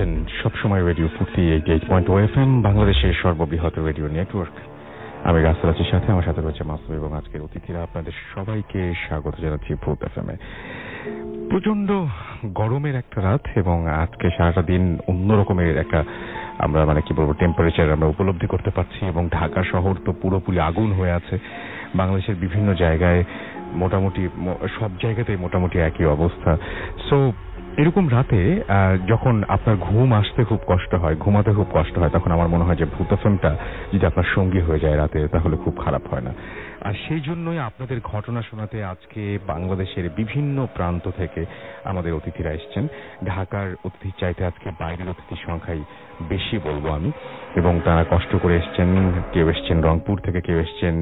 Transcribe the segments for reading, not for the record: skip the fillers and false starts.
শুনছেন সবসময় রেডিও ফুর্তি 88.0 FM বাংলাদেশের সর্ববৃহৎ রেডিও নেটওয়ার্ক। আমি রাসেল আছির সাথে, আমার সাথে রয়েছে মাসুম এবং আজকের অতিথিরা। আপনাদের সবাইকে স্বাগত জানাচ্ছি ভূত এফএমে। প্রচন্ড গরমের একটা রাত এবং আজকে সারাটা দিন অন্যরকমের একটা আমরা কি বলবো টেম্পারেচার আমরা উপলব্ধি করতে পারছি এবং ঢাকা শহর তো পুরোপুরি আগুন হয়ে আছে। বাংলাদেশের বিভিন্ন জায়গায় মোটামুটি সব জায়গাতেই মোটামুটি একই অবস্থা। সো এরকম রাতে যখন আপনার ঘুম আসতে খুব কষ্ট হয়, ঘুমাতে খুব কষ্ট হয়, তখন আমার মনে হয় যে ভূত এফএমটা যদি আপনার সঙ্গী হয়ে যায় রাতে, তাহলে খুব খারাপ হয় না। আর সেই জন্যই আপনাদের ঘটনা শোনাতে আজকে বাংলাদেশের বিভিন্ন প্রান্ত থেকে আমাদের অতিথিরা এসছেন। ঢাকার অতিথির চাইতে আজকে বাইরের অতিথির সংখ্যাই বেশি বলবো আমি, এবং তারা কষ্ট করে এসছেন। কেউ এসছেন রংপুর থেকে, কেউ এসছেন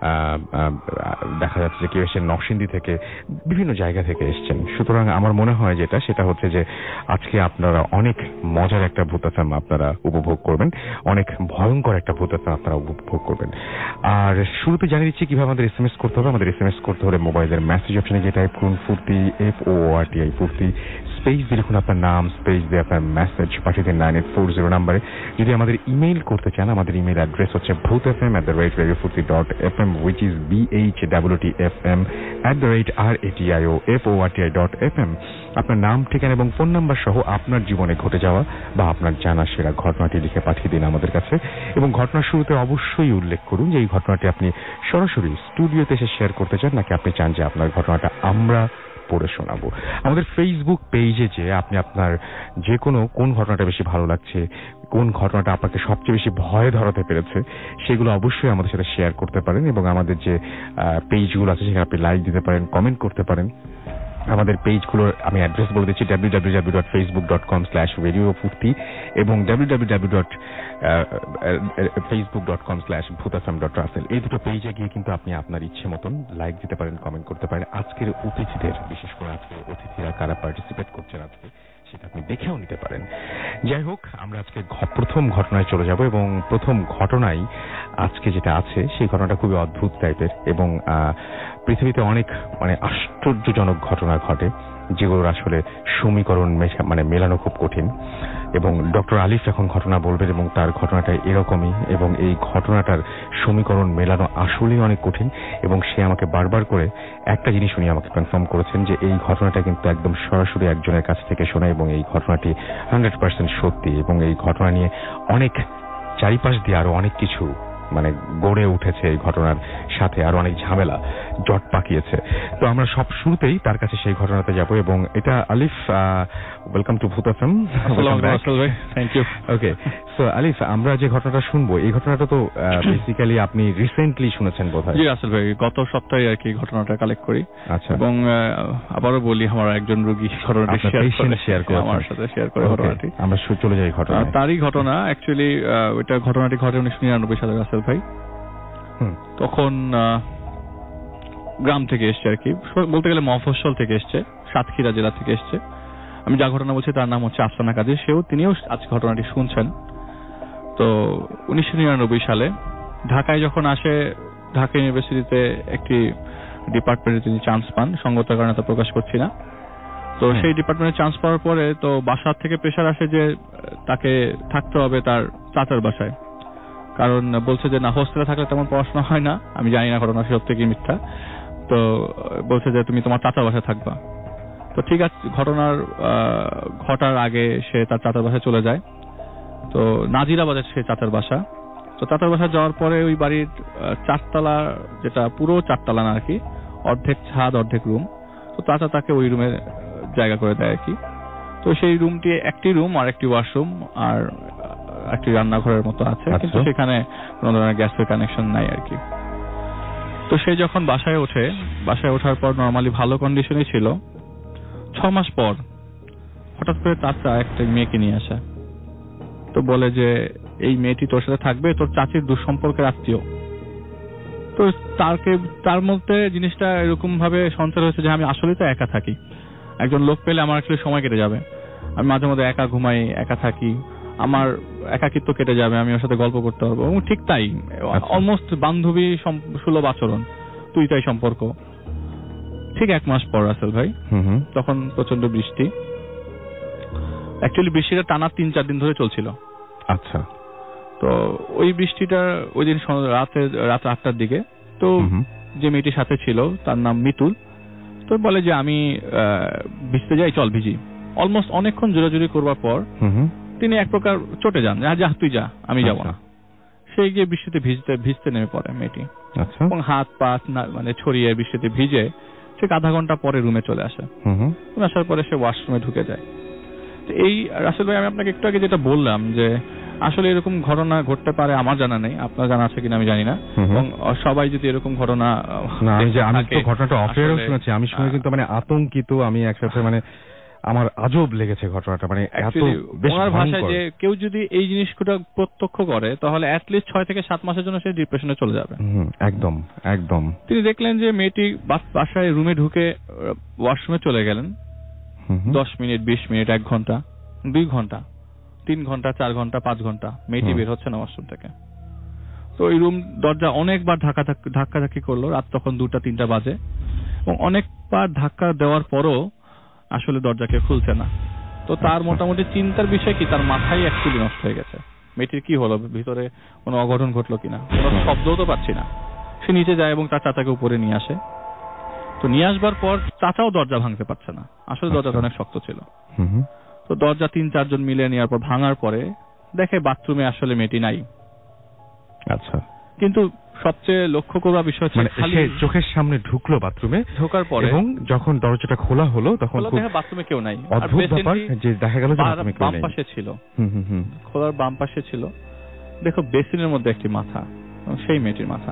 দেখা যাচ্ছে যে কেউ এসছেন নরসিংদী থেকে, বিভিন্ন জায়গা থেকে এসছেন। সুতরাং আমার মনে হয় সেটা হচ্ছে যে আজকে আপনারা অনেক মজার একটা ভূত এফএম আপনারা উপভোগ করবেন, অনেক ভয়ঙ্কর একটা ভূত এফএম আপনারা উপভোগ করবেন। আর শুরুতে জানিয়ে দিচ্ছি কিভাবে আমাদের এসএমএস করতে হবে। আমাদের এসএমএস করতে হলে মোবাইলের মেসেজ অপশনে গিয়ে টাইপ করুন ফুর্তি, FORTI ফুর্তি, স্পেস দিয়ে লিখুন আপনার নাম, স্পেস দিয়ে আপনার মেসেজ পাঠিয়ে দিন 9840 নাম্বারে। যদি আমাদের ইমেইল করতে চান, আমাদের ইমেইল অ্যাড্রেস হচ্ছে bhutfm@radiofurti.fm, which is BHWTFM@RADIOFORTI.FM। আপনার নাম, ঠিকানা এবং ফোন নাম্বার সহ আপনার জীবনে ঘটে যাওয়া বা আপনার জানা সেরা ঘটনাটি লিখে পাঠিয়ে দিন আমাদের কাছে। এবং ঘটনার শুরুতে অবশ্যই উল্লেখ করুন যে এই ঘটনাটি আপনি সরাসরি স্টুডিওতে এসে শেয়ার করতে চান, নাকি আপনি চান যে আপনার ঘটনাটা আমরা পড়ে শোনাবো। আমাদের ফেসবুক পেজে যে আপনি আপনার যে কোনো কোন ঘটনাটা বেশি ভালো লাগছে, কোন ঘটনাটা আপনাকে সবচেয়ে বেশি ভয় ধরাতে পেরেছে, সেগুলো অবশ্যই আমাদের সাথে শেয়ার করতে পারেন। এবং আমাদের যে পেজগুলো আছে সেখানে আপনি লাইক দিতে পারেন, কমেন্ট করতে পারেন। আমাদের পেজগুলোর আমি অ্যাড্রেস বলে দিচ্ছি, www.facebook.com/radiofurti এবং www.facebook.com/bhutfm.russell। এই দুটো পেজে গিয়ে কিন্তু আপনি আপনার ইচ্ছে মতন লাইক দিতে পারেন, কমেন্ট করতে পারেন। আজকের অতিথিদের, বিশেষ করে আজকের অতিথিরা কারা পার্টিসিপেট করছেন আজকে, সেটা আপনি দেখেও নিতে পারেন। যাই হোক, আমরা আজকে প্রথম ঘটনায় চলে যাব এবং প্রথম ঘটনায় আজকে যেটা আছে সেই ঘটনাটা খুবই অদ্ভুত টাইপের এবং পৃথিবীতে অনেক আশ্চর্যজনক ঘটনা ঘটে যেগুলোর আসলে সমীকরণ মেলানো খুব কঠিন। এবং ডক্টর আলিফ এখন ঘটনা বলবেন এবং তার ঘটনাটা এরকমই, এবং এই ঘটনাটার সমীকরণ মেলানো আসলেই অনেক কঠিন। এবং সে আমাকে বারবার করে একটা জিনিস উনি আমাকে কনফার্ম করেছেন যে এই ঘটনাটা কিন্তু একদম সরাসরি একজনের কাছ থেকে শোনা এবং এই ঘটনাটি 100% সত্যি। এবং এই ঘটনা নিয়ে অনেক চারিপাশ দিয়ে আরো অনেক কিছু গড়ে উঠেছে, এই ঘটনার সাথে আরো অনেক ঝামেলা জট পাকিয়েছে। তো আমরা সব শুরুতেই তার কাছে সেই ঘটনাতে যাব। এবং এটা Alif, welcome to Bhoot FM. Thank you. Okay, so Alif, আমরা যে ঘটনাটা শুনবো এই ঘটনাটা তো বেসিক্যালি আপনি রিসেন্টলি শুনেছেন বোধহয়। জি রাসেল ভাই, গত সপ্তাহে আর কি ঘটনাটা কালেক্ট করি। আচ্ছা। এবং আবারও বলি, আমার একজন রোগী ঘটনাটি শেয়ার করে আমার সাথে শেয়ার করে ঘটনাটি। আমরা চলে যাই ঘটনা। তারই ঘটনা অ্যাকচুয়ালি, ওইটা ঘটনাটি ঘটে 1999 সালে রাসেল ভাই। তখন গ্রাম থেকে এসছে আর কি, বলতে গেলে মফস্বল থেকে এসছে, সাতক্ষীরা জেলা থেকে এসছে। আমি যা ঘটনা বলছি তার নাম হচ্ছে আফসানা কাদের। তিনিও আজ ঘটনাটি শুনছেন। তো 1999 সালে ঢাকায় যখন আসে, ঢাকা ইউনিভার্সিটিতে একটি ডিপার্টমেন্টে তিনি চান্স পান, সঙ্গতার কারণে তা প্রকাশ করছি না। তো সেই ডিপার্টমেন্টে চান্স পাওয়ার পরে তো বাসা থেকে প্রেশার আসে যে তাকে থাকতে হবে তার চাচার বাসায়। কারণ বলছে যে না, হোস্টেলে থাকলে তেমন পড়াশোনা হয় না। আমি জানি না ঘটনা সত্যি কি মিথ্যা। তো বলছে যে তুমি তোমার চাচার বাসায় থাকবা। তো ঠিক আছে, ঘটার আগে সে তার চাচার বাসায় চলে যায়। তো নাজিরাবাদে সে চাচার বাসা। তো চাচার বাসায় যাওয়ার পরে ওই বাড়ির চারতলা, যেটা পুরো চারতলা না আর কি, অর্ধেক ছাদ অর্ধেক রুম। তো চাচা তাকে ওই রুমে জায়গা করে দেয় আর কি। তো সেই রুমটি একটি রুম আর একটি ওয়াশরুম আর একটি রান্নাঘরের মতো আছে, কিন্তু সেখানে কোনো ধরনের গ্যাসের কানেকশন নাই আর কি। তো সে যখন বাসায় ওঠার পর নর্মালি ভালো কন্ডিশনে ছিল। 6 মাস পর হঠাৎ করে চাচা একটা মেয়েকে নিয়ে আসে। তো বলে যে এই মেয়েটি তোর সাথে থাকবে, তোর চাচির দুঃসম্পর্কের আত্মীয়। তো তার মধ্যে জিনিসটা এরকম ভাবে সঞ্চার হয়েছে যে আমি আসলেই তো একা থাকি, একজন লোক পেলে আমার আসলে সময় কেটে যাবে। আমি মাঝে মধ্যে একা ঘুমাই, একা থাকি, আমার একাকিত্ব কেটে যাবে, আমি ওর সাথে গল্প করতে পারবো। এবং ঠিক তাই, অলমোস্ট বান্ধবী সুলভ আচরণ, তুই তাই সম্পর্ক। ঠিক 1 মাস পর রাসেল ভাই, তখন প্রচন্ড বৃষ্টি। অ্যাকচুয়ালি বৃষ্টিটা টানা 3-4 দিন ধরে চলছিল। আচ্ছা। তো ওই বৃষ্টিটা ওই দিন রাত 8টার দিকে, তো যে মেয়েটির সাথে ছিল তার নাম মিতুল, তো বলে যে আমি ভিজতে যাই, চল ভিজি। অলমোস্ট অনেকক্ষণ জোরাজুরি করবার পর তিনি এক প্রকার চটে যান, যা তুই যা, আমি যাব না। সেই গিয়ে বৃষ্টিতে ভিজতে নেমে পড়ে মেয়েটি, এবং হাত পা মানে ছড়িয়ে বৃষ্টিতে ভিজে সে আধা ঘন্টা পরে রুমে চলে আসে। আসার পরে সে ওয়াশরুমে ঢুকে যায়। এই রাসেল ভাই, আমি আপনাকে একটু আগে যেটা বললাম যে আসলে এরকম ঘটনা ঘটতে পারে, আমার জানা নেই, আপনার জানা আছে কিনা আমি জানি না। এবং সবাই যদি এরকম ঘটনা, আমি তো ঘটনাটা অফেয়ারও শুনেছি, আমি শুনে কিন্তু মানে আতঙ্কিত, আমি একসাথে মানে আমার আজব লেগেছে ঘটনাটা, মানে এত বেশ ওনার ভাষায় যে কেউ যদি এই জিনিসটা প্রত্যক্ষ করে তাহলে অ্যাটলিস্ট 6 থেকে 7 মাসের জন্য সে ডিপ্রেশনে চলে যাবে। একদম একদম। তিনি দেখলেন যে মেয়েটি বাসায় রুমে ঢুকে ওয়াশরুমে চলে গেলেন। 10 মিনিট, 20 মিনিট, 1 ঘন্টা, 2 ঘন্টা, 3 ঘন্টা, 4 ঘন্টা, 5 ঘন্টা মেয়েটি বের হচ্ছে না ওয়াশরুম থেকে। তো ওই রুম দরজা অনেকবার ধাক্কাধাক্কি করলো, রাত তখন 2টা-3টা বাজে, এবং অনেকবার ধাক্কা দেওয়ার পরও আসলে দরজাকে খুলছে না। তো তার মোটামুটি চিন্তার বিষয় কি, তার মাথায় অ্যাকচুয়ালি নষ্ট হয়ে গেছে। মেয়েটির কি হলো, ভিতরে কোনো অঘটন ঘটলো কিনা, কোনো শব্দও তো পাচ্ছি না। সে নিচে যায় এবং তার চাচাকে উপরে নিয়ে আসে। তো নিয়ে আসবার পর চাচাও দরজা ভাঙতে পারছে না, আসলে দরজাটা অনেক শক্ত ছিল। তো দরজা 3-4 জন মিলে নেওয়ার পর ভাঙার পরে দেখে বাথরুমে আসলে মেয়েটি নাই। আচ্ছা। কিন্তু সবচেয়ে লক্ষ্য করার বিষয় হচ্ছে খালি চোখের সামনে ঢুকলো বাথরুমে, ঢোকার পরে এবং যখন দরজাটা খোলা হলো তখন বাথরুমে কেউ নাই। অদ্ভুত ব্যাপার যে দেখা গেল যে বাথরুমে কেউ নেই। বাম পাশে ছিল, খোলার বাম পাশে ছিল, দেখো বেসিনের মধ্যে একটি মাথা, সেই মেয়েটির মাথা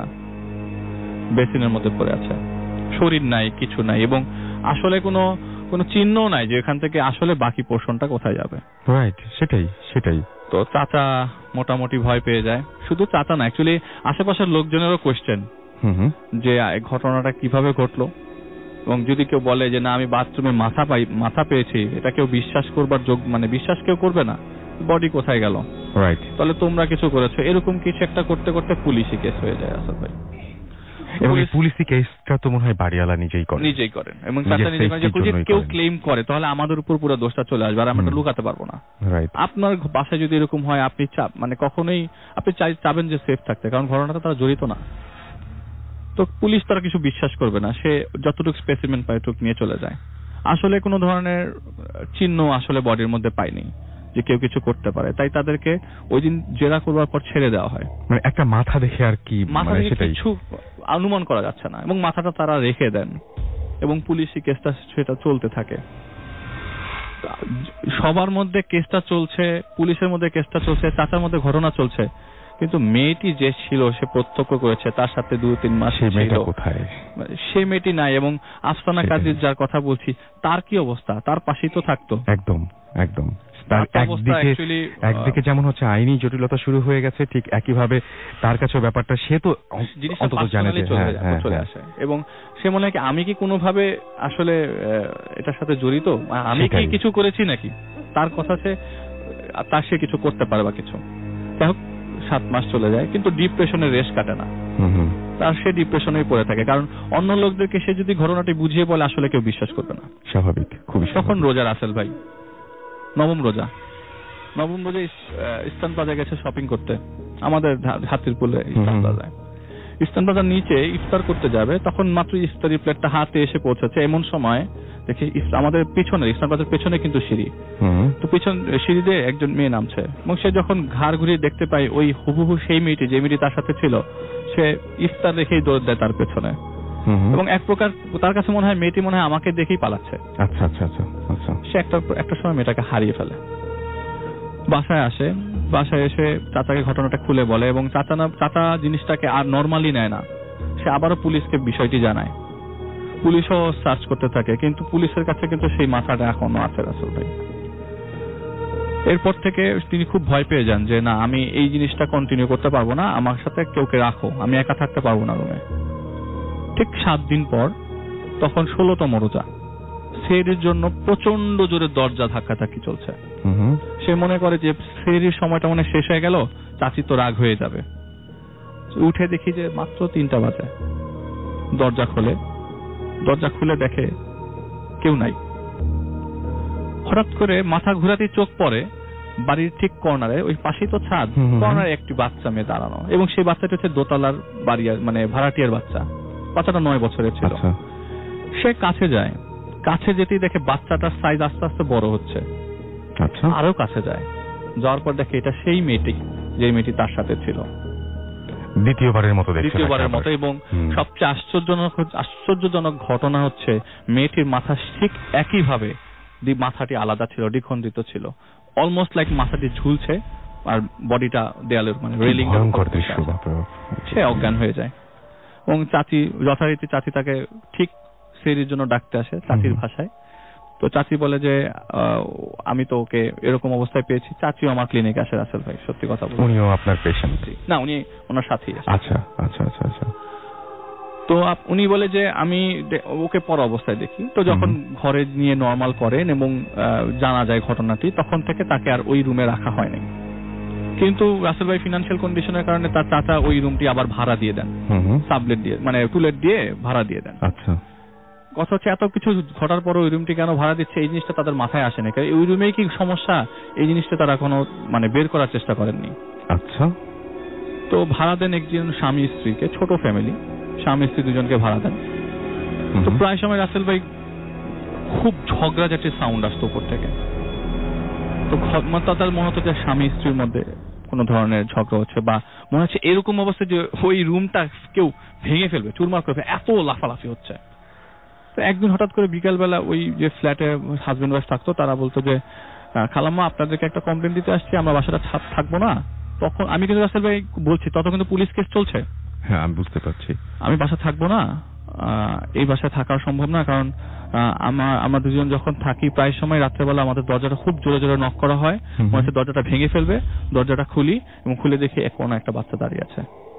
বেসিনের মধ্যে পড়ে আছে, শরীর নাই, কিছু নাই, এবং আসলে কোনো চিহ্ন নাই যে এখান থেকে আসলে বাকি পোর্শনটা কোথায় যাবে। রাইট, সেটাই। তো চাচা মোটামুটি ভয় পেয়ে যায়। শুধু চাচা না, অ্যাকচুয়ালি আশেপাশের লোকজনেরও কোয়েশ্চেন যে ঘটনাটা কিভাবে ঘটলো, এবং যদি কেউ বলে যে না আমি বাথরুমে মাথা পেয়েছি, এটা কেউ বিশ্বাস করবার মানে বিশ্বাস কেউ করবে না, বডি কোথায় গেল, রাইট, তাহলে তোমরা কিছু করেছো, এরকম কিছু একটা করতে করতে পুলিশি কেস হয়ে যায় আসলে ভাই। এবং পুলিশি কেসটা তো মনে হয় বাড়িওয়ালা নিজেই করেন, এবং চাচা নিজে করেন। কেউ ক্লেম করে তাহলে আমাদের উপর পুরো দোষটা চলে আসবে, আর আমরা লুকাতে পারবো না। আপনার বাসায় যদি এরকম হয়, আপনি মানে কখনোই আপনি চাবেন যে সেফ থাকতে, কারণ ঘটনাটা তারা জড়িত না। তো পুলিশ তারা কিছু বিশ্বাস করবে না, সে যতটুকু স্পেসিমেন পায় টুক নিয়ে চলে যায়। আসলে কোনো ধরনের চিহ্ন আসলে বডির মধ্যে পায়নি যে কেউ কিছু করতে পারে, তাই তাদেরকে ওই দিন জেরা করবার পর ছেড়ে দেওয়া হয়। মানে একটা মাথা দেখে আর কি, মাথা দেখে কিছু অনুমান করা যাচ্ছে না, এবং মাথাটা তারা রেখে দেন, এবং পুলিশি কেসটা সেটা চলতে থাকে। সবার মধ্যে কেসটা চলছে, পুলিশের মধ্যে কেসটা চলছে, চাচার মধ্যে ঘটনা চলছে, কিন্তু মেয়েটি যে ছিল সে প্রত্যক্ষ করেছে, তার সাথে 2-3 মাস ছিল, কোথায় সে মেয়েটি নাই। এবং আফসানা কাদির যার কথা বলছি, তার কি অবস্থা, তার পাশেই তো থাকতো। একদম। একদিকে যেমন হচ্ছে আইনি জটিলতা শুরু হয়ে গেছে, ঠিক একইভাবে তার কাছে ব্যাপারটা সে তো চলে আসে, এবং সে মনে হয় আমি কি কোনোভাবে আসলে এটার সাথে জড়িত, আমি কি কিছু করেছি নাকি, তার কথা তার সে কিছু করতে পারে বা কিছু। যাই হোক 7 মাস চলে যায়, কিন্তু ডিপ্রেশনের রেশ কাটে না, তার সে ডিপ্রেশনেই পড়ে থাকে। কারণ অন্য লোকদেরকে সে যদি ঘটনাটি বুঝিয়ে বলে, আসলে কেউ বিশ্বাস করবে না। স্বাভাবিক, খুবই। তখন রোজা রাসেল ভাই, নবম রোজা ইস্টার্ন প্লাজা গেছে শপিং করতে, আমাদের হাতিরপুলে ইস্টার্ন প্লাজায়। ইস্টার্ন প্লাজার নিচে ইফতার করতে যাবে, তখন মাত্র ইফতারি প্লেটটা হাতে এসে পৌঁছেছে, এমন সময় দেখি আমাদের পিছনে, ইস্টার্ন প্লাজার পেছনে কিন্তু সিঁড়ি, তো পিছন সিঁড়ি দিয়ে একজন মেয়ে নামছে, এবং সে যখন ঘাড় ঘুরিয়ে দেখতে পায় ওই হুবহু সেই মেয়েটি, যে মেয়েটি তার সাথে ছিল, সে ইফতার রেখেই দৌড় দেয় তার পেছনে, এবং এক প্রকার তার কাছে মনে হয় মেয়েটি মনে হয় আমাকে দেখেই পালাচ্ছে। সে একটা সময় মেয়েটাকে হারিয়ে ফেলে। বাসায় আসে, বাসায় এসে চাচাকে ঘটনাটা খুলে বলে, এবং চাচা জিনিসটাকে আর নরমালি নেয় না, সে আবারও পুলিশকে বিষয়টি জানায়। পুলিশও সার্চ করতে থাকে, কিন্তু পুলিশের কাছে কিন্তু সেই মাথাটা এখনো আছে রাসেল ভাই। এরপর থেকে তিনি খুব ভয় পেয়ে যান যে না, আমি এই জিনিসটা কন্টিনিউ করতে পারবো না, আমার সাথে কেউকে রাখো, আমি একা থাকতে পারবো না রুমে। ঠিক 7 দিন পর, তখন 16তম রোজা, সেহরির জন্য প্রচন্ড জোরে দরজা ধাক্কাধাক্কি চলছে। সে মনে করে যে সেহরির সময়টা মনে শেষ হয়ে গেল, চাচি তো রাগ হয়ে যাবে। উঠে দেখি যে মাত্র 3টা বাজে। দরজা খুলে দেখে কেউ নাই। হঠাৎ করে মাথা ঘুরাতেই চোখ পড়ে বাড়ির ঠিক কর্নারে, ওই পাশেই তো ছাদ, কর্নারে একটি বাচ্চা মেয়ে দাঁড়ানো, এবং সেই বাচ্চাটা হচ্ছে দোতলার বাড়ি, মানে ভাড়াটিয়ার বাচ্চাটা 9 বছরের ছিল। সে কাছে যায়, কাছে যেতেই দেখে বাচ্চাটার সাইজ আস্তে আস্তে বড় হচ্ছে। আরো কাছে যায়, যাওয়ার পর দেখে এটা সেই মেয়েটি, যে মেয়েটি তার সাথে ছিল দ্বিতীয়বারের মতো। এবং সবচেয়ে আশ্চর্যজনক ঘটনা হচ্ছে মেয়েটির মাথা ঠিক একইভাবে, মাথাটি আলাদা ছিল, দ্বিখণ্ডিত ছিল, অলমোস্ট লাইক মাথাটি ঝুলছে আর বডিটা দেয়ালের মানে রেলিং। সে অজ্ঞান হয়ে যায় এবং যথারীতি চাচি তাকে ঠিক সেরির জন্য ডাকতে আসে চাচির ভাষায়। তো চাচি বলে যে আমি তো ওকে এরকম অবস্থায় পেয়েছি। চাচিও আমার ক্লিনিকে আসে রাসেল ভাই, সত্যি কথা বলতে। উনিও আপনার পেশেন্ট? না, উনি ওনার সাথী। আচ্ছা আচ্ছা আচ্ছা আচ্ছা। তো উনি বলে যে আমি ওকে পর অবস্থায় দেখি। তো যখন ঘরে নিয়ে নর্মাল করেন এবং জানা যায় ঘটনাটি, তখন থেকে তাকে আর ওই রুমে রাখা হয়নি। কিন্তু রাসেল ভাই ফিনান্সিয়াল কন্ডিশনের কারণে তার চাচা ওই রুমটি আবার ভাড়া দিয়ে দেন, সাবলেট দিয়ে, মানে টুলেট দিয়ে ভাড়া দিয়ে দেন। আচ্ছা। কথা হচ্ছে এত কিছু ঘটার পর ওই রুমটি কেন ভাড়া দিচ্ছে এই জিনিসটা তাদের মাথায় আসে না। ওই রুমেই কি সমস্যা, এই জিনিসটা তারা কোনো মানে বের করার চেষ্টা করেননি। আচ্ছা। তো ভাড়া দেন একজন স্বামী স্ত্রীকে, ছোট ফ্যামিলি, স্বামী স্ত্রী দুজনকে ভাড়া দেন। তো প্রায় সময় রাসেল ভাই খুব ঝগড়া জাতীয় সাউন্ড আসতো উপর থেকে। তো তাদের মনে হতো যে স্বামী স্ত্রীর মধ্যে কোন ধরনের ঝগড়া হচ্ছে, বা মনে হচ্ছে এরকম অবস্থা যে ওই রুমটা কেউ ভেঙে ফেলবে, চুরমার করে ফেলবে, এত লাফালাফি হচ্ছে। তো একদিন হঠাৎ করে বিকালবেলা ওই যে ফ্ল্যাটে হাজবেন্ড ওয়াইফ থাকতো, তারা বলতো যে খালাম্মা আপনাদেরকে একটা কমপ্লেন দিতে আসছি, আমরা বাসাটা থাকবো না। তখন আমি কিন্তু রাসেল ভাই বলছি, তত কিন্তু পুলিশ কেস চলছে। হ্যাঁ, আমি বুঝতে পারছি। আমি বাসা থাকবো না, এই বাসায় থাকা সম্ভব না, কারণ আমরা দুজন যখন থাকি প্রায় সময় রাত্রেবেলা আমাদের দরজাটা খুব জোরে জোরে নক করা হয়, মনে হচ্ছে দরজাটা ভেঙে ফেলবে। দরজাটা খুলি এবং খুলে দেখি কোনায় একটা বাচ্চা দাঁড়িয়ে আছে।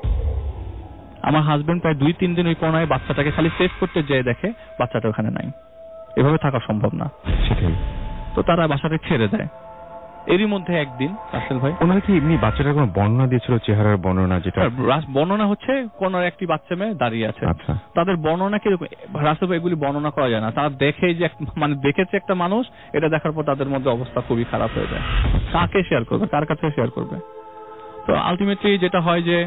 আমার হাজবেন্ড প্রায় 2-3 দিন ওই কোনায় বাচ্চাটাকে খালি সেভ করতে যেয়ে দেখে বাচ্চাটা ওখানে নাই। এভাবে থাকা সম্ভব না। তো তারা বাসাটা ছেড়ে দেয়। এরই মধ্যে একদিন রাসেল ভাই, ওনারা কি এমনি বাচ্চাটার কোনো বর্ণনা দিয়েছিল, চেহারার বর্ণনা? যেটা বর্ণনা হচ্ছে কোনার একটি বাচ্চা মেয়ে দাঁড়িয়ে আছে। আচ্ছা। তাদের বর্ণনা কি রাসেল ভাই, এগুলি বর্ণনা করা যায় না। তারা দেখে যে মানে দেখেছে একটা মানুষ, এটা দেখার পর তাদের মধ্যে অবস্থা খুবই খারাপ হয়ে যায়। কাকে শেয়ার করবে, কার কাছে শেয়ার করবে? তো আলটিমেটলি যেটা হয় যে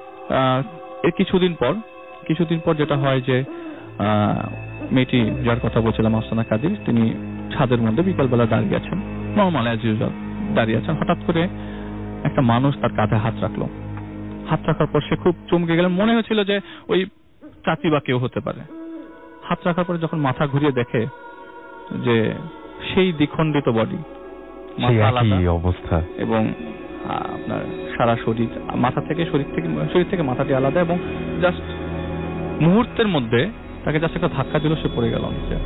এর কিছুদিন পর যেটা হয় যে মেয়েটি, যার কথা বলছিলাম আফসানা কাদির, তিনি ছাদের মধ্যে বিকালবেলা দাঁড়িয়ে আছেন, নর্মাল অ্যাজ ইউজুয়াল দাঁড়িয়ে আছেন। হঠাৎ করে একটা মানুষ তার কাঁধে হাত রাখলো। হাত রাখার পর সে খুব চমকে গেলেন, মনে হচ্ছিল যে ওই চাচি বা কেউ হতে পারে। হাত রাখার পরে যখন মাথা ঘুরিয়ে দেখে যে সেই দ্বিখণ্ডিত বডি, মাথা আলাদা অবস্থা, এবং আপনার সারা শরীর, মাথা থেকে শরীর থেকে মাথাটি আলাদা, এবং জাস্ট মুহূর্তের মধ্যে তাকে জাস্ট একটা ধাক্কা দিল, সে পড়ে গেল নিচে।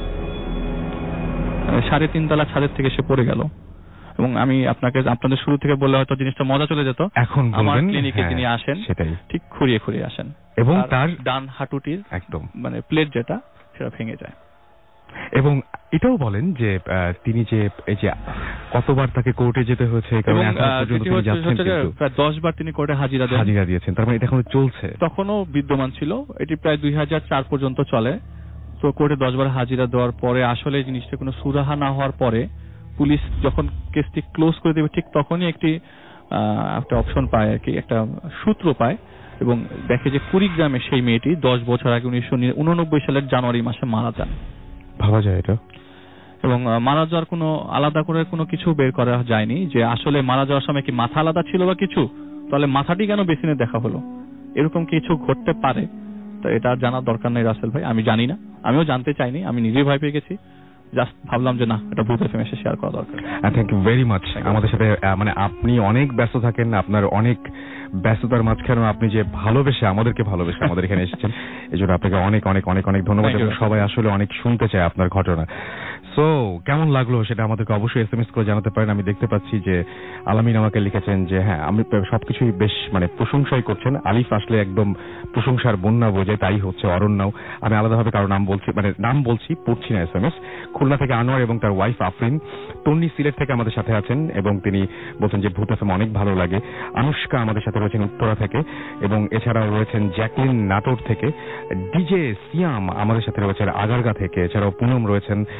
3.5 তলা ছাদের থেকে সে পড়ে গেল। এবং আমি আপনাদের শুরু থেকে বললে হয়তো জিনিসটা মজা চলে যেত। এখন আমার ক্লিনিকে যিনি আসেন, সেটাই ঠিক খুঁড়িয়ে খুঁড়িয়ে আসেন, এবং তার ডান হাঁটুটির একদম মানে প্লেট যেটা, সেটা ভেঙে যায়। এবং এটাও বলেন যে তিনি যে এই যে কতবার তাকে কোর্টে যেতে হয়েছে, কারণ এখন পর্যন্ত তিনি যাচ্ছেন, কিন্তু প্রায় 10 বার তিনি কোর্টে হাজিরা দিয়েছেন। তার মানে এটা এখনো চলছে। তখনও বিদ্যমান ছিল। এটি প্রায় 2004 পর্যন্ত চলে। তো কোর্টে 10 বার হাজিরা দেওয়ার পরে আসলে জিনিসটা কোনো সুরাহা না হওয়ার পরে পুলিশ যখন কেসটি ক্লোজ করে দেবে, ঠিক তখনই একটা অপশন পায় আর কি, একটা সূত্র পায়, এবং দেখে যে কুড়িগ্রামে সেই মেয়েটি 10 বছর আগে 1989 সালের জানুয়ারি মাসে মারা যান। ভাবা যায় এটা? এবং মারা যাওয়ার কোনো আলাদা করে কোনো কিছু বের করা যায়নি যে আসলে মারা যাওয়ার সময় কি মাথা আলাদা ছিল বা কিছু, তাহলে মাথাটি কেন বেসিনে দেখা হলো, এরকম কিছু ঘটতে পারে। তো এটা জানার দরকার নেই রাসেল ভাই, আমি জানি না, আমিও জানতে চাইনি, আমি নিজেই ভয় পেয়ে গেছি। জাস্ট ভাবলাম যে না, এটা ভূত এফএম এসে শেয়ার করা দরকার। থ্যাংক ইউ ভেরি মাচ আমাদের সাথে, মানে আপনি অনেক ব্যস্ত থাকেন, আপনার অনেক ব্যস্ততার মাঝখানেও আপনি যে ভালোবেসে আমাদের এখানে এসেছেন, এই জন্য আপনাকে অনেক অনেক অনেক অনেক ধন্যবাদ। এবং সবাই আসলে অনেক শুনতে চায় আপনার ঘটনা। সো কেমন লাগলো সেটা আমাদেরকে অবশ্যই SMS করে জানাতে পারেন। আমি দেখতে পাচ্ছি যে আলামিন আমাকে লিখেছেন যে হ্যাঁ, আমি সবকিছুই বেশ মানে প্রশংসাই করছেন। আলিফ আসলে একদম প্রশংসার বন্যা বোঝায়, তাই হচ্ছে অরণ্যাও। আমি আলাদাভাবে কারো নাম বলছি, পড়ছি না SMS। খুলনা থেকে আনোয়ার এবং তার ওয়াইফ আফরিন। তন্নি সিলেট থেকে আমাদের সাথে আছেন এবং তিনি বলছেন যে ভূত এফএম অনেক ভালো লাগে। আনুষ্কা আমাদের সাথে রয়েছেন উত্তরা থেকে, এবং এছাড়াও রয়েছেন জ্যাকলিন নাটোর থেকে। ডিজে সিয়াম আমাদের সাথে রয়েছেন আগারগা থেকে। এছাড়াও পুনম রয়েছেন সাদিয়া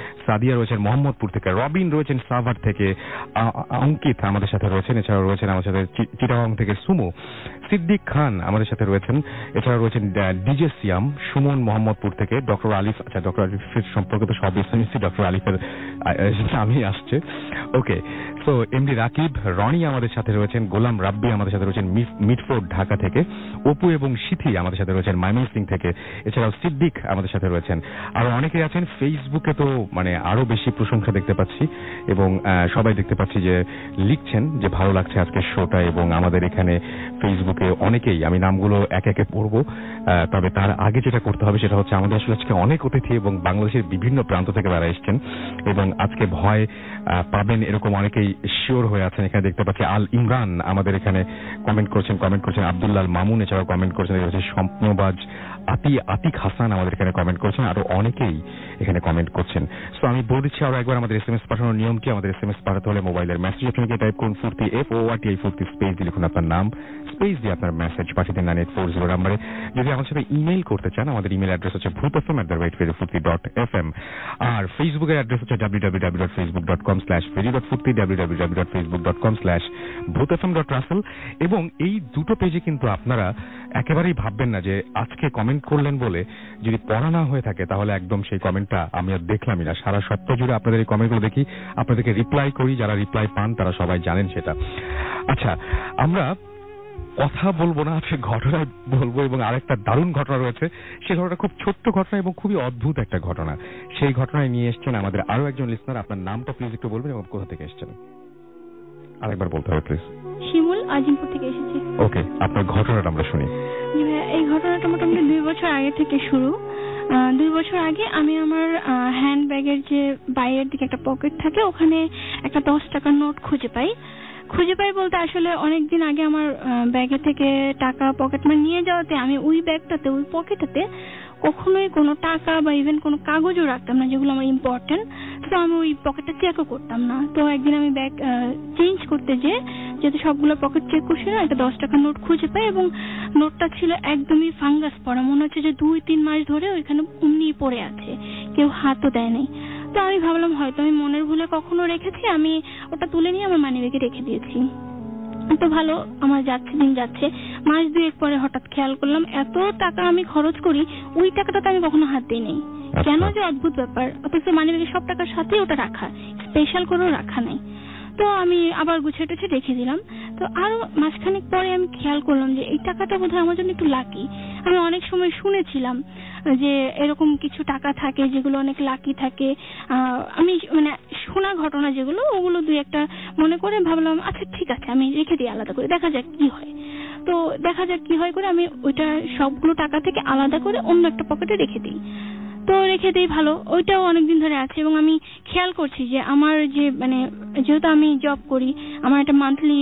সাদিয়া রয়েছেন মোহাম্মদপুর থেকে, রবিন রয়েছেন সাভার থেকে, অঙ্কিত আমাদের সাথে রয়েছেন, এছাড়াও রয়েছেন আমাদের সাথে চিটাগাং থেকে সুমু, সিদ্দিক খান আমাদের সাথে রয়েছেন, এছাড়া রয়েছেন ডিজে সিয়াম, সুমন মোহাম্মদপুর থেকে, ডক্টর আলিফ। আচ্ছা, ডক্টর আলিফের সম্পর্কে তো সব এসএমএসি ডক্টর আলিফের আমি আসছে। ওকে, তো এমডি রাকিব, রনি আমাদের সাথে রয়েছেন, গোলাম রাব্বি আমাদের সাথে রয়েছেন মিটফোর্ড ঢাকা থেকে, অপু এবং সিথি আমাদের সাথে রয়েছেন ময়মনসিং থেকে, এছাড়াও সিদ্দিক আমাদের সাথে রয়েছেন। আরো অনেকে আছেন ফেসবুকে, তো মানে আরো বেশি প্রশংসা দেখতে পাচ্ছি এবং সবাই দেখতে পাচ্ছি যে লিখছেন যে ভালো লাগছে আজকের শোটা, এবং আমাদের এখানে ফেসবুকে অনেকেই, আমি নামগুলো একে একে পড়বো, তবে তার আগে যেটা করতে হবে সেটা হচ্ছে আমাদের আসলে আজকে অনেক অতিথি এবং বাংলাদেশের বিভিন্ন প্রান্ত থেকে যারা এসছেন এবং আজকে ভয় পাবেন এরকম অনেকেই শিওর হয়ে আছেন। এখানে দেখতে পাচ্ছি আল ইমরান আমাদের এখানে কমেন্ট করছেন, আব্দুল্লাহ মামুন এছাড়াও কমেন্ট করছেন, স্বপ্নবাজ আতিক হাসান আমাদের এখানে কমেন্ট করছেন, আরো অনেকেই এখানে কমেন্ট করছেন। সো আমি বলে দিচ্ছি আরো একবার আমাদের এসএমএস পাঠানোর নিয়ম কি। আমাদের এসএমএস পাঠাতে হলে মোবাইলের মেসেজ অপশনকে টাইপ করুন ফুর্তি FORTI ফুর্তি স্পেস দিয়ে লিখুন আপনার নাম, স্পেস দিয়ে আপনার মেসেজ পাঠিয়ে দিন 9840 নম্বরে। যদি আমার সাথে ইমেইল করতে চান আমাদের ইমেইল অ্যাড্রেস হচ্ছে bhutfm@ferryfurti.fm, আর ফেসবুকের অ্যাড্রেস হচ্ছে www.facebook.com/ferry.furti, www.facebook.com/bhutfm.russell। এবং এই দুটো পেজে কিন্তু আপনারা একেবারেই ভাববেন না যে আজকে কমেন্ট করলেন বলে যদি পড়া না হয়ে থাকে তাহলে একদম সেই কমেন্টটা আমি আর দেখলামই না। সারা সপ্তাহ জুড়ে আপনাদের এই কমেন্টগুলো দেখি, আপনাদেরকে রিপ্লাই করি, যারা রিপ্লাই পান তারা সবাই জানেন সেটা। আচ্ছা, আমরা কথা বলবো না, আজকে ঘটনা বলবো, এবং আরেকটা দারুণ ঘটনা রয়েছে। সেই ঘটনাটা খুব ছোট্ট ঘটনা এবং খুবই অদ্ভুত একটা ঘটনা। সেই ঘটনায় নিয়ে এসছেন আমাদের আরো একজন লিসনার। আপনার নামটা প্লিজ একটু বলবেন এবং কোথা থেকে এসছেন আরেকবার বলতে হবে প্লিজ। শিমুল, আজিমপুর থেকে এসেছি। ওকে, আপনার ঘটনাটা আমরা শুনি। এই ঘটনাটা মোটামুটি 2 বছর আগে থেকে শুরু। 2 বছর আগে আমি আমার হ্যান্ড ব্যাগের যে বাইরের দিকে একটা পকেট থাকে, ওখানে একটা 10 টাকার নোট খুঁজে পাই বলতে আসলে অনেকদিন আগে আমার ব্যাগে থেকে টাকা পকেট মার নিয়ে যাওয়াতে আমি ওই ব্যাগটাতে, ওই পকেটটাতে কখনোই কোনো টাকা বা ইভেন কোনো কাগজও রাখতাম না যেগুলো আমার ইম্পর্টেন্ট। তো আমি ওই পকেটটা চেকও করতাম না। তো একদিন আমি ব্যাগ চেঞ্জ করতে যেহেতু সবগুলো পকেট চেক করছি না, একটা 10 টাকার নোট খুঁজে পাই এবং নোটটা ছিল একদমই ফাঙ্গাস পড়া, মনে হচ্ছে যে 2-3 মাস ধরে ওইখানে এমনি পড়ে আছে, কেউ হাতও দেয় নাই। তো আমি ভাবলাম হয়তো আমি মনের ভুলে কখনো রেখেছি, আমি ওটা তুলে নিয়ে আমার মানিব্যাগে রেখে দিয়েছি। তো ভালো, আমার দিন যাচ্ছে, মাস 2 পরে হঠাৎ খেয়াল করলাম এত টাকা আমি খরচ করি, ওই টাকাটা তো আমি কখনো হাত দিই নেই। কেন যে অদ্ভুত ব্যাপার, অথচ মানিব্যাগে সব টাকার সাথে ওটা রাখা, স্পেশাল করেও রাখা নাই। তো আমি আবার গুছিয়ে টুছিয়ে রেখে দিলাম। তো আরো মাসখানেক পরে আমি খেয়াল করলাম যে এই টাকাটা বোধহয় আমার জন্য একটু লাকি। আমি অনেক সময় শুনেছিলাম যে এরকম কিছু টাকা থাকে যেগুলো অনেক লাকি থাকে। আমি মানে শোনা ঘটনা যেগুলো, ওগুলো 2-1টা মনে করে ভাবলাম আচ্ছা ঠিক আছে আমি রেখে দিই আলাদা করে, দেখা যাক কি হয়। তো দেখা যাক কি হয় করে আমি ওইটা সবগুলো টাকা থেকে আলাদা করে অন্য একটা পকেটে রেখে দিই। তো রেখে দিই, ভালো, ওইটাও অনেকদিন ধরে আছে। এবং আমি খেয়াল করছি যে আমার যে মানে যেহেতু আমি জব করি, আমার একটা মান্থলি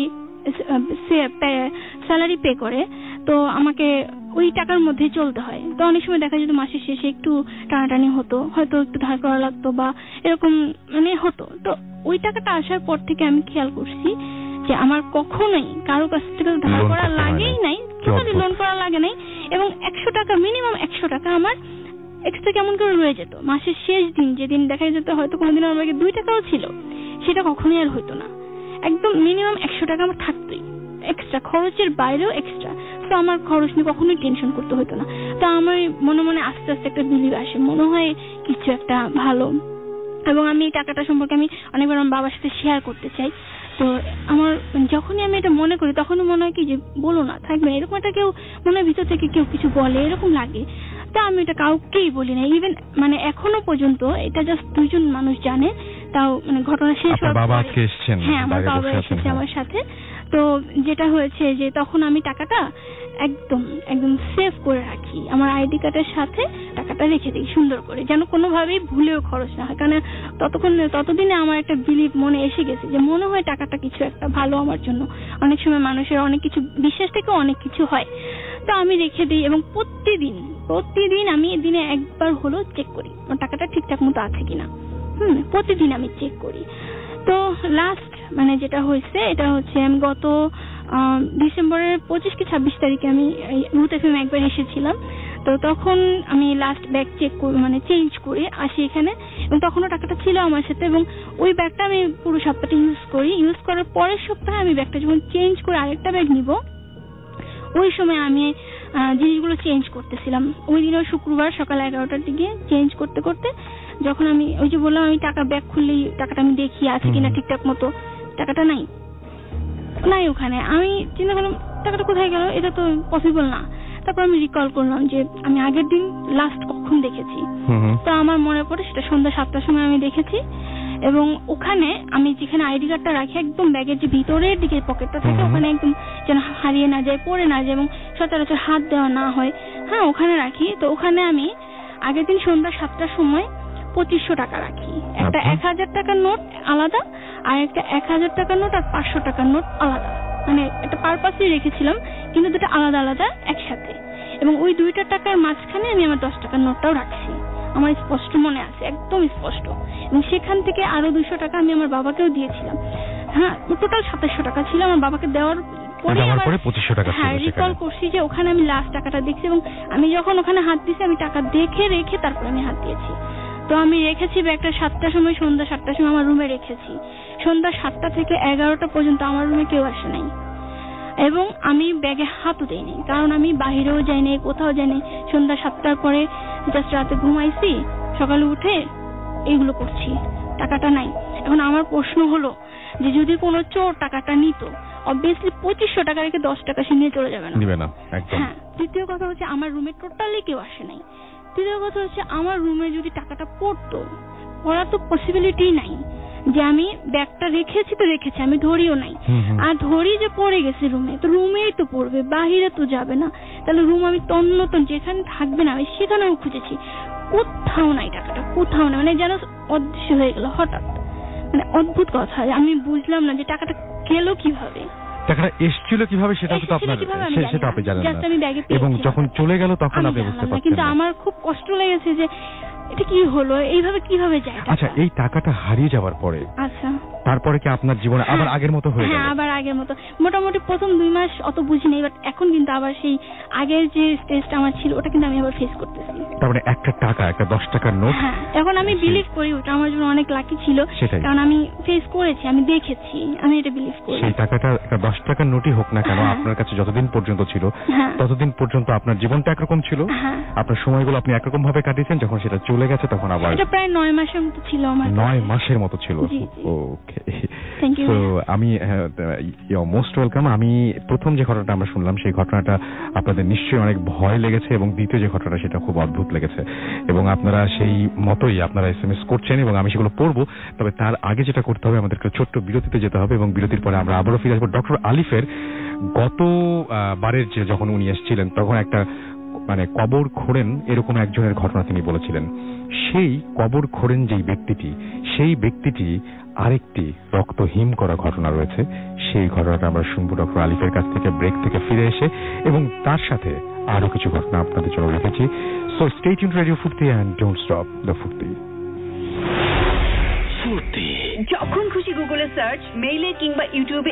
স্যালারি পে করে, তো আমাকে ওই টাকার মধ্যে চলতে হয়। তো অনেক সময় দেখা যেত মাসের শেষে একটু টানাটানি হতো, হয়তো একটু ধার করা লাগতো বা এরকম মানে হতো। তো ওই টাকাটা আসার পর থেকে আমি খেয়াল করছি যে আমার কখনোই কারো কাছ থেকে ধার করা লাগেই নাই, টোটালি লোন করা লাগে নাই। এবং 100 টাকা, মিনিমাম 100 টাকা আমার এক্সট্রা কেমন করে রয়ে যেত। মাসের শেষ দিন যেদিন দেখা যেত হয়তো কোনোদিন আমার ব্যাগে 2 টাকাও ছিল, সেটা কখনোই আর হইতো না। একদম মিনিমাম 100 টাকা আমার থাকতোই, এক্সট্রা খরচের বাইরেও এক্সট্রা। তো আমার খরচ নিয়ে কখনোই টেনশন করতে হতো না। তো আমার মনে মনে আস্তে আস্তে একটা বিলিভ আসে, মনে হয় কিছু একটা ভালো। এবং আমি এই টাকাটা সম্পর্কে আমি অনেকবার আমার বাবার সাথে শেয়ার করতে চাই। তো আমার যখনই আমি এটা মনে করি তখনই মনে হয় কি যে বলো না, থাকবে এরকম একটা কেউ মনে হয় ভিতর থেকে কেউ কিছু বলে, এরকম লাগে। তা আমি এটা কাউকেই বলি না, ইভেন মানে এখনো পর্যন্ত এটা জাস্ট 2 জন মানুষ জানে। তাও মানে ঘটনা শেষ হওয়ার বাবা পরে, আজকে এসেছেন, হ্যাঁ আমার বাবা এসেছে আমার সাথে। তো যেটা হয়েছে যে তখন আমি টাকাটা একদম সেভ করে রাখি, আমার আইডি কার্ডের সাথে টাকাটা রেখে দিই সুন্দর করে, যেন কোনোভাবেই ভুলেও খরচ না হয়। কারণ ততদিনে আমার একটা বিলিভ মনে এসে গেছে যে মনে হয় টাকাটা কিছু একটা ভালো আমার জন্য। অনেক সময় মানুষের অনেক কিছু বিশ্বাস থেকে অনেক কিছু হয়। তো আমি রেখে দিই এবং প্রতিদিন আমি দিনে একবার হলো চেক করি আমার টাকাটা ঠিকঠাক মতো আছে কিনা। প্রতিদিন আমি চেক করি। তো লাস্ট মানে যেটা হয়েছে এটা হচ্ছে আমি গত ডিসেম্বরের 25 কি 26 তারিখে আমি ভূত এফএম একবার এসেছিলাম। তো তখন আমি লাস্ট ব্যাগ চেঞ্জ করে আসি এখানে এবং তখনও টাকাটা ছিল আমার সাথে, এবং ওই ব্যাগটা আমি পুরো সপ্তাহটা ইউজ করার পরের সপ্তাহে আমি ব্যাগটা যখন চেঞ্জ করে আরেকটা ব্যাগ নিব, ওই সময় আমি জিনিসগুলো চেঞ্জ করতেছিলাম। ওই দিনও শুক্রবার সকাল 11টার দিকে চেঞ্জ করতে করতে যখন আমি ওই যে বললাম আমি টাকা ব্যাগ খুললেই টাকাটা আমি দেখি আছে কিনা ঠিকঠাক মতো, টাকাটা নাই ওখানে। আমি চিন্তা করলাম টাকাটা কোথায় গেল, এটা তো পসিবল না। তারপর আমি রিকল করলাম যে আমি আগের দিন লাস্ট কখন দেখেছি। তো আমার মনে পড়ে সেটা সন্ধ্যা 7টার সময় আমি দেখেছি, এবং ওখানে আমি যেখানে আইডি কার্ডটা রাখি একদম ব্যাগের যে ভিতরের দিকে পকেটটা থাকে ওখানে একদম যেন হারিয়ে না যায়, পড়ে না যায় এবং সচরাচর হাত দেওয়া না হয়, হ্যাঁ ওখানে রাখি। তো ওখানে আমি আগের দিন সন্ধ্যা 7টার সময় 2500 টাকা রাখি, একটা 1000 টাকার নোট আলাদা আর একটা 1000 টাকার নোট আর 500 টাকার নোট আলাদা, মানে একটা পারপাসই রেখেছিলাম কিন্তু দুটো আলাদা আলাদা একসাথে। এবং ওই 2টা টাকার মাঝখানে আমি আমার 10 টাকার নোটটাও রাখছি, আমার স্পষ্ট মনে আছে, একদম স্পষ্ট। এবং সেখান থেকে আরো 200 টাকা আমি আমার বাবাকেও দিয়েছিলাম। হ্যাঁ, টোটাল 2700 টাকা ছিল। আমার বাবাকে দেওয়ার পরে 2500 টাকা ছিল। হ্যাঁ, রিকল করছি যে ওখানে আমি লাস্ট টাকাটা দেখছি, এবং আমি যখন ওখানে হাত দিয়েছি আমি টাকা দেখে রেখে তারপরে আমি হাত দিয়েছি। তো আমি রেখেছি ব্যাগটা 7টার সময়, সন্ধ্যা 7টার সময় আমার রুমে রেখেছি। সন্ধ্যা 7টা থেকে 11টা পর্যন্ত আমার রুমে কেউ আসে নাই, এবং আমি ব্যাগে হাতও দেইনি, কারণ আমি বাহিরেও যাইনি, কোথাও যাইনি। সন্ধ্যা 7টার পরে জাস্ট রাতে ঘুমাইছি, সকালে উঠে এইগুলো করছি, টাকাটা নাই। এখন আমার প্রশ্ন হলো যে যদি কোনো চোর টাকাটা নিত, অবভিয়াসলি 2500 টাকা রেখে 10 টাকা সে নিয়ে চলে যাবে না। হ্যাঁ, দ্বিতীয় কথা হচ্ছে আমার রুমে টোটালি কেউ আসে নাই। তৃতীয় কথা হচ্ছে আমার রুমে যদি টাকাটা পড়তো, পড়ার তো পসিবিলিটি নাই যে আমি ব্যাগটা রেখেছি তো রেখেছি, আমি ধরিও নাই। আর ধরি যে পড়ে গেছে রুমে, তো রুমেই তো পড়বে, বাহিরে তো যাবে না। তাহলে রুম আমি তন্নতন যেখানে থাকবে না আমি সেখানেও খুঁজেছি, কোথাও নাই টাকাটা, কোথাও না, মানে যেন অদৃশ্য হয়ে গেল হঠাৎ। মানে অদ্ভুত কথা, আমি বুঝলাম না যে টাকাটা গেল কিভাবে, টাকাটা এসেছিল কিভাবে সেটা তো আপনার সেটা আপনি জানেন না, এবং যখন চলে গেল তখন আপনি বুঝতে পারছেন। কিন্তু আমার খুব কষ্ট লেগেছে যে এটা কি হলো, এইভাবে কিভাবে যায়। আচ্ছা, এই টাকাটা হারিয়ে যাওয়ার পরে আচ্ছা তারপরে কি আপনার জীবনে আবার আগের মতো হয়ে গেল? হ্যাঁ, আবার আগের মতো। মোটামুটি প্রথম 2 মাস অত বুঝি নাই, বাট এখন কিন্তু আবার সেই আগের যে স্টেজটা আমার ছিল ওটা কিন্তু আমি আবার ফেস করতেছি। তার মানে একটা টাকা, একটা 10 টাকার নোট। হ্যাঁ, এখন আমি বিলিভ করি ওটা আমার জন্য অনেক লাকি ছিল, কারণ আমি ফেস করেছি, আমি দেখেছি, আমি এটা বিলিভ করি। সেই টাকাটা একটা 10 টাকার নোটই হোক না কেন, আপনার কাছে যতদিন পর্যন্ত ছিল ততদিন পর্যন্ত আপনার জীবনটা একরকম ছিল, আপনার সময়গুলো আপনি একরকম ভাবে কাটিয়েছেন। যখন সেটা চলে গেছে তখন আবার এটা প্রায় 9 মাসের মতো ছিল আমার। 9 মাসের মতো ছিল। ওকে, তো আমি মোস্ট ওয়েলকাম। আমি প্রথম যে ঘটনাটা আমরা শুনলাম সেই ঘটনাটা আপনাদের নিশ্চয়ই অনেক ভয় লেগেছে, এবং দ্বিতীয় যে ঘটনাটা সেটা খুব অদ্ভুত লেগেছে, এবং আপনারা সেই মতোই আপনারা SMS করছেন এবং আমি সেগুলো পড়বো। তবে তার আগে যেটা করতে হবে, আমাদেরকে ছোট্ট বিরতিতে যেতে হবে, এবং বিরতির পরে আমরা আবারও ফিরে আসবো। ডক্টর আলিফের গত বারের যে যখন উনি এসেছিলেন তখন একটা মানে কবর খোঁড়েন এরকম একজনের ঘটনা তিনি বলেছিলেন। সেই কবর খোঁড়েন যেই ব্যক্তিটি, সেই ব্যক্তিটি আরেকটি রক্তহীন করা ঘটনা রয়েছে। সেই ঘটনাটা আমরা শুনবো ডক্টর আলিফের কাছ থেকে ব্রেক থেকে ফিরে এসে, এবং তার সাথে আরো কিছু ঘটনা আপনাদের জন্য রেখেছি। So stay tuned radio Foorti and don't stop the Foorti. যখন খুশি গুগলে সার্চ, মেইলে কিংবা ইউটিউবে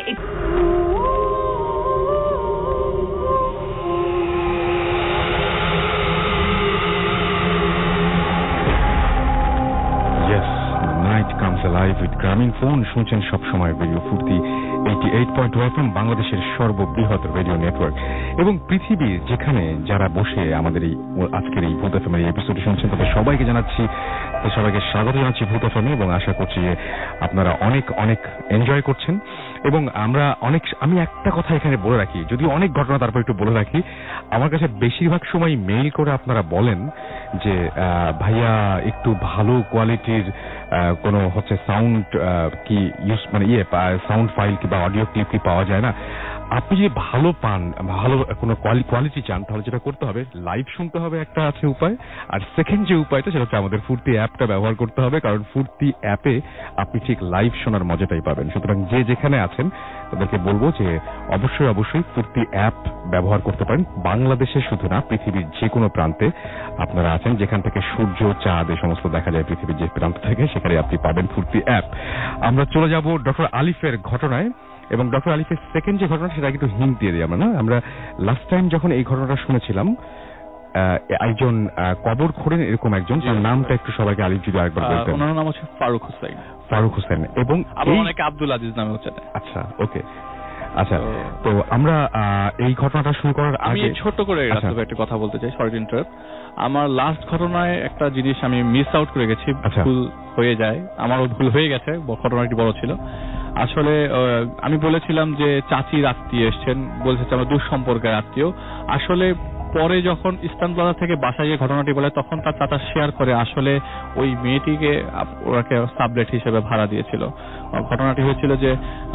লাইভ উইথ গ্রামীণ ফোন শুনছেন সবসময় রেডিও ফুর্তি 88.2 FM, বাংলাদেশের সর্ববৃহৎ রেডিও নেটওয়ার্ক, এবং পৃথিবীর যেখানে যারা বসে আমাদের এই আজকের এই ভূত এফএম এর এপিসোড শুনছেন তাদের সবাইকে জানাচ্ছি, সবাইকে স্বাগত জানাচ্ছি ভূত এফএম, এবং আশা করছি যে আপনারা অনেক অনেক এনজয় করছেন। এবং আমি একটা কথা এখানে বলে রাখি, যদিও অনেক ঘটনা তারপর একটু বলে রাখি, আমার কাছে বেশিরভাগ সময় মেইল করে আপনারা বলেন যে ভাইয়া একটু ভালো কোয়ালিটির কোনো হচ্ছে সাউন্ড কি ইউজ মানে সাউন্ড ফাইল কিংবা অডিও ক্লিপ কি পাওয়া যায় না। আপনি যদি ভালো পান, ভালো কোনো কোয়ালিটি চান, তাহলে যেটা করতে হবে লাইভ শুনতে হবে, একটা আছে উপায়। আর সেকেন্ড যে উপায়টা সেটা হচ্ছে আমাদের ফুর্তি অ্যাপটা ব্যবহার করতে হবে, কারণ ফুর্তি অ্যাপে আপনি ঠিক লাইভ শোনার মজাটাই পাবেন। সুতরাং যে যেখানে আছেন তাদেরকে বলবো যে অবশ্যই ফুর্তি অ্যাপ ব্যবহার করতে পারেন। বাংলাদেশে শুধু না, পৃথিবীর যে কোনো প্রান্তে আপনারা আছেন, যেখান থেকে সূর্য চাঁদ এই সমস্ত দেখা যায় পৃথিবীর যে প্রান্ত থেকে, সেখানে আপনি পাবেন ফুর্তি অ্যাপ। আমরা চলে যাব ডক্টর আলিফের ঘটনায়, এবং ডক্টর আলিফের সেকেন্ড যে ঘটনা সেটা একটু হিন্ট দিয়ে দিই আমরা। আমরা লাস্ট টাইম যখন এই ঘটনাটা শুনেছিলাম একজন কবর খোঁড়েন এরকম একজন, তার নামটা একটু সবাইকে আলিফ যদি আরেকবার বলতেন। ওনার নাম হচ্ছে ফারুক হোসেন। ফারুক হোসেন, এবং অনেকে আব্দুল আজিজ নামে হচ্ছে। আচ্ছা, ওকে, আচ্ছা। তো আমরা এই ঘটনাটা শুরু করার আগে ছোট করে একটা কথা বলতে চাই, সরি টু ইন্টারাপ্ট। আমার লাস্ট ঘটনায় একটা জিনিস আমি মিস আউট করে গেছি, ভুল হয়ে যায়, আমারও ভুল হয়ে গেছে, ঘটনাটি বড় ছিল। আসলে আমি বলেছিলাম যে চাচির আত্মীয় এসছেন, বলছে আমার দুঃসম্পর্কের আত্মীয়। আসলে পরে যখন ইস্টার্ন প্লাজা থেকে বাসায় গিয়ে ঘটনাটি বলে, তখন তার চাচা শেয়ার করে আসলে ওই মেয়েটিকে ওরাকে সাবলেট হিসেবে ভাড়া দিয়েছিল। ঘটনাটি হয়েছিল যে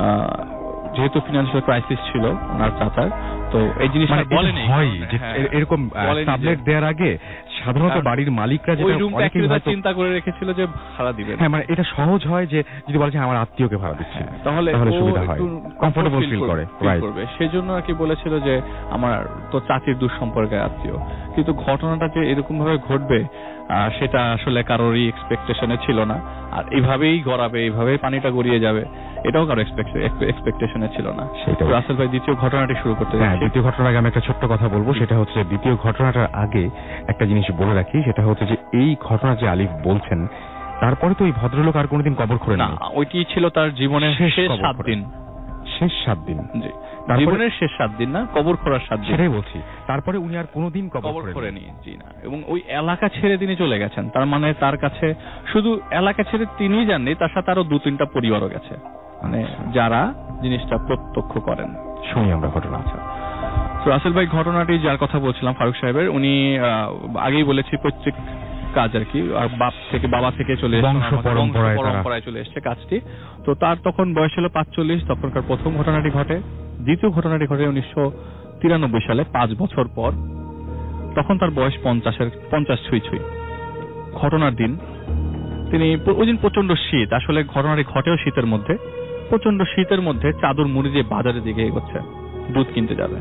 যেহেতু ফিনান্সিয়াল ক্রাইসিস ছিল ওনার চাচার, তো এই জিনিসটা বলেনি হয় যে এরকম সাবলেট দেওয়ার আগে সাধারণত বাড়ির মালিকরা চিন্তা করে রেখেছিল যে ভাড়া দিবেন। হ্যাঁ, মানে এটা সহজ হয় যে যদি বলে যে আমার আত্মীয়কে ভাড়া দিচ্ছে, তাহলে সুবিধা হয়, কমফোর্টেবল ফিল করে। সেই জন্য আর কি বলেছিল যে আমার তো চাচির দুঃসম্পর্কের আত্মীয়। কিন্তু ঘটনাটা যে এরকম ভাবে ঘটবে সেটা আসলে কারোরই এক্সপেকটেশনে ছিল না। আর এইভাবেই গড়াবে, এইভাবেই পানিটা গড়িয়ে যাবে, এটাও কারো এক্সপেকটেশনে ছিল না। রাসেল ভাই, দ্বিতীয় ঘটনাটি শুরু করতে যাচ্ছি। দ্বিতীয় ঘটনার আগে আমি একটা ছোট্ট কথা বলবো, সেটা হচ্ছে দ্বিতীয় ঘটনাটার আগে একটা জিনিস বলে রাখি, সেটা হচ্ছে যে এই ঘটনা যে আলিফ বলছেন, তারপরে তো ওই ভদ্রলোক আর কোনোদিন কবর খোঁড়ে না। ওইটি ছিল তার জীবনের শেষ 7 দিন। শেষ 7 দিন, জি, জীবনের শেষ 7 দিন না, কবর খোঁড়ার 7 দিন, সেটাই বলছি। তারপরে উনি আর কোনোদিন কবর খোঁড়েনি। জি না, এবং ওই এলাকা ছেড়ে তিনি চলে গেছেন। তার মানে তার কাছে শুধু এলাকা ছেড়ে তিনিই যাননি, তার সাথে আরো 2-3টা পরিবারও গেছে, মানে যারা জিনিসটা প্রত্যক্ষ করেন। শুনি আমরা ঘটনা। আচ্ছা, রাসেল ভাই, ঘটনাটি যার কথা বলছিলাম ফারুক সাহেবের, উনি আগেই বলেছি প্রত্যেক কাজ আর কি বাবা থেকে চলে এসেছে, পরম্পরায় চলে এসেছে কাজটি। তো তার তখন বয়স ছিল 45, তখনকার প্রথম ঘটনাটি ঘটে। দ্বিতীয় ঘটনাটি ঘটে 1993 সালে, 5 বছর পর। তখন তার বয়স 50 ছুঁই। ঘটনার দিন তিনি, ওই দিন প্রচন্ড শীত, আসলে ঘটনাটি ঘটেও শীতের মধ্যে, প্রচন্ড শীতের মধ্যে চাদর মুড়ি দিয়ে বাজারের দিকে এগোচ্ছে, দুধ কিনতে যাবে।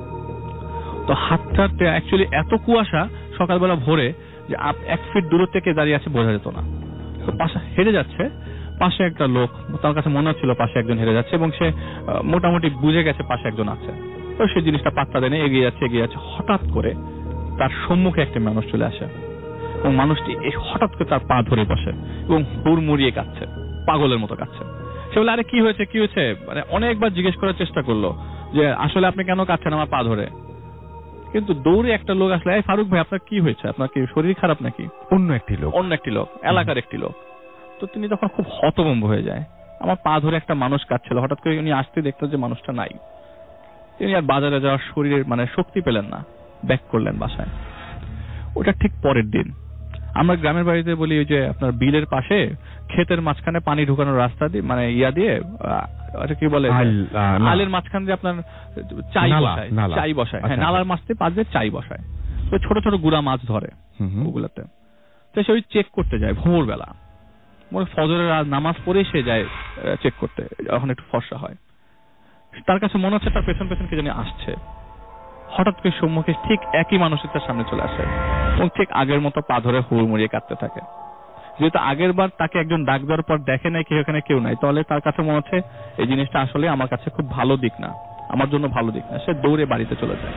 তো হাঁটতে অ্যাকচুয়ালি এত কুয়াশা সকালবেলা ভোরে যে 1 ফিট দূর থেকে দাঁড়িয়ে আছে বোঝা যেত না। তো পাশে হেঁটে যাচ্ছে, পাশে একটা লোক, তার কাছে মনে হচ্ছিল পাশে একজন হেঁটে যাচ্ছে, এবং সে মোটামুটি বুঝে গেছে পাশে একজন আছে। তো সেই জিনিসটা পাত্তা দেয় না, এগিয়ে যাচ্ছে। হঠাৎ করে তার সম্মুখে একটা মানুষ চলে আসে, এবং মানুষটি হঠাৎ করে তার পা ধরে বসে এবং হুড়মুড়িয়ে কাঁদছে, পাগলের মতো কাঁদছে। সে বলে, আরে কি হয়েছে? মানে অনেকবার জিজ্ঞেস করার চেষ্টা করলো যে আসলে আপনি কেন কাঁদছেন আমার পা ধরে। কিন্তু দৌড়ে একটা লোক আসলে, এই ফারুক ভাই, আপনার কি হয়েছে? আপনার কি শরীর খারাপ নাকি? অন্য একটি লোক, এলাকার একটি লোক। তো তিনি তখন খুব হতভম্ব হয়ে যায়, আমার পা ধরে একটা মানুষ কাঁদছিল। হঠাৎ করে উনি আসতে দেখলো যে মানুষটা নাই। তিনি আর বাজারে যাওয়ার শরীরের মানে শক্তি পেলেন না, ব্যাক করলেন বাসায়। ওটা ঠিক পরের দিন। আমরা গ্রামের বাড়িতে বলি ওই যে আপনার বিলের পাশে ক্ষেতের মাঝখানে পানি ঢুকানোর রাস্তা দিয়ে, মানে দিয়ে কি বলে, আলের মাঝখান দিয়ে আপনার চাই বসায়। হ্যাঁ, নালার মাছতে পাশ দিয়ে চাই বসায়। তো ছোট ছোট গুড়া মাছ ধরে ওগুলাতে। তো সে ওই চেক করতে যায় ভোরবেলা, ফজরের নামাজ পড়ে সে যায় চেক করতে, যখন একটু ফর্সা হয়। তার কাছে মনে হচ্ছে তার পেছন কে জানি আসছে। হঠাৎ করে সম্মুখে ঠিক একই মানুষের তার সামনে চলে আসে, এবং ঠিক আগের মতো পা ধরে হুড়মুড়িয়ে কাঁদতে থাকে। যেহেতু আগের বার তাকে একজন ডাক দেওয়ার পর দেখে নাই এখানে কেউ নাই, তাহলে তার কাছে মনে হচ্ছে এই জিনিসটা আসলে আমার কাছে খুব ভালো দিক না, আমার জন্য ভালো দিক না। সে দৌড়ে বাড়িতে চলে যায়।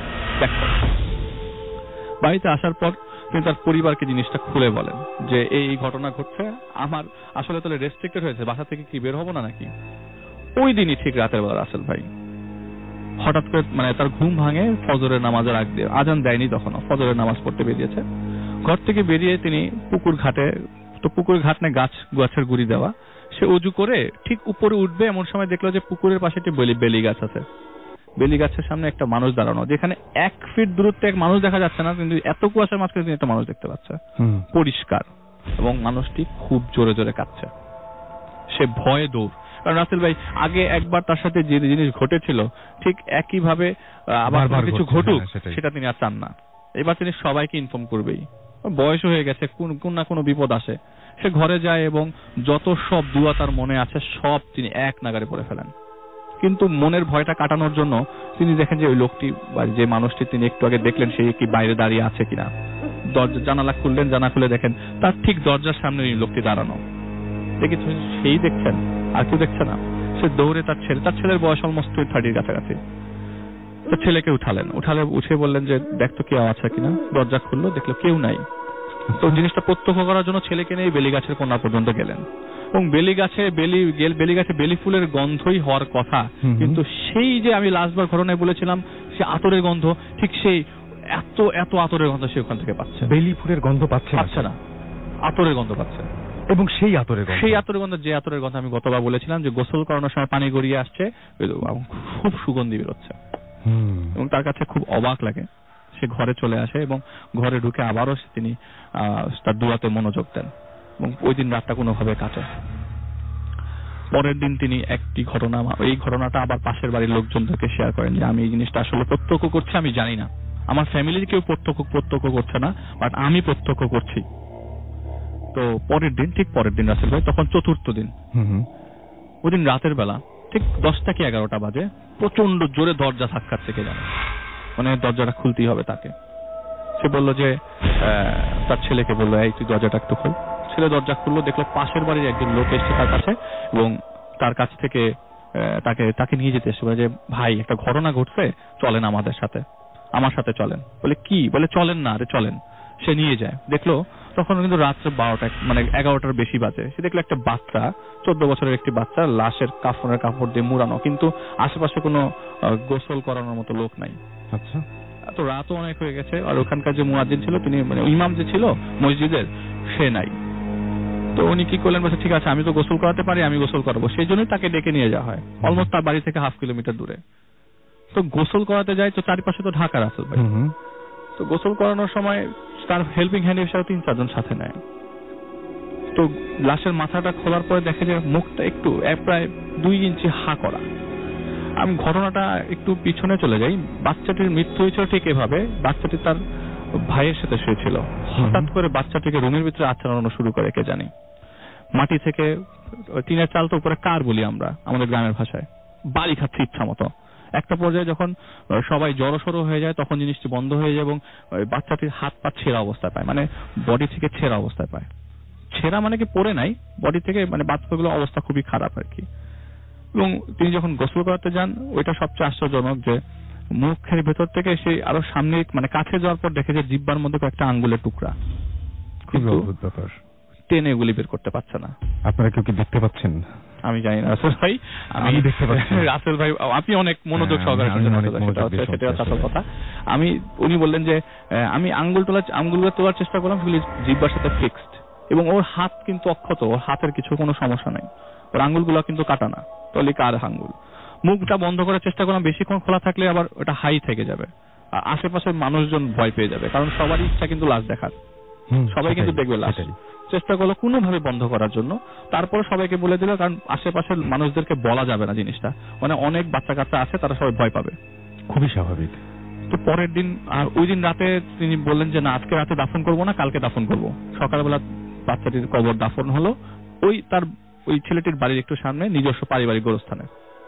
বাড়িতে আসার পর তিনি তার পরিবারকে জিনিসটা খুলে বলেন যে এই ঘটনা ঘটছে, আমার আসলে তাহলে রেস্ট্রিক্টেড হয়েছে, বাসা থেকে কি বের হবো না নাকি। ওই দিনই ঠিক রাতের বেলা রাসেল ভাই হঠাৎ করে মানে তার ঘুম ভাঙে, ফজরের নামাজের আগ দিয়ে, আজান দেয়নি তখনও, ফজরের নামাজ পড়তে বেরিয়েছে। ঘর থেকে বেরিয়ে তিনি পুকুর ঘাটে, তো পুকুর ঘাট না গাছের গুড়ি দেওয়া, সে উজু করে ঠিক উপরে উঠবে, এমন সময় দেখলো যে পুকুরের পাশে একটি বেলি গাছ আছে। বেলি গাছের সামনে একটা মানুষ দাঁড়ানো, যেখানে 1 ফিট দূরত্বে এক মানুষ দেখা যাচ্ছে না, কিন্তু এত কুয়াশার মাঝখানে তিনি একটা মানুষ দেখতে পাচ্ছে পরিষ্কার, এবং মানুষটি খুব জোরে জোরে কাঁদছে। সে ভয়ে দৌড়, কারণ রাসেল ভাই আগে একবার তার সাথে যে জিনিস ঘটেছিল ঠিক একই ভাবে আবার কিছু ঘটুক সেটা তিনি আর চান না। এবার তিনি সবাইকে ইনফর্ম করবেই, বয়স হয়ে গেছে, কোন না কোনো বিপদ আসে। সে ঘরে যায় এবং যত সব দুয়া তার মনে আছে সব তিনি এক নাগারে পড়ে ফেলেন। কিন্তু মনের ভয়টা কাটানোর জন্য তিনি দেখেন যে ওই লোকটি বা যে মানুষটি তিনি একটু আগে দেখলেন সে কি বাইরে দাঁড়িয়ে আছে কিনা। দরজা জানালা খুললেন, খুলে দেখেন তার ঠিক দরজার সামনে ওই লোকটি দাঁড়ানো। দেখি সেই দেখছেন, আর কেউ দেখছে না। সে দৌড়ে তার ছেলের বয়স অলমোস্ট 30 কাছাকাছি, তো ছেলেকে উঠে বললেন যে দেখ তো কেউ আছে কিনা। দরজা খুললো, দেখলো কেউ নাই। তো জিনিসটা প্রত্যক্ষ করার জন্য ছেলেকে নিয়ে বেলিগাছের কোণা পর্যন্ত গেলেন এবং বেলিগাছে বেলি ফুলের গন্ধই হওয়ার কথা, কিন্তু সেই যে আমি লাস্টবার ঘটনায় বলেছিলাম সে আতরের গন্ধ, ঠিক সেই এত আতরের গন্ধ সে ওখান থেকে পাচ্ছে। বেলি ফুলের গন্ধ পাচ্ছে না, আতরের গন্ধ পাচ্ছে। এবং সেই আতরের গন্ধ যে আতরের গন্ধ আমি গতবার বলেছিলাম যে গোসল করানোর সময় পানি গড়িয়ে আসছে, খুব সুগন্ধি বেরোচ্ছে এবং তার কাছে খুব অবাক লাগে। সে ঘরে চলে আসে এবং ঘরে ঢুকে আবারও তিনি তার দোয়াতে মনোযোগ দেন এবং ওই দিন রাতটা কোনোভাবে কাটে। পরের দিন তিনি এই ঘটনাটা আবার পাশের বাড়ির লোকজনদেরকে শেয়ার করেন যে আমি এই জিনিসটা আসলে প্রত্যক্ষ করছি, আমি জানি না, আমার ফ্যামিলির কেউ প্রত্যক্ষ করছে না, বাট আমি প্রত্যক্ষ করছি। তো ঠিক পরের দিন রাসেল ভাই, তখন চতুর্থ দিন, ওই দিন রাতের বেলা ঠিক 10টা কি 11টা বাজে, প্রচন্ড জোরে দরজা ধাক্কাচ্ছে, কে জানে, মানে দরজাটা খুলতেই হবে তাকে। সে বললো যে তার ছেলেকে বললো, এই তুই দরজাটা একটু খোল। ছেলে দরজা খুললো, দেখলো পাশের বাড়ির একজন লোক এসছে তার কাছে এবং তার কাছ থেকে তাকে নিয়ে যেতে এসছে, যে ভাই একটা ঘটনা ঘটছে, চলেন আমার সাথে চলেন। বলে কি? বলে চলেন না, আরে চলেন। সে নিয়ে যায়, দেখলো তখন কিন্তু রাত্রে 12টা মানে 11টার বেশি বাজে। সে দেখলো একটা বাচ্চা, 14 বছরের একটি বাচ্চা, লাশের কাপড় দিয়ে মুড়ানো, কিন্তু আশেপাশে কোনো গোসল করানোর মতো লোক নাই। আচ্ছা, তো রাতও অনেক হয়ে গেছে, আর ওখানকার যে মুয়াজ্জিন ছিল, তিনি মানে ইমাম যে ছিল মসজিদের, সে নাই। তো উনি কি করলেন, বলছে ঠিক আছে আমি তো গোসল করাতে পারি, আমি গোসল করাবো। সেই জন্যই তাকে ডেকে নিয়ে যাওয়া হয়, অলমোস্ট তার বাড়ি থেকে 1/2 কিলোমিটার দূরে। তো গোসল করাতে যায়, তো চারিপাশে তো ঢাকা রাসেল ভাই। তো গোসল করানোর সময় তার হেল্পিং হ্যান্ড হিসেবে 3-4 জন সাথে নেয়। তো লাশের মাথাটা খোলার পরে দেখে যে মুখটা একটু প্রায় 2 ইঞ্চি হা করা। আমি ঘটনাটা একটু পিছনে চলে যাই। বাচ্চাটির মৃত্যু হয়েছিল ঠিক এভাবে, বাচ্চাটি তার ভাইয়ের সাথে শুয়েছিল, হঠাৎ করে বাচ্চাটিকে রুমের ভিতরে আচরণ শুরু করে, কে জানি মাটি থেকে টিনের চাল তো উপরে কার বলি আমরা আমাদের গ্রামের ভাষায়, বাড়ি খাচ্ছে ইচ্ছা মতো। একটা পর্যায়ে যখন সবাই জড়সড়ো হয়ে যায়, তখন জিনিসটি বন্ধ হয়ে যায় এবং বাচ্চাটির হাত পা ছেঁড়া অবস্থায় পায়, মানে বডি থেকে ছেঁড়া অবস্থায় পায়। ছেঁড়া মানে কি পড়ে নাই, বডি থেকে, মানে বাচ্চাগুলো অবস্থা খুবই খারাপ আর কি। এবং তিনি যখন গোসল করাতে যান, ওইটা সবচেয়ে আশ্চর্যজনক যে মুখের ভেতর থেকে সে আরো সামনে মানে কাছে যাওয়ার পর দেখে যে জিহ্বার মধ্যে একটা আঙ্গুলের টুকরা, খুব অদ্ভুত ব্যাপার, টেনে এগুলি বের করতে পারছে না। আপনারা কেউ কি দেখতে পাচ্ছেন? আমি জানি না রাসেল ভাই, আমি দেখতে পাচ্ছি। রাসেল ভাই আপনি অনেক মনোযোগ সহকারে সেটা আসল কথা। উনি বললেন যে আমি আঙ্গুলগুলো তোলার চেষ্টা করলাম, জিহ্বার সাথে ফিক্সড, এবং ওর হাত কিন্তু অক্ষত, ওর হাতের কিছু কোনো সমস্যা নাই, ওর আঙ্গুলগুলো কিন্তু কাটা না, তলিকার আঙ্গুল। মুখটা বন্ধ করার চেষ্টা করলাম, বেশিক্ষণ খোলা থাকলে আবার ওটা হাই থেকে যাবে, আর আশেপাশের মানুষজন ভয় পেয়ে যাবে, কারণ সবারই ইচ্ছা কিন্তু লাশ দেখার, সবাই কিন্তু দেখবে লাশ। চেষ্টা করলো কোনোভাবে বন্ধ করার জন্য, তারপরে সবাইকে বলে দিল, কারণ আশেপাশের মানুষদেরকে বলা যাবে না জিনিসটা, মানে অনেক বাচ্চা কাচ্চা আছে, তারা সবাই ভয় পাবে, খুবই স্বাভাবিক। তো পরের দিন, আর ওই দিন রাতে তিনি বললেন যে না, আজকে রাতে দাফন করবো না, কালকে দাফন করবো। সকালবেলা বাচ্চাটির কবর দাফন হলো ওই ছেলেটির বাড়ির একটু সামনে নিজস্ব পারিবারিক গোরস্থানে।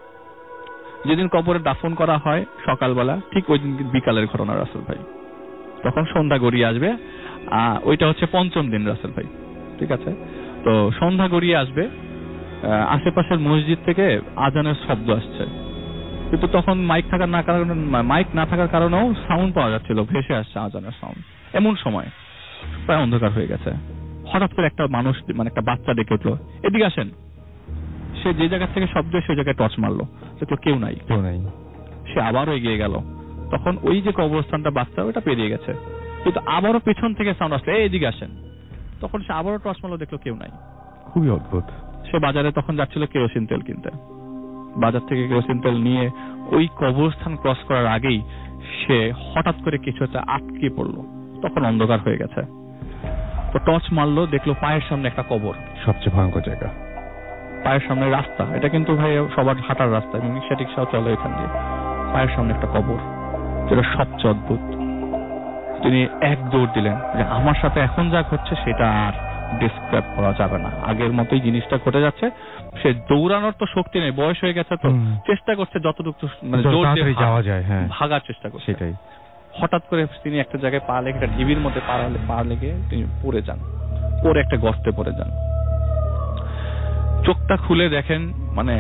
যেদিন কবরে দাফন করা হয় সকালবেলা, ঠিক ওই দিন বিকালের ঘটনা রাসেল ভাই। তখন সন্ধ্যা গড়িয়ে আসবে, ওইটা হচ্ছে 5ম দিন রাসেল ভাই, ঠিক আছে। তো সন্ধ্যা গড়িয়ে আসবে, আশেপাশের মসজিদ থেকে আজানের শব্দ আসছে, কিন্তু তখন মাইক না থাকার কারণেও সাউন্ড পাওয়া যাচ্ছিল, ভেসে আসছে আজানের সাউন্ড। এমন সময় প্রায় অন্ধকার হয়ে গেছে, হঠাৎ করে একটা মানুষ, মানে একটা বাচ্চা ডেকে উঠলো, এদিকে আসেন। সে যে জায়গা থেকে শব্দ, সেই জায়গায় টর্চ মারলো, দেখলো কেউ নাই। সে আবারও এগিয়ে গেল, তখন ওই যে কবরস্থানটা বাচ্চা, ওটা পেরিয়ে গেছে, কিন্তু আবারও পেছন থেকে সাউন্ড আসলো, এদিকে আসেন। তখন সে আবারও টর্চ মারলো, দেখলো কেউ নাই। খুবই অদ্ভুত। সে বাজারে তখন যাচ্ছিল কেরোসিন তেল কিনতে, বাজার থেকে কেরোসিন তেল নিয়ে ওই কবরস্থান ক্রস করার আগেই সে হঠাৎ করে কিছু একটা আটকে পড়লো, তখন অন্ধকার হয়ে গেছে। তো টর্চ মারলো, দেখলো পায়ের সামনে একটা কবর, সবচেয়ে ভয়ঙ্কর জায়গা, পায়ের সামনে রাস্তা, এটা কিন্তু ভাই সবার হাঁটার রাস্তা, এবং রিক্সা টিক্সাও চলে এখান দিয়ে, পায়ের সামনে একটা কবর, যেটা সবচেয়ে অদ্ভুত। তিনি এক দৌড় দিলেন, যে আমার সাথে এখন যা ঘটছে সেটা আর ডিসক্রাইব করা যাবে না, আগের মতোই জিনিসটা ঘটে যাচ্ছে। সে দৌড়ানোর তো শক্তি নেই, বয়স হয়ে গেছে, তো চেষ্টা করছে যতটুকু মানে জোর দিয়ে যাওয়া যায়, ভাগার চেষ্টা করছে। সেটাই হঠাৎ করে তিনি একটা জায়গায় পা লেগে, একটা ঢিবির মধ্যে পা লেগে তিনি পড়ে যান, পরে একটা গর্তে পড়ে যান। চোখটা খুলে দেখেন, মানে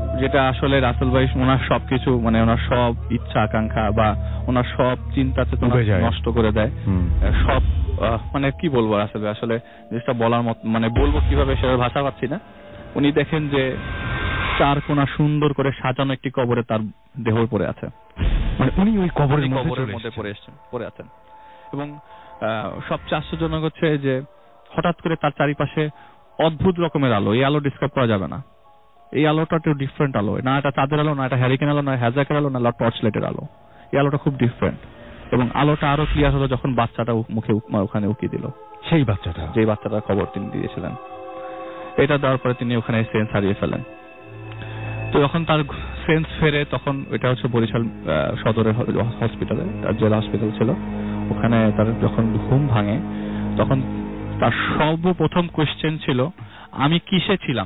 যেটা আসলে রাসেল ভাই ওনার সবকিছু মানে ওনার সব ইচ্ছা আকাঙ্ক্ষা বা ওনার সব চিন্তা চেতনা নষ্ট করে দেয়। সব মানে কি বলবো রাসেল ভাই, আসলে যেটা বলার মত মানে বলবো কিভাবে সেটা ভাষা পাচ্ছি না। উনি দেখেন যে 4 কোণা সুন্দর করে সাজানো একটি কবরে তার দেহ পড়ে আছে, মানে উনি ওই কবরের মধ্যে পড়ে আছেন। এবং সবচেয়ে আশ্চর্যজনক হচ্ছে যে হঠাৎ করে তার চারিপাশে অদ্ভুত রকমের আলো, এই আলো ডিসক্রাইব করা যাবে না। এই আলোটা একটু ডিফারেন্ট আলো, না এটা চাঁদের আলো, না এটা হ্যারিকেন আলো, না হ্যাজাকের আলো, না টর্চ লাইটের আলো। এই আলোটা খুব ডিফারেন্ট। এবং আলোটা আরো ক্লিয়ার হলো যখন বাচ্চাটা মুখে ওখানে উকিয়ে দিল, সেই বাচ্চাটা, যেই বাচ্চাটার খবর তিনি দিয়েছিলেন। এটা দেওয়ার পরে তিনি ওখানে সেন্স হারিয়ে ফেলেন। তো যখন তার সেন্স ফেরে তখন এটা হচ্ছে বরিশাল সদরের হসপিটালে, তার জেলা হসপিটাল ছিল, ওখানে তার যখন ঘুম ভাঙে তখন তার সর্বপ্রথম কোয়েশ্চেন ছিল, আমি কিসে ছিলাম,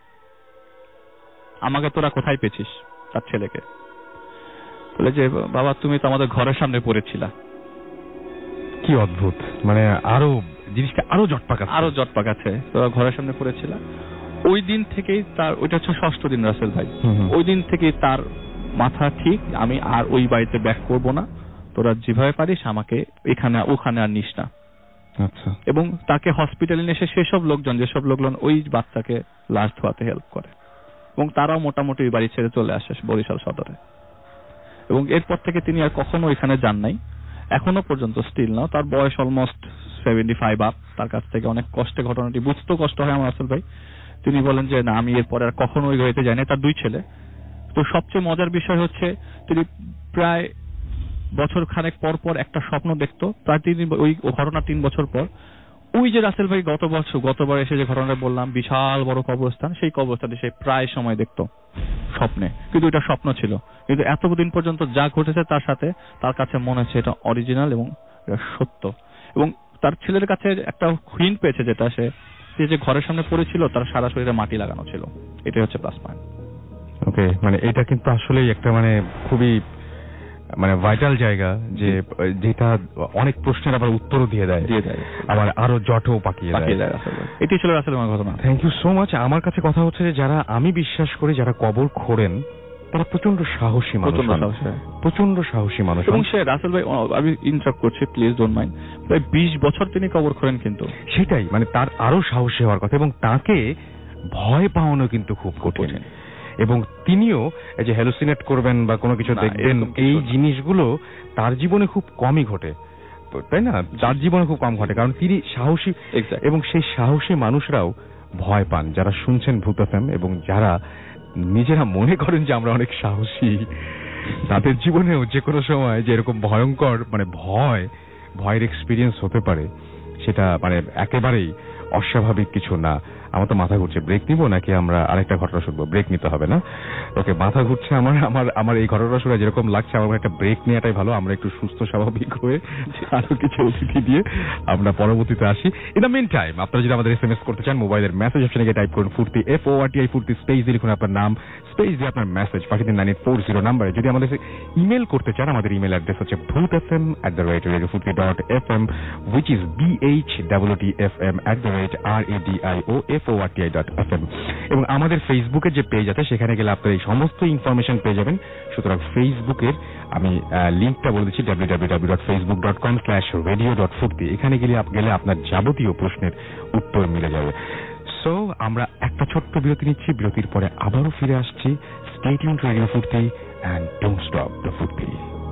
আমাকে তোরা কোথায় পেয়েছিস? তার ছেলেকে বলে যে বাবা তুমি তো আমাদের ঘরের সামনে পড়েছিলা। কি অদ্ভুত, মানে আরো জিনিসটা আরো জটপাকাচ্ছে। তোরা ঘরের সামনে পড়েছিলা। ওই দিন থেকেই তার, ওইটা হচ্ছে 6ষ্ঠ দিন রাসেল ভাই, ওই দিন থেকেই তার মাথা ঠিক, আমি আর ওই বাড়িতে ব্যাক করব না, তোরা যেভাবে পারিস আমাকে এখানে ওখানে আর নিস না। আচ্ছা। এবং তাকে হসপিটালে নিয়ে এসে যেসব লোকজন ওই বাচ্চাকে লাশ ধোয়াতে হেল্প করে, এবং তারাও মোটামুটি ওই বাড়ি ছেড়ে চলে আসে বরিশাল সদরে। এবং এরপর থেকে তিনি আর কখনো ওইখানে যান নাই, এখনো পর্যন্ত স্টিল নাও। তার বয়স অলমোস্ট 75 আপ। তার কাছ থেকে অনেক কষ্টে ঘটনাটি বুঝতেও কষ্ট হয় আমার রাসেল ভাই। তিনি বলেন যে না, আমি এরপরে আর কখনো ওই বাড়িতে যাই না। তার 2 ছেলে। তো সবচেয়ে মজার বিষয় হচ্ছে তিনি প্রায় বছর খানেক পর পর একটা স্বপ্ন দেখতো, প্রায় ওই ঘটনা 3 বছর পর। ওই যে রাসেল ভাই গতবার এসে যে ঘটনাটা বললাম, বিশাল বড় কবরস্থান, সেই কবরস্থানে সে প্রায় সময় দেখতো স্বপ্নে, কিন্তু এটা স্বপ্ন ছিল। কিন্তু এতদিন পর্যন্ত যা ঘটেছে তার সাথে তার কাছে মনে হচ্ছে এটা অরিজিনাল এবং এটা সত্য। এবং তার ছেলের কাছে একটা হিন্ট পেয়েছে, যেটা সে যে ঘরের সামনে পড়েছিল তার সারা শরীরে মাটি লাগানো ছিল। এটাই হচ্ছে প্লাস পয়েন্ট। ওকে, মানে এটা কিন্তু আসলেই একটা মানে খুবই মানে ভাইটাল জায়গা, যে যেটা অনেক প্রশ্নের আবার উত্তরও দিয়ে দেয়, আবার আরো জটও পাকিয়ে দেয়। এটাই ছিল আসলে আমার ঘটনা। Thank you so much. আমার কাছে কথা হচ্ছে যে যারা, আমি বিশ্বাস করি যারা কবর খোঁড়েন তারা প্রচন্ড সাহসী মানুষ। এবং সে রাসেল ভাই, আমি ইন্টারাপ্ট করছি, প্লিজ ডোন্ট মাইন্ড, প্রায় 20 বছর তিনি কবর খোঁড়েন, কিন্তু সেটাই মানে তার আরো সাহসী হওয়ার কথা। এবং তাকে ভয় পাওয়ানো কিন্তু খুব কঠিন। এবং তিনিও যে হ্যালুসিনেট করবেন বা কোনো কিছু দেখবেন, এই জিনিসগুলো তার জীবনে খুব কমই ঘটে, তাই না? তার জীবনে খুব কম ঘটে, কারণ তিনি সাহসী। এবং সেই সাহসী মানুষরাও ভয় পান, যারা শুনছেন ভূত এফএম এবং যারা নিজেরা মনে করেন যে আমরা অনেক সাহসী, তাদের জীবনেও যে কোনো সময় যে এরকম ভয়ঙ্কর মানে ভয়ের এক্সপিরিয়েন্স হতে পারে, সেটা মানে একেবারেই অস্বাভাবিক কিছু না। আমার তো মাথা ঘুরছে, ব্রেক নিব নাকি আমরা আরেকটা ঘটনা শুনবো? ব্রেক নিতে হবে না? ওকে, মাথা ঘুরছে আমার এই ঘটনা শুনে যেরকম লাগছে, আমার একটা ব্রেক নেওয়াটাই ভালো। আমরা একটু সুস্থ স্বাভাবিক হয়ে আরো কিছু অতিথি দিয়ে আমরা পরবর্তীতে আসি। ইন দ্য মিন টাইম আপনারা যদি আমাদের SMS করতে চান, মোবাইলের মেসেজ অপশনে গিয়ে টাইপ করুন ফুর্তি, FORTI ফুর্তি, স্পেস দিয়ে লিখুন আপনার নাম, স্পেস দিয়ে আপনার মেসেজ পাঠিয়ে দিন 9840 নাম্বারে। যদি আমাদের ইমেল করতে চান, আমাদের ইমেল অ্যাড্রেস হচ্ছে bhootfm@radiofurti.fm, which is BHWTFM@radioforti.fm। এবং আমাদের ফেসবুকের যে পেজ আছে সেখানে গেলে আপনারা এই সমস্ত ইনফরমেশন পেয়ে যাবেন। সুতরাং ফেসবুকের আমি লিঙ্কটা বলে দিচ্ছি, www.facebook.com/radio.furti। এখানে গেলে আপনার যাবতীয় প্রশ্নের উত্তর মিলে যাবে। সো আমরা একটা ছোট্ট বিরতি নিচ্ছি, বিরতির পরে আবারও ফিরে আসছি। Stay tuned to radio Foorti and don't stop the Foorti.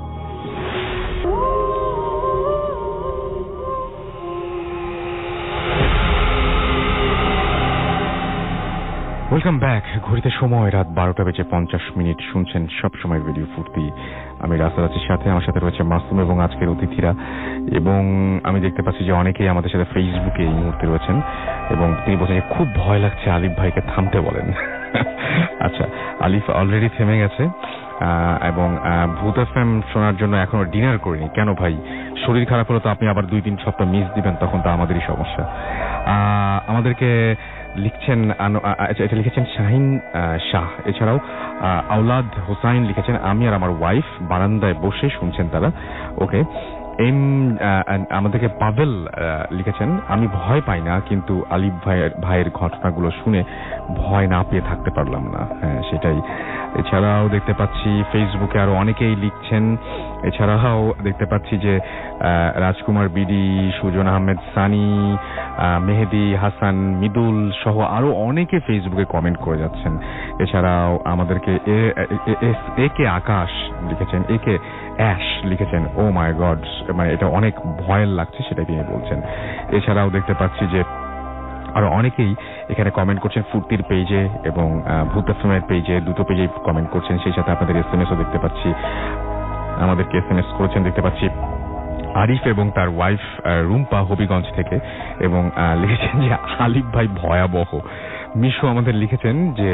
Welcome back. ঘড়িতে সময় রাত 12:50। শুনছেন সবসময় রেডিও ফুর্তি। আমি রাসেল আছি, সাথে আমার সাথে রয়েছে মাসুম এবং আজকের অতিথিরা। এবং আমি দেখতে পাচ্ছি যে অনেকেই আমাদের সাথে ফেসবুকে এই মুহূর্তে রয়েছেন এবং তিনি বলছেন যে খুব ভয় লাগছে, আলিফ ভাইকে থামতে বলেন। আচ্ছা, আলিফ অলরেডি থেমে গেছে এবং ভূত এফএম শোনার জন্য এখনো ডিনার করিনি। কেন ভাই, শরীর খারাপ হলে তো আপনি আবার 2-3 সপ্তাহ মিস দিবেন, তখন তো আমাদেরই সমস্যা। আমাদেরকে লিখছেন, এটা লিখেছেন শাহিন শাহ, এছাড়াও আওলাদ হোসাইন লিখেছেন আমি আর আমার ওয়াইফ বারান্দায় বসে শুনছেন তারা। ওকে, আমাদেরকে পাভেল লিখেছেন, আমি ভয় পাই না, কিন্তু আলিফ ভাইয়ের ঘটনাগুলো শুনে ভয় না পেয়ে থাকতে পারলাম না। হ্যাঁ, সেটাই। এছাড়াও দেখতে পাচ্ছি ফেসবুকে আরো অনেকেই লিখছেন। এছাড়াও দেখতে পাচ্ছি যে রাজকুমার বিডি, সুজন আহমেদ সানি, মেহেদি হাসান মিদুল সহ আরো অনেকে ফেসবুকে কমেন্ট করে যাচ্ছেন। এছাড়াও আমাদেরকে একে আকাশ লিখেছেন, একে অ্যাশ লিখেছেন, ও মাই গড, মানে এটা অনেক ভয়ের লাগছে, সেটাই তিনি বলছেন। এছাড়াও দেখতে পাচ্ছি যে আরো অনেকেই এখানে কমেন্ট করছেন ফুর্তির পেজে এবং ভূত এফএমের পেজে, দুটো পেজেই কমেন্ট করছেন। সেই সাথে আপনাদের এসএমএসও দেখতে পাচ্ছি, আমাদেরকে এসএমএস করেছেন দেখতে পাচ্ছি আরিফ এবং তার ওয়াইফ রুম্পা হবিগঞ্জ থেকে, এবং লিখেছেন যে আলিফ ভাই ভয়াবহ। মিশু আমাদের লিখেছেন যে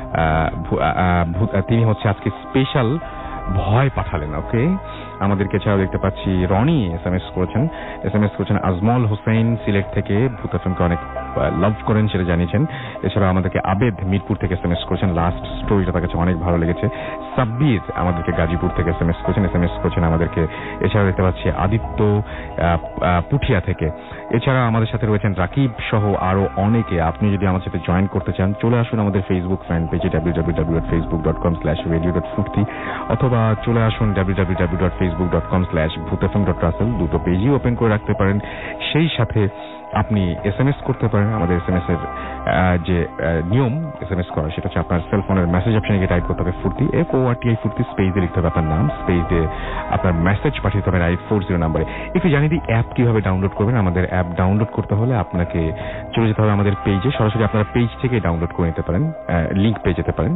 তিনি হচ্ছে আজকে স্পেশাল ভয় পাঠালেন। ওকে, আমাদেরকে এছাড়াও দেখতে পাচ্ছি রনি এসএমএস করেছেন আজমল হোসেন সিলেট থেকে, ভূত এফএমকে অনেক লাভ করেন সেটা জানিয়েছেন। এছাড়াও আমাদেরকে আবেদ মিরপুর থেকে এসএমএস করেছেন, লাস্ট স্টোরিটা তার কাছে অনেক ভালো লেগেছে। সাব্বির আমাদেরকে গাজীপুর থেকে এসএমএস করেছেন আমাদেরকে। এছাড়াও দেখতে পাচ্ছি আদিত্য পুঠিয়া থেকে। এছাড়া আমাদের সাথে রয়েছেন রাকিব সহ আরো অনেকে। আপনি যদি আমার সাথে জয়েন করতে চান চলে আসুন আমাদের ফেসবুক ফ্যান পেজে www.facebook.com/radiodotfurti, অথবা চলে আসুন www.facebook.com/bhutfm.russell, দুটো পেজই ওপেন করে রাখতে পারেন। সেই সাথে আপনি এসএমএস করতে পারেন। আমাদের এসএমএস এর যে নিয়ম এসএমএস করা, সেটা হচ্ছে আপনার সেলফোনের মেসেজ অপশনে গিয়ে টাইপ করতে হবে ফুর্তি, FORTI ফুর্তি, স্পেসে লিখতে হবে আপনার নাম, স্পেসে আপনার মেসেজ পাঠিয়ে দিতে হবে 840 নাম্বারে। একটু জানিয়ে দিই অ্যাপ কিভাবে ডাউনলোড করবেন। আমাদের অ্যাপ ডাউনলোড করতে হলে আপনাকে চলে যেতে হবে আমাদের পেজে, সরাসরি আপনারা পেজ থেকে ডাউনলোড করে নিতে পারেন, লিংক পেয়ে যেতে পারেন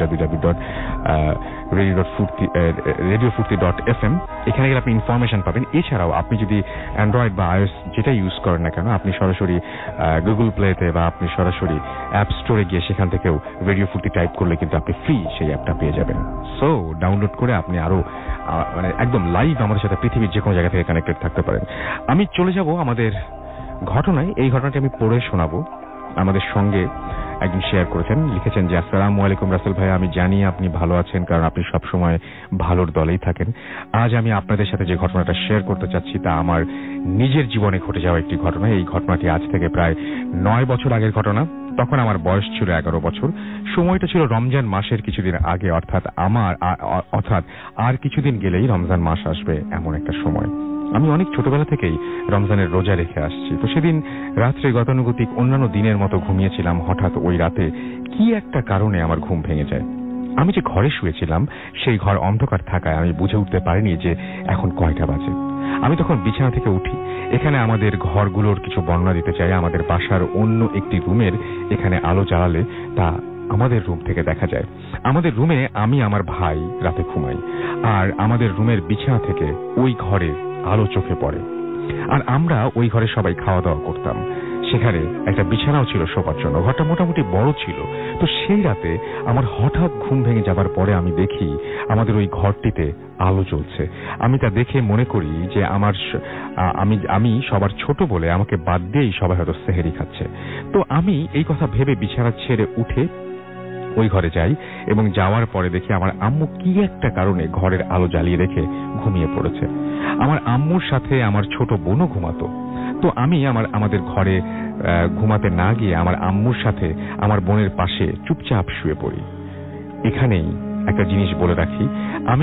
www.radiofurti.fm। এখানে গেলে আপনি ইনফরমেশন পাবেন। এছাড়াও আপনি যদি অ্যান্ড্রয়েড বা আইওএস যেটা ইউজ করেন না কেন, আপনি সরাসরি গুগল প্লেতে বা আপনি সরাসরি অ্যাপ স্টোরে গিয়ে সেখান থেকেও রেডিও ফুর্তি টাইপ করলে কিন্তু আপনি ফ্রি সেই অ্যাপটা পেয়ে যাবেন। সো ডাউনলোড করে আপনি আরো মানে একদম লাইভ আমাদের সাথে পৃথিবীর যে কোনো জায়গা থেকে কানেক্টেড থাকতে পারেন। আমি চলে যাব আমাদের ঘটনায়। এই ঘটনাটি আমি পড়ে শোনাবো। আমাদের সঙ্গে একজন শেয়ার করেছেন, লিখেছেন যে আসসালামু আলাইকুম রাসেল ভাই, আমি জানি আপনি ভালো আছেন, কারণ আপনি সবসময় ভালোর দলেই থাকেন। আজ আমি আপনাদের সাথে যে ঘটনাটা শেয়ার করতে চাচ্ছি তা আমার নিজের জীবনে ঘটে যাওয়া একটি ঘটনা। এই ঘটনাটি আজ থেকে প্রায় 9 বছর আগের ঘটনা। তখন আমার বয়স ছিল 11 বছর। সময়টা ছিল রমজান মাসের কিছুদিন আগে, অর্থাৎ আর কিছুদিন গেলেই রমজান মাস আসবে, এমন একটা সময়। আমি অনেক ছোটবেলা থেকেই রমজানের রোজা রেখে আসছি। তো সেদিন রাত্রে গতানুগতিক অন্যান্য দিনের মতো ঘুমিয়েছিলাম। হঠাৎ ওই রাতে কি একটা কারণে আমার ঘুম ভেঙে যায়। আমি যে ঘরে শুয়েছিলাম সেই ঘর অন্ধকার থাকায় আমি বুঝে উঠতে পারিনি যে এখন কয়টা বাজে। আমি তখন বিছানা থেকে উঠি। এখানে আমাদের ঘরগুলোর কিছু বর্ণনা দিতে চাই। আমাদের বাসার অন্য একটি রুমের এখানে আলো জ্বালালে তা আমাদের রুম থেকে দেখা যায়। আমাদের রুমে আমি আমার ভাই রাতে ঘুমাই, আর আমাদের রুমের বিছানা থেকে ওই ঘরে আলো চোখে পড়ে। আর আমরা ওই ঘরে সবাই খাওয়া দাওয়া করতাম। সেখানে একটা বিছানাও ছিল শোবার জন্য। ঘরটা মোটামুটি বড় ছিল। তো সেই রাতে আমার হঠাৎ ঘুম ভেঙে যাবার পরে আমি দেখি আমাদের ওই ঘরটিতে আলো জ্বলছে। আমি তা দেখে মনে করি যে আমি সবার ছোট বলে আমাকে বাদ দিয়েই সবাই হয়তো সেহেরি খাচ্ছে। তো আমি এই কথা ভেবে বিছানা ছেড়ে উঠে ওই ঘরে যাই, এবং যাওয়ার পরে দেখি আমার আম্মু কি একটা কারণে ঘরের আলো জ্বালিয়ে রেখে ঘুমিয়ে পড়েছে। আমার আম্মুর সাথে আমার ছোট বোনও ঘুমাতো। তো আমি আমাদের ঘরে ঘুমাতে না গিয়ে আমার আম্মুর সাথে আমার বোনের পাশে চুপচাপ শুয়ে পড়ি। এখানেই একটা জিনিস বলে রাখি, আমি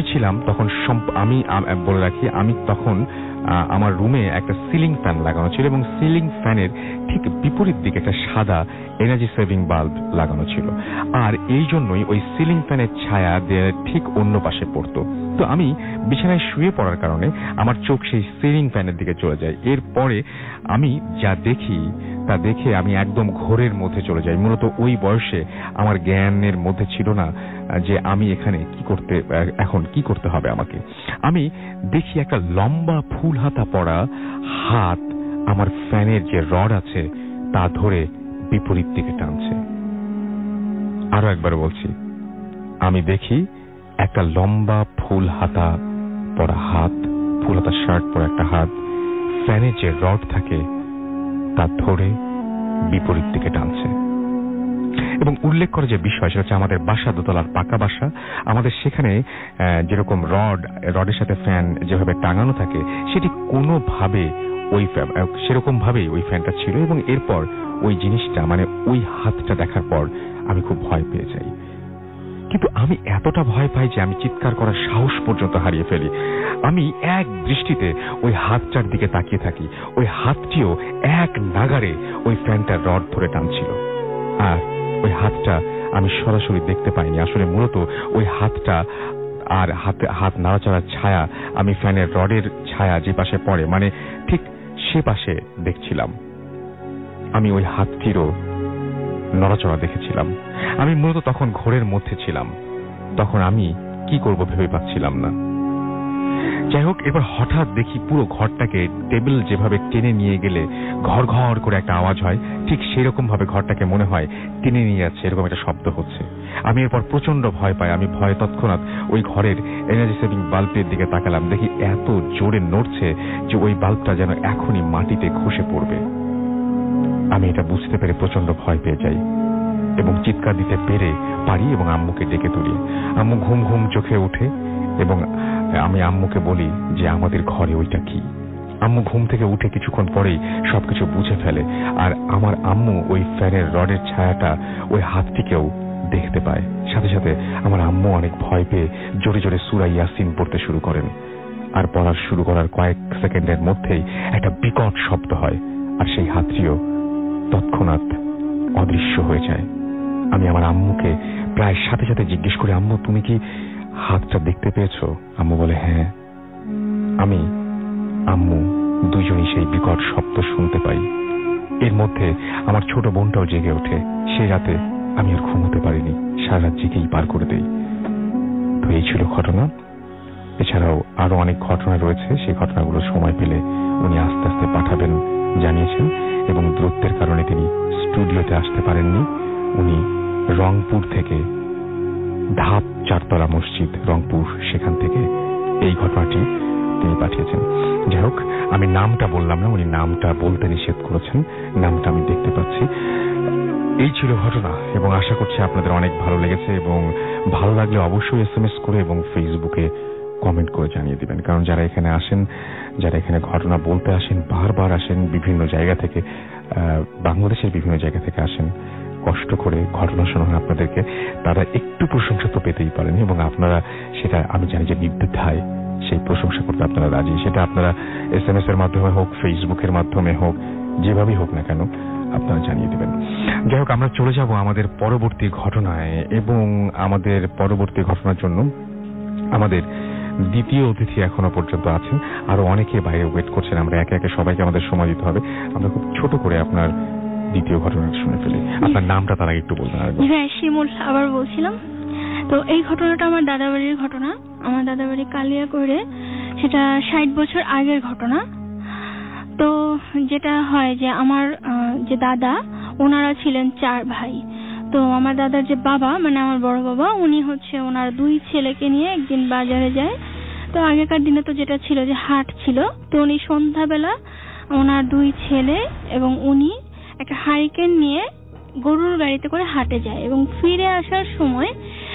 তখন আমার রুমে একটা সিলিং ফ্যান লাগানো ছিল, এবং সিলিং ফ্যানের ঠিক বিপরীত দিকে একটা সাদা এনার্জি সেভিং বাল্ব লাগানো ছিল। আর এই জন্যই ওই সিলিং ফ্যানের ছায়া দেয়ালের ঠিক অন্য পাশে পড়তো। তো আমি বিছানায় শুয়ে পড়ার কারণে আমার চোখ সেই সিলিং ফ্যানের দিকে চলে যায়। এরপরে আমি যা দেখি তা দেখে আমি একদম ঘোরের মধ্যে চলে যাই। মূলত ওই বয়সে আমার জ্ঞানের মধ্যে ছিল না যে আমি এখানে এখন কি করতে হবে আমাকে। আমি দেখি একটা লম্বা ফুল হাতা পড়া হাত আমার ফ্যানের যে রড আছে তা ধরে বিপরীত দিকে টানছে। আরো একবার বলছি, আমি দেখি একটা লম্বা ফুল হাতা পরা হাত, ফুল হাতা শার্ট পরা একটা হাত ফ্যানের যে রড থাকে তা ধরে বিপরীত দিকে টানছে। এবং উল্লেখ করে যে বিষয় সেটা হচ্ছে আমাদের বাসা দোতলার পাকা বাসা, আমাদের সেখানে যেরকম রডের সাথে ফ্যান যেভাবে টাঙানো থাকে সেটি কোনোভাবে সেরকম ভাবেই ওই ফ্যানটা ছিল। এবং এরপর ওই জিনিসটা মানে ওই হাতটা দেখার পর আমি খুব ভয় পেয়ে যাই। কিন্তু আমি এতটা ভয় পাই যে আমি চিৎকার করার সাহস পর্যন্ত হারিয়ে ফেলি। আমি এক দৃষ্টিতে ওই হাতটার দিকে তাকিয়ে থাকি। ওই হাতটিও এক নাগাড়ে ওই ফ্যানটার রড ধরে টানছিল। আর ওই হাতটা আমি সরাসরি দেখতে পাইনি। আসলে মূলত ওই হাতটা আর হাত নাড়াচাড়ার ছায়া আমি ফ্যানের রডের ছায়া যে পাশে পড়ে মানে ঠিক সে পাশে দেখছিলাম। আমি ওই হাতটিরও নড়াচড়া দেখেছিলাম। আমি মূলত তখন ঘোরের মধ্যে ছিলাম। তখন আমি কি করব ভেবে পাচ্ছিলাম না। যাই হোক, এবার হঠাৎ দেখি পুরো ঘরটাকে টেবিল যেভাবে টেনে নিয়ে গেলে ঘর ঘর করে একটা আওয়াজ হয়, ঠিক সেই রকম ভাবে ঘরটাকে মনে হয় টেনে নিয়ে যাচ্ছে, এরকম একটা শব্দ হচ্ছে। আমি এরপর প্রচন্ড ভয় পাই। আমি ভয়ে তৎক্ষণাৎ ওই ঘরের এনার্জি সেভিং বাল্বের দিকে তাকালাম। দেখি এত জোরে নড়ছে যে ওই বাল্বটা যেন এখনই মাটিতে খসে পড়বে। আমি এটা বুঝতে পেরে প্রচন্ড ভয় পেয়ে যাই এবং চিৎকার দিতে পারি এবং আম্মুকে ডেকে তুলি। আম্মু ঘুম ঘুম চোখে ওঠে এবং আমি আম্মুকে বলি যে আমাদের ঘরে ওইটা কি। আম্মু ঘুম থেকে উঠে কিছুক্ষণ পরেই সবকিছু বুঝে ফেলে। আর আমার আম্মু ওই ফ্যানের রডের ছায়াটা ওই হাতটিকেও দেখতে পায়। সাথে সাথে আমার আম্মু অনেক ভয় পেয়ে জোরে জোরে সূরা ইয়াসিন পড়তে শুরু করেন। আর পড়ার শুরু করার কয়েক সেকেন্ডের মধ্যেই একটা বিকট শব্দ হয় আর সেই হাতটিও তৎক্ষণাৎ অদৃশ্য হয়ে যায়। আমি আমার আম্মুকে প্রায় সাথে সাথে জিজ্ঞেস করি, আম্মু তুমি কি হাতটা দেখতে পেয়েছো? আম্মু বলে হ্যাঁ। আমি আম্মু দুজনই সেই বিকট শব্দ শুনতে পাই। এর মধ্যে আমার ছোট বোনটাও জেগে ওঠে। সেই রাতে আমি আর ঘুমোতে পারিনি, সারা রাত জেগেই পার করে দেই। তো এই ছিল ঘটনা। এছাড়াও আরো অনেক ঘটনা রয়েছে, সেই ঘটনাগুলো সময় পেলে উনি আস্তে আস্তে পাঠাবেন জানিয়েছেন। এবং দূরত্বের কারণে তিনি স্টুডিওতে আসতে পারেননি। উনি রংপুর থেকে ধাপ চারতলা মসজিদ রংপুর, সেখান থেকে এই ঘটনাটি তিনি পাঠিয়েছেন। যাই হোক, আমি নামটা বললাম না, উনি নামটা বলতে নিষেধ করেছেন। নামটা আমি দেখতে পাচ্ছি। এই ছিল ঘটনা এবং আশা করছি আপনাদের অনেক ভালো লেগেছে। এবং ভালো লাগলে অবশ্যই SMS করে এবং ফেসবুকে কমেন্ট করে জানিয়ে দিবেন। কারণ যারা এখানে আসেন, যারা এখানে ঘটনা বলতে আসেন, বারবার আসেন বিভিন্ন জায়গা থেকে, বাংলাদেশের বিভিন্ন জায়গা থেকে আসেন, কষ্ট করে ঘটনা শোনান আপনাদেরকে, তারা একটু প্রশংসা তো পেতেই পারেন। এবং আপনারা সেটা আমি জানি যে নির্দ্বিধায় সেই প্রশংসা করতে আপনারা রাজি। সেটা আপনারা SMS এর মাধ্যমে হোক, ফেসবুকের মাধ্যমে হোক, যেভাবেই হোক না কেন আপনারা জানিয়ে দেবেন। যাই হোক, আমরা চলে যাব আমাদের পরবর্তী ঘটনায়। এবং আমাদের পরবর্তী ঘটনার জন্য আমাদের দ্বিতীয় অতিথি এখনো পর্যন্ত আছেন। আরো অনেকে বাইরে ওয়েট করছেন। আমরা একে একে সবাইকে আমাদের সময় দিতে হবে। আমরা খুব ছোট করে আপনার দ্বিতীয় ঘটনাটা শুনে ফেলি। আপনার নামটা তার আগে একটু বলবেন। হ্যাঁ, শিমুল আবার বলছিলাম। তো এই ঘটনাটা আমার দাদাবাড়ির ঘটনা। আমার দাদাবাড়ি কালিয়াকৈরে, সেটা 60 বছর আগের ঘটনা। তো যেটা হয় যে আমার যে দাদা, ওনারা ছিলেন 4 ভাই। তো আমার দাদার যে বাবা মানে আমার বড় বাবা, উনি হচ্ছে ওনার 2 ছেলেকে নিয়ে একদিন বাজারে যায়। তো আগেকার দিনে তো যেটা ছিল যে হাট ছিল। তো উনি সন্ধ্যাবেলা ওনার 2 ছেলে এবং উনি একটা হারিকেন নিয়ে গরুর গাড়িতে করে হাটে যায় এবং ফিরে আসার সময়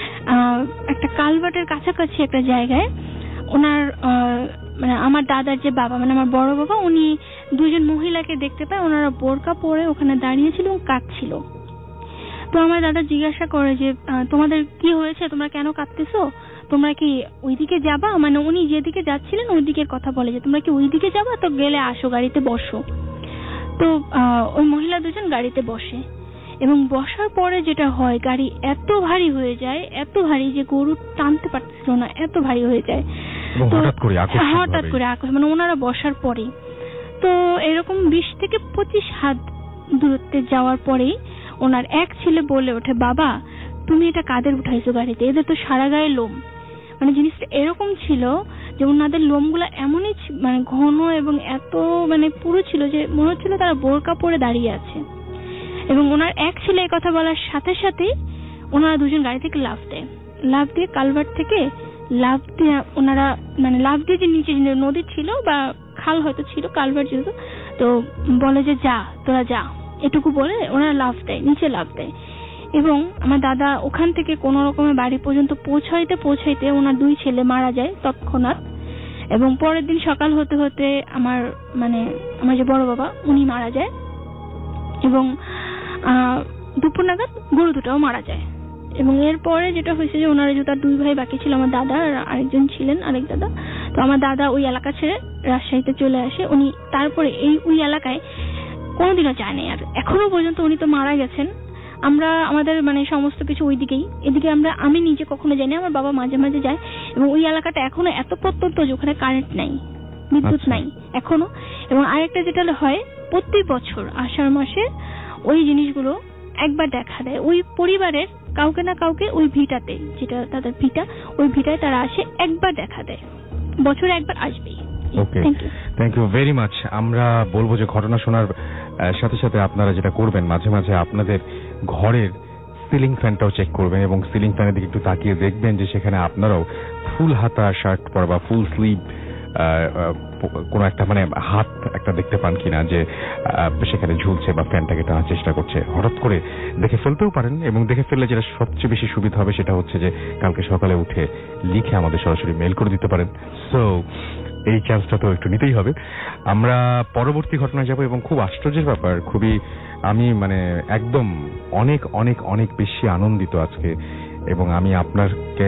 একটা কালভার্টের কাছাকাছি একটা জায়গায় ওনার মানে আমার দাদার যে বাবা মানে আমার বড় বাবা, উনি 2 জন মহিলাকে দেখতে পায়। ওনারা বোরকা পরে ওখানে দাঁড়িয়েছিল এবং কাঁদছিল। তো আমার দাদা জিজ্ঞাসা করে যে তোমাদের কি হয়েছে, তোমরা কেন কাঁদতেছো, তোমরা কি ওইদিকে যাবা? মানে উনি যেদিকে যাচ্ছিলেন ওই দিকের কথা বলে যে তোমরা কি ওইদিকে যাবা, তো গেলে আসো, গাড়িতে বসো। তো ওই মহিলা 2 জন গাড়িতে বসে এবং বসার পরে যেটা হয়, গাড়ি এত ভারী হয়ে যায়, এত ভারী যে গরু টানতে পারছিল না, এত ভারী হয়ে যায়। হঠাৎ করে আকস্মিক মানে ওনারা বসার পরে তো এরকম 20 থেকে 25 হাত দূরত্বে যাওয়ার পরেই ওনার এক ছেলে বলে ওঠে, বাবা তুমি এটা কাদের উঠাইছো গাড়িতে, এদের তো সারা গায়ে লোম। মানে জিনিসটা এরকম ছিল যে ওনাদের লোমগুলো এমনই মানে ঘন এবং এত মানে পুরো ছিল যে মনে হচ্ছিল তারা বোরকা পরে দাঁড়িয়ে আছে। এবং ওনার এক ছেলে এই কথা বলার সাথে সাথে ওনারা 2 জন গাড়ি থেকে লাফ দিয়ে কালভার্ট থেকে লাফ দিয়ে ওনারা মানে লাফ দিয়ে যে নিচে নদী ছিল বা খাল হয়তো ছিল, কালভার্ট যেহেতু, তো বলে যে যা তোরা যা, এটুকু বলে ওনারা লাফ দেয়, নিচে লাফ দেয়। এবং আমার দাদা ওখান থেকে কোনো রকমের বাড়ি পর্যন্ত পৌঁছাইতে ওনার 2 ছেলে মারা যায় তৎক্ষণাৎ। এবং পরের দিন সকাল হতে হতে আমার যে বড় বাবা উনি মারা যায় এবং দুপুর নাগাদ গরু দুটাও মারা যায়। এবং এরপরে যেটা হয়েছে যে ওনারা যে তার 2 ভাই বাকি ছিল, আমার দাদা আর আরেকজন ছিলেন, আরেক দাদা। তো আমার দাদা ওই এলাকা ছেড়ে রাজশাহীতে চলে আসে। উনি তারপরে ওই এলাকায় কোনোদিনও যায়নি, আর এখনো পর্যন্ত উনি তো মারা গেছেন। আমরা আমাদের সমস্ত কিছু ওইদিকেই, এদিকে আমি নিজে কখনো যাইনি, আমার বাবা মাঝে মাঝে যায়। এবং ওই এলাকাটা এখনো এত প্রত্যন্ত যে ওখানে কারেন্ট নাই, বিদ্যুৎ নাই এখনো। এবং আরেকটা যেটা হয়, প্রতি বছর আষাঢ় মাসে ওই জিনিসগুলো একবার দেখা দেয়। ওই পরিবারের কাউকে না কাউকে ওই ভিটাতে, যেটা তাদের ভিটা, ওই ভিটায় তারা আসে, একবার দেখা দেয়, বছরে একবার আসবেই। Okay, thank you very much. আমরা বলবো যে ঘটনা শোনার সাথে সাথে আপনারা যেটা করবেন, মাঝে মাঝে আপনাদের ঘরের সিলিং ফ্যানটাও চেক করবেন এবং সিলিং ফ্যানের দিকে একটু তাকিয়ে দেখবেন যে সেখানে আপনারাও ফুল হাতা শার্ট পরা বা ফুল স্লিভ কোনো একটা হাত একটা দেখতে পান কিনা যে সেখানে ঝুলছে বা ফ্যানটাকে টানার চেষ্টা করছে। হঠাৎ করে দেখে ফেলতেও পারেন, এবং দেখে ফেললে যেটা সবচেয়ে বেশি সুবিধা হবে সেটা হচ্ছে যে কালকে সকালে উঠে লিখে আমাদের সরাসরি মেল করে দিতে পারেন। সো এই চান্সটা তো একটু নিতেই হবে। আমরা পরবর্তী ঘটনায় যাব এবং খুব আশ্চর্যের ব্যাপার, খুবই আমি একদম অনেক অনেক অনেক বেশি আনন্দিত আজকে, এবং আমি আপনাকে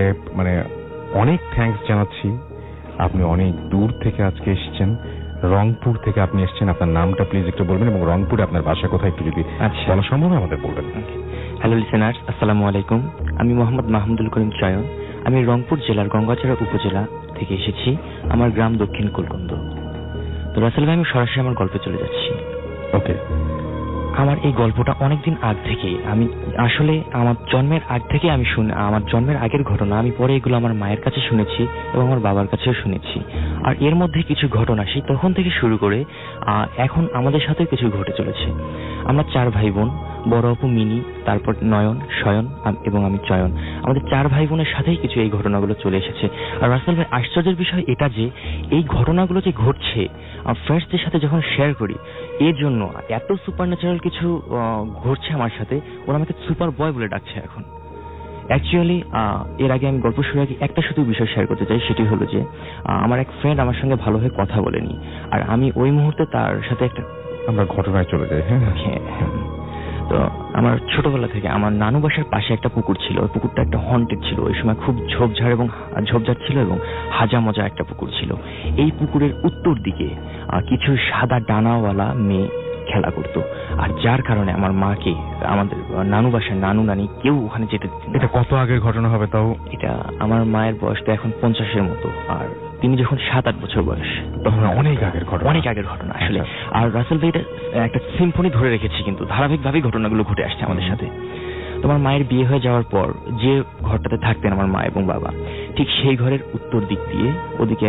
অনেক থ্যাঙ্কস জানাচ্ছি। আপনি অনেক দূর থেকে আজকে এসেছেন, রংপুর থেকে আপনি এসেছেন। আপনার নামটা প্লিজ একটু বলবেন এবং রংপুরে আপনার বাসা কোথায় একটু যদি বলা সম্ভব আমাদের বলবেন। হ্যালো লিসেনার্স, আসসালামু আলাইকুম। আমি মোহাম্মদ মাহমুদুল করিম চয়ন। আমি রংপুর জেলার গঙ্গাচড়া উপজেলা থেকে এসেছি। আমার গ্রাম দক্ষিণ কুলকন্দ। তো রাসেল ভাই, আমি সরাসরি আমার গল্পে চলে যাচ্ছি। ওকে। আমার এই গল্পটা অনেকদিন আগ থেকে, আমি আসলে আমার জন্মের আগ থেকে আমি আমার জন্মের আগের ঘটনা। আমি পরে এগুলো আমার মায়ের কাছে শুনেছি এবং আমার বাবার কাছেও শুনেছি। আর এর মধ্যে কিছু ঘটনা সেই তখন থেকে শুরু করে এখন আমাদের সাথেও কিছু ঘটে চলেছে। আমরা 4 ভাই বোন, বড় আপু মিনি, তারপর নয়ন, শয়ন এবং আমি চয়ন। আমাদের 4 ভাই বোনের সাথেই কিছু এই ঘটনাগুলো চলে এসেছে। আর রাসেল ভাই, আশ্চর্যের বিষয় এটা যে এই ঘটনাগুলো যে ঘটছে ফ্রেন্ডসদের সাথে যখন শেয়ার করি, এর জন্য এত সুপার ন্যাচারাল কিছু ঘটছে আমার সাথে, ওরা আমাকে সুপার বয় বলে ডাকছে এখন। অ্যাকচুয়ালি এর আগে আমি গল্প শুরু আগে একটা শুধু বিষয় শেয়ার করতে চাই, সেটি হলো যে আমার এক ফ্রেন্ড আমার সঙ্গে ভালোভাবে কথা বলেনি, আর আমি ওই মুহূর্তে তার সাথে একটা, আমরা ঘটনায় চলে যাই। হ্যাঁ, তো আমার ছোটবেলা থেকে আমার নানু বাসার পাশে একটা পুকুর ছিল। ওই পুকুরটা একটা হন্টেড ছিল। ওই সময় খুব ঝোপঝাড় ছিল এবং হাজা মজা একটা পুকুর ছিল। এই পুকুরের উত্তর দিকে কিছু সাদা ডানাওয়ালা মেয়ে খেলা করতো, আর যার কারণে আমার মাকে, আমাদের নানু বাসার নানু নানি কেউ ওখানে যেতে দিত না। এটা কত আগের ঘটনা হবে তাও? এটা আমার মায়ের বয়স তো এখন 50-এর মতো, আর তিনি যখন 7-8 বছর বয়স, তখন অনেক আগের ঘটনা আসলে। আর রাসেল ভাই, এটা একটা সিম্ফনি ধরে রেখেছি, কিন্তু ধারাবাহিকভাবে ঘটনাগুলো ঘটে আসছে আমাদের সাথে। তোমার মায়ের বিয়ে হয়ে যাওয়ার পর যে ঘরটাতে থাকতেন আমার মা এবং বাবা, ঠিক সেই ঘরের উত্তর দিক দিয়ে ওদিকে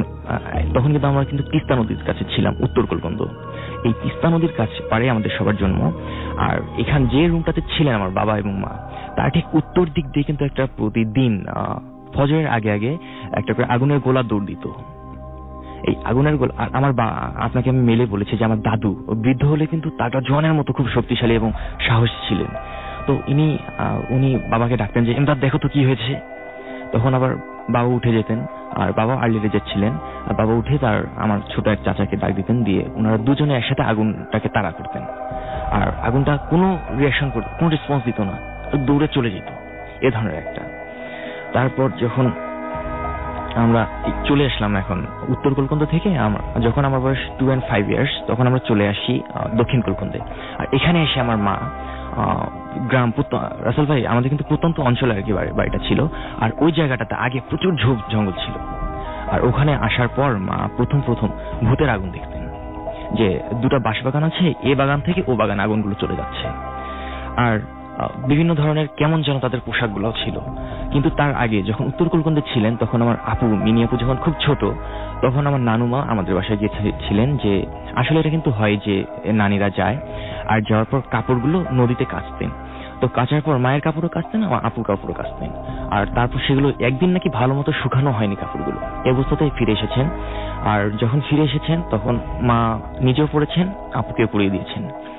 তখন কিন্তু আমরা তিস্তা নদীর কাছে ছিলাম, উত্তর কুলকন্দ। এই তিস্তা নদীর কাছে পাড়ে আমাদের সবার জন্ম। আর এখান যে রুমটাতে ছিলেন আমার বাবা এবং মা, তার ঠিক উত্তর দিক দিয়ে কিন্তু একটা প্রতিদিন ফজরের আগে আগে একটা করে আগুনের গোলা দৌড় দিত। এই আগুনের গোলা, আর আমার আপনাকে আমি মেলে বলেছি যে আমার দাদু বৃদ্ধ হলে কিন্তু তাটা জোয়ানের মতো খুব শক্তিশালী এবং সাহসী ছিলেন। তো উনি বাবাকে ডাকতেন যে এমদাদ দেখো তো কি হয়েছে। তখন আবার বাবা উঠে যেতেন, আর বাবা আর্লি রেজের ছিলেন। আর বাবা উঠে আমার ছোট এক চাচাকে ডাক দিতেন, দিয়ে ওনারা দুজনে একসাথে আগুনটাকে তাড়া করতেন। আর আগুনটা কোনো রিয়াকশন করতো, কোনো রেসপন্স দিত না, দৌড়ে চলে যেত, এ ধরনের একটা। তারপর যখন আমরা চলে আসলাম এখন উত্তর কুলকন্দ থেকে, যখন আমার বয়স 2 and 5 years, তখন আমরা চলে আসি দক্ষিণ কুলকন্দে। আর এখানে এসে আমার মা গ্রাম, রাসেল ভাই আমাদের কিন্তু প্রত্যন্ত অঞ্চলে আর কি বাড়িটা ছিল। আর ওই জায়গাটাতে আগে প্রচুর ঝোপ জঙ্গল ছিল। আর ওখানে আসার পর মা প্রথম ভূতের আগুন দেখতেন, যে 2টা বাঁশবাগান আছে, এ বাগান থেকে ও বাগান আগুনগুলো চলে যাচ্ছে। আর বিভিন্ন ধরনের কেমন যেন তাদের পোশাকগুলোও ছিল। কিন্তু তার আগে যখন উত্তর কুলকন্দে ছিলেন, তখন আমার আপু, মিনি আপু যখন খুব ছোট, তখন আমার নানুমা আমাদের বাসায় গিয়েছিলেন যে আসলে এটা কিন্তু হয় যে নানিরা যায়, আর যাওয়ার পর কাপড়গুলো নদীতে কাচতেন। তো কাচার পর মায়ের কাপড়ও কাচতেন, আমার আপুর কাপড়ও কাচতেন। আর তারপর সেগুলো একদিন নাকি ভালো মতো শুকানো হয়নি কাপড়গুলো, এই অবস্থাতেই ফিরে এসেছেন। আর যখন ফিরে এসেছেন তখন মা নিজেও পড়েছেন, আপুকেও পরিয়ে দিয়েছেন।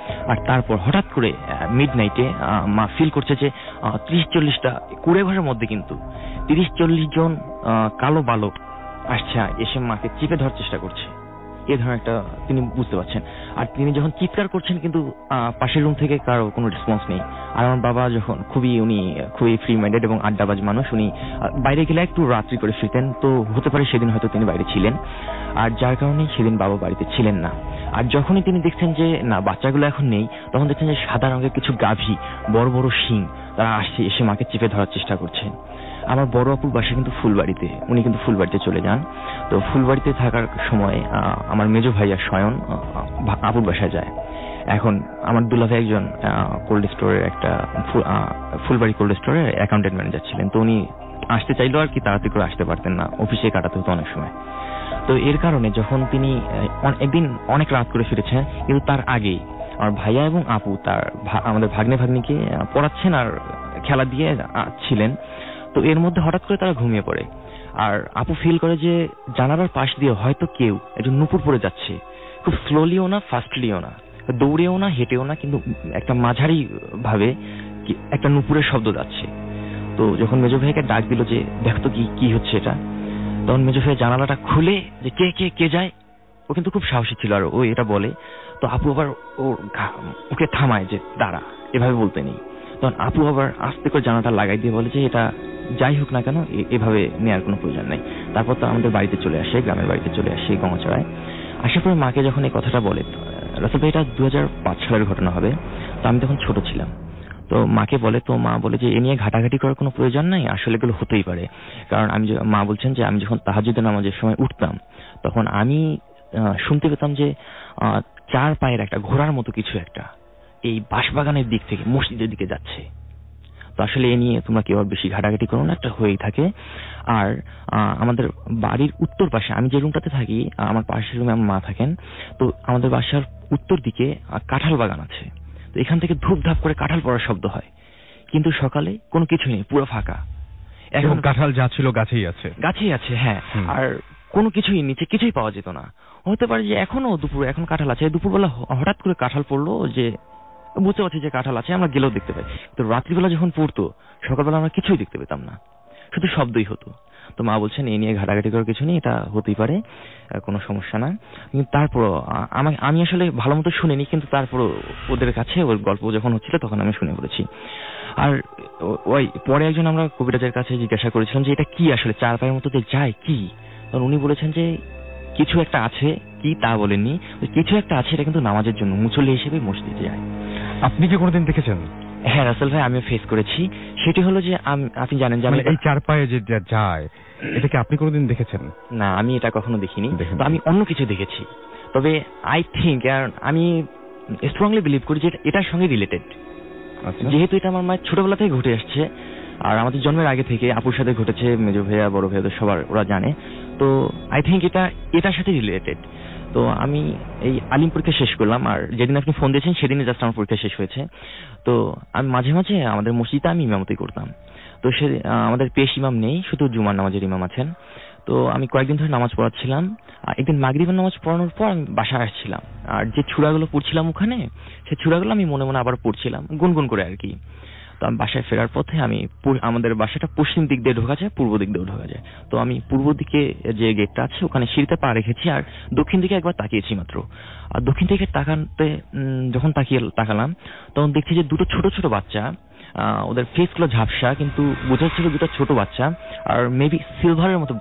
আর তারপর হঠাৎ করে মিড নাইটে মা ফিল করছে যে 30-40টা কুড়ে ঘরের মধ্যে কিন্তু 30-40 জন কালো বালক আসছে, এসে মাকে চিপে ধরার চেষ্টা করছে। এ ধরনের একটা তিনি বুঝতে পারছেন। আর তিনি যখন চিৎকার করছেন কিন্তু পাশের রুম থেকে কারো কোনো রেসপন্স নেই। আর আমার বাবা যখন উনি খুবই ফ্রি মাইন্ডেড এবং আড্ডাবাজ মানুষ, উনি বাইরে গেলে একটু রাত্রি করে ফিরতেন, তো হতে পারে সেদিন হয়তো তিনি বাইরে ছিলেন, আর যার কারণে সেদিন বাবা বাড়িতে ছিলেন না। আর যখনই তিনি দেখছেন যে না বাচ্চাগুলো এখন নেই, তখন দেখছেন যে সাদা রঙের কিছু গাভী, বড় বড় শিং, তারা আসছে, এসে মাকে চেপে ধরার চেষ্টা করছে। আমার বড় আপুর বাসা কিন্তু ফুলবাড়িতে, উনি কিন্তু ফুলবাড়িতে চলে যান। তো ফুলবাড়িতে থাকার সময় আমার মেজো ভাইয়া স্বয়ন আপুর বাসায় যায়। এখন আমার দুলাভাই একজন কোল্ড স্টোরের একটা ফুলবাড়ি কোল্ড স্টোরের অ্যাকাউন্টেন্ট ম্যানেজার ছিলেন, তো উনি আসতে চাইলেও আর কি তাড়াতাড়ি করে আসতে পারতেন না, অফিসে কাটাতে হতো অনেক সময়। তো এর কারণে যখন তিনি একদিন অনেক রাত করে ফিরেছেন, কিন্তু তার আগেই আমার ভাইয়া এবং আপু আমাদের ভাগ্নে ভাগ্নিকে পড়াচ্ছেন আর খেলা দিয়ে ছিলেন। তো এর মধ্যে হঠাৎ করে তারা ঘুমিয়ে পড়ে। আর আপু ফিল করে যে জানালার পাশ দিয়ে হয়তো কেউ একজন নুপুর পড়ে যাচ্ছে, খুব স্লোলিও না ফাস্টলিও না, দৌড়েও না হেঁটেও না, কিন্তু একটা মাঝারি ভাবে একটা নুপুরের শব্দ যাচ্ছে। তো যখন মেজো ভাইকে ডাক দিল যে দেখতো কি হচ্ছে এটা, তখন মেজো ভাই জানালাটা খুলে যে কে যায়, ও কিন্তু খুব সাহসী ছিল আর ও এটা বলে। তো আপু আবার ওকে থামায় যে দাঁড়া, এভাবে বলতে নেই। তখন আপু আবার আস্তে করে জানালাটা লাগাই দিয়ে বলে যে এটা যাই হোক না কেন এভাবে নেওয়ার কোনো প্রয়োজন নেই। তারপর তো আমাদের বাড়িতে চলে আসে, গ্রামের বাড়িতে চলে আসে গঙ্গাচড়ায়। আসার পরে মাকে যখন এই কথাটা বলে, রাসেল ভাই এটা 2005 সালের ঘটনা হবে, তো আমি তখন ছোট ছিলাম। তো মাকে বলে, তো মা বলে যে এ নিয়ে ঘাটাঘাটি করার কোনো প্রয়োজন নাই, আসলে এগুলো হতেই পারে। কারণ মা বলছেন যে আমি যখন তাহাজ্জুদের নামাজের সময় উঠতাম, তখন আমি শুনতে পেতাম যে 4 পায়ের একটা ঘোড়ার মতো কিছু একটা এই বাঁশবাগানের দিক থেকে মসজিদের দিকে যাচ্ছে। তো আসলে এ নিয়ে তোমরা কেউ বেশি ঘাটাঘাটি করো না, একটা হয়েই থাকে। আর আমাদের বাড়ির উত্তর পাশে, আমি যে রুমটাতে থাকি, আমার পাশের রুমে আমার মা থাকেন, তো আমাদের বাসার উত্তর দিকে কাঁঠাল বাগান আছে। তো এখান থেকে ধূপধাপ করে কাঁঠাল পড়ার শব্দ হয়, কিন্তু সকালে কোনো কিছু নেই, পুরো ফাঁকা। এখন কাঁঠাল যা ছিল গাছেই আছে। হ্যাঁ, আর কোনো কিছুই নিচে কিছুই পাওয়া যেত না। হতে পারে যে এখন কাঁঠাল আছে, দুপুরবেলা হঠাৎ করে কাঁঠাল পড়লো, যে বুঝতে পারছি যে কাঁঠাল আছে, আমরা গেলেও দেখতে পাই। তো রাত্রিবেলা যখন পড়তো, সকালবেলা আমরা কিছুই দেখতে পেতাম না, শুধু শব্দই হতো। তো মা বলছেন এই নিয়ে ঘাটাঘাটি করার কিছু নেই, এটা হতেই পারে, কোনো সমস্যা না। কিন্তু তারপরও আমি আসলে ভালো মতো শুনিনি, কিন্তু তারপরও ওদের কাছে ওর গল্প যখন হচ্ছিল তখন আমি শুনে পড়েছি। আর ওই পরে একজন আমরা কবিরাজের কাছে জিজ্ঞাসা করেছিলাম যে এটা কি আসলে 4 পায়ের মতো যে যায় কি, তখন উনি বলেছেন যে কিছু একটা আছে, কি তা বলেননি, কিছু একটা আছে, এটা কিন্তু নামাজের জন্য মুসল্লি হিসেবে মসজিদে যায়। আপনি কি কোনোদিন দেখেছেন? হ্যাঁ রাসেল ভাই, আমিও ফেস করেছি। সেটি হলো যে আপনি জানেন যে এই 4 পায়ে যে যায়, এটাকে আপনি কোনোদিন দেখেছেন? না, আমি এটা কখনো দেখিনি, তো আমি অন্য কিছু দেখেছি। তবে আই থিঙ্ক, আমি স্ট্রংলি বিলিভ করি যে এটার সঙ্গে রিলেটেড। যেহেতু এটা আমার মায়ের ছোটবেলা থেকে ঘটে আসছে, আর আমাদের জন্মের আগে থেকে আপুর সাথে ঘটেছে, মেজো ভাইয়া বড় ভাইয়াদের সবার ওরা জানে। তো আই থিঙ্ক এটার সাথে রিলেটেড। তো আমি এই আলিম পরীক্ষা শেষ করলাম, আর যেদিন আপনি ফোন দিয়েছেন সেদিনই জাস্ট আমার পরীক্ষা শেষ হয়েছে। তো আমি মাঝে মাঝে আমাদের মসজিদে আমি ইমামতি করতাম। তো আমাদের পেশ ইমাম নেই, শুধু জুমার নামাজের ইমাম আছেন। তো আমি কয়েকদিন ধরে নামাজ পড়াচ্ছিলাম। একদিন মাগরিবের নামাজ পড়ানোর পর আমি বাসায় আসছিলাম, আর যে ছুরাগুলো পড়ছিলাম ওখানে, সেই ছুরাগুলো আমি মনে মনে আবার পড়ছিলাম, গুনগুন করে আর কি। তো আমি বাসায় ফেরার পথে আমাদের বাসাটা পশ্চিম দিক দিয়ে ঢোকা যায়, পূর্ব দিক দিয়েও ঢোকা যায়। তো আমি পূর্ব দিকে যে গেটটা আছে ওখানে সিঁড়িতে পা রেখেছি, আর দক্ষিণ দিকে একবার তাকিয়েছি মাত্র। আর দক্ষিণ দিকে যখন তাকালাম, তখন দেখছি যে দুটো ছোট ছোট বাচ্চা, ওদের ফেস গুলো ঝাপসা, কিন্তু বোঝা যাচ্ছিল দুটো ছোট বাচ্চা, আর মেবি সিলভারের মতো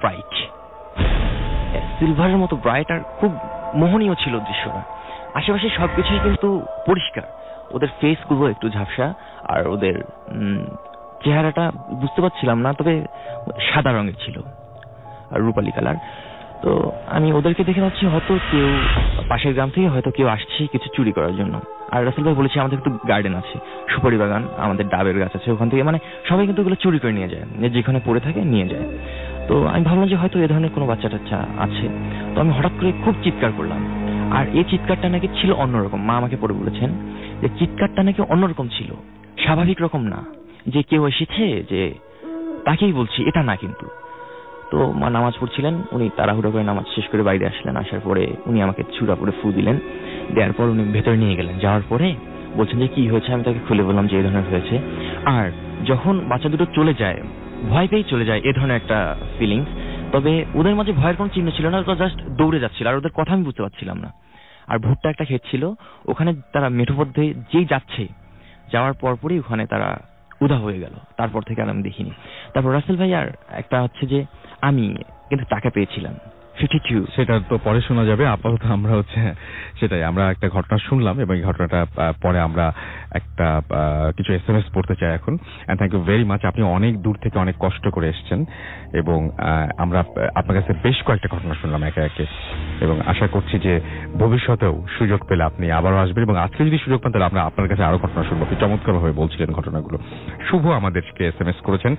ব্রাইট, আর খুব মোহনীয় ছিল দৃশ্যটা। আশেপাশে সবকিছুই কিন্তু পরিষ্কার, ওদের ফেস গুলো একটু ঝাপসা, আর ওদের চেহারাটা বুঝতে পারছিলাম না, তবে সাদা রঙের ছিল আর রূপালী কালার। তো আমি ওদেরকে দেখে ভাবছি হয়তো কেউ পাশের গ্রাম থেকে হয়তো কেউ আসছে কিছু চুরি করার জন্য। আর রাসেল ভাই বলেছে আমাদের একটু গার্ডেন আছে, সুপারি বাগান, আমাদের ডাবের গাছ আছে, ওখান থেকে সবাই কিন্তু ওগুলো চুরি করে নিয়ে যায়, যেখানে পড়ে থাকে নিয়ে যায়। তো আমি ভাবলাম যে হয়তো এ ধরনের কোনো বাচ্চা টাচ্চা আছে। তো আমি হঠাৎ করে খুব চিৎকার করলাম, আর এই চিৎকারটা নাকি ছিল অন্যরকম। মা আমাকে পরে বলেছেন যে চিৎকারটা নাকি অন্যরকম ছিল, স্বাভাবিক রকম না, যে কেউ এসেছে যে তাকেই বলছি, এটা না কিন্তু। তো মা নামাজ পড়ছিলেন, উনি তাড়াহুড়ো করে নামাজ শেষ করে বাইরে আসলেন। আসার পরে উনি আমাকে ছুরা পরে ফু দিলেন দেওয়ার পর উনি ভেতরে নিয়ে গেলেন। যাওয়ার পরে বলছেন যে কি হয়েছে, আমি তাকে খুলে বললাম যে এই ধরনের হয়েছে। আর যখন বাচ্চা দুটো চলে যায়, ভয় পেয়েই চলে যায়, এই ধরনের একটা ফিলিংস। তবে ওদের মাঝে ভয়ের কোনো চিহ্ন ছিল না, তো জাস্ট দৌড়ে যাচ্ছিল, আর ওদের কথা আমি বুঝতে পারছিলাম না। আর ভুট্টা একটা ক্ষেত ছিল, ওখানে তারা মেঠো পথে যেই যাচ্ছে, যাওয়ার পরপরই ওখানে তারা উধাও হয়ে গেল। তারপর থেকে আর আমি দেখিনি। তারপর রাসেল ভাই আর একটা হচ্ছে যে আমি কিন্তু টাকা পেয়েছিলাম 52। সেটা তো পরে শোনা যাবে। আপাতত আমরা সেটাই, আমরা একটা ঘটনা শুনলাম এবং এই ঘটনাটা পরে আমরা একটা কিছু SMS পড়তে চাই এখন। And thank you very much. আপনি অনেক দূর থেকে অনেক কষ্ট করে এসেছেন এবং আমরা আপনার কাছে বেশ কয়েকটা ঘটনা শুনলাম একে একে, এবং আশা করছি যে ভবিষ্যতেও সুযোগ পেলে আপনি আবারও আসবেন, এবং আজকে যদি সুযোগ পান তাহলে আমরা আপনার কাছে আরো ঘটনা শুনবো। আপনি চমৎকারভাবে বলছিলেন ঘটনাগুলো। শুভ আমাদেরকে SMS করেছেন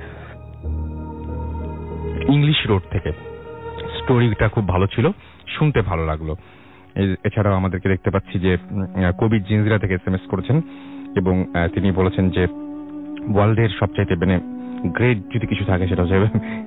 ইংলিশ রোড থেকে। স্টোরিটা খুব ভালো ছিল, শুনতে ভালো লাগলো। এছাড়াও আমাদেরকে দেখতে পাচ্ছি যে কবি জিনজিরা থেকে SMS করেছেন এবং তিনি বলেছেন যে ওয়ার্ল্ডের সবচাইতে গ্রেট যদি কিছু থাকে সেটা হচ্ছে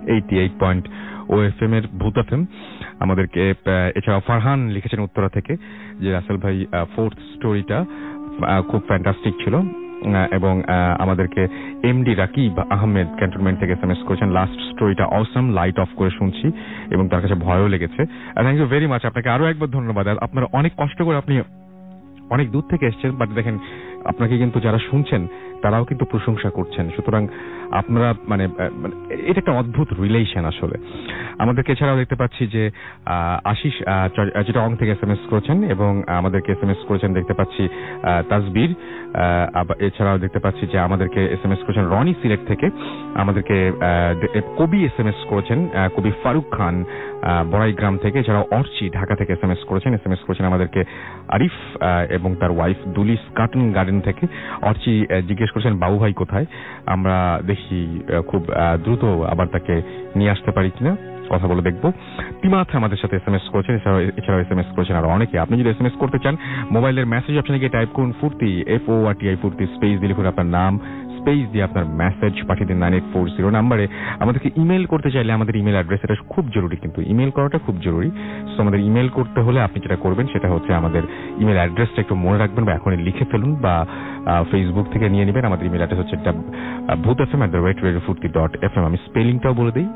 88.0 এর ভূত FM আমাদেরকে। এছাড়াও ফারহান লিখেছেন উত্তরা থেকে যে রাসেল ভাই ফোর্থ স্টোরিটা খুব ফ্যান্টাস্টিক ছিল, এবং আমাদেরকে MD রাকিব আহমেদ ক্যান্টনমেন্ট থেকে SMS করেছেন লাস্ট স্টোরিটা অসম, লাইট অফ করে শুনছি এবং তার কাছে ভয়ও লেগেছে। Thank you very much. আপনাকে আরো একবার ধন্যবাদ। আপনারা অনেক কষ্ট করে আপনি অনেক দূর থেকে এসেছেন, বাট দেখেন আপনাকে কিন্তু যারা শুনছেন তারাও কিন্তু প্রশংসা করছেন। সুতরাং আপনারা এটা একটা অদ্ভুত রিলেশন আসলে। আমাদেরকে এছাড়াও দেখতে পাচ্ছি যে আশিস চিটাগং থেকে SMS করেছেন এবং আমাদেরকে SMS করেছেন দেখতে পাচ্ছি তাসবির। এছাড়াও দেখতে পাচ্ছি যে আমাদেরকে SMS করেছেন রনি সিলেট থেকে। আমাদেরকে কবি SMS করেছেন, কবি ফারুক খান বড়াইগ্রাম থেকে। এছাড়াও অর্চি ঢাকা থেকে SMS করেছেন আমাদেরকে আরিফ এবং তার ওয়াইফ দুলিস কার্টুন গার্ডেন থেকে। অর্চি জিজ্ঞেস করেছেন বাবু ভাই কোথায়, আমরা দেখি খুব দ্রুত আবার তাকে নিয়ে আসতে পারি কিনা, কথা বলে দেখবো। তিমাথ আমাদের সাথে SMS করেছেন। এছাড়াও SMS করেছেন আরো অনেকে। আপনি যদি SMS করতে চান মোবাইলের মেসেজ অপশনে গিয়ে টাইপ করুন ফুর্তি, FORTI ফুর্তি, স্পেস দিয়ে লিখুন আপনার নাম, স্পেস দিয়ে আপনার মেসেজ পাঠিয়ে দিন 9840 নাম্বারে। আমাদেরকে ইমেল করতে চাইলে আমাদের ইমেল অ্যাড্রেস, এটা খুব জরুরি, কিন্তু ইমেল করাটা খুব জরুরি। সো আমাদের ইমেল করতে হলে আপনি যেটা করবেন সেটা হচ্ছে আমাদের ইমেল অ্যাড্রেসটা একটু মনে রাখবেন বা এখনই লিখে ফেলুন বা ফেসবুক থেকে নিয়ে নেবেন। আমাদের ইমেল অ্যাড্রেস হচ্ছে bhutfm@radiofurti.fm। আমি স্পেলিংটাও বলে দিই,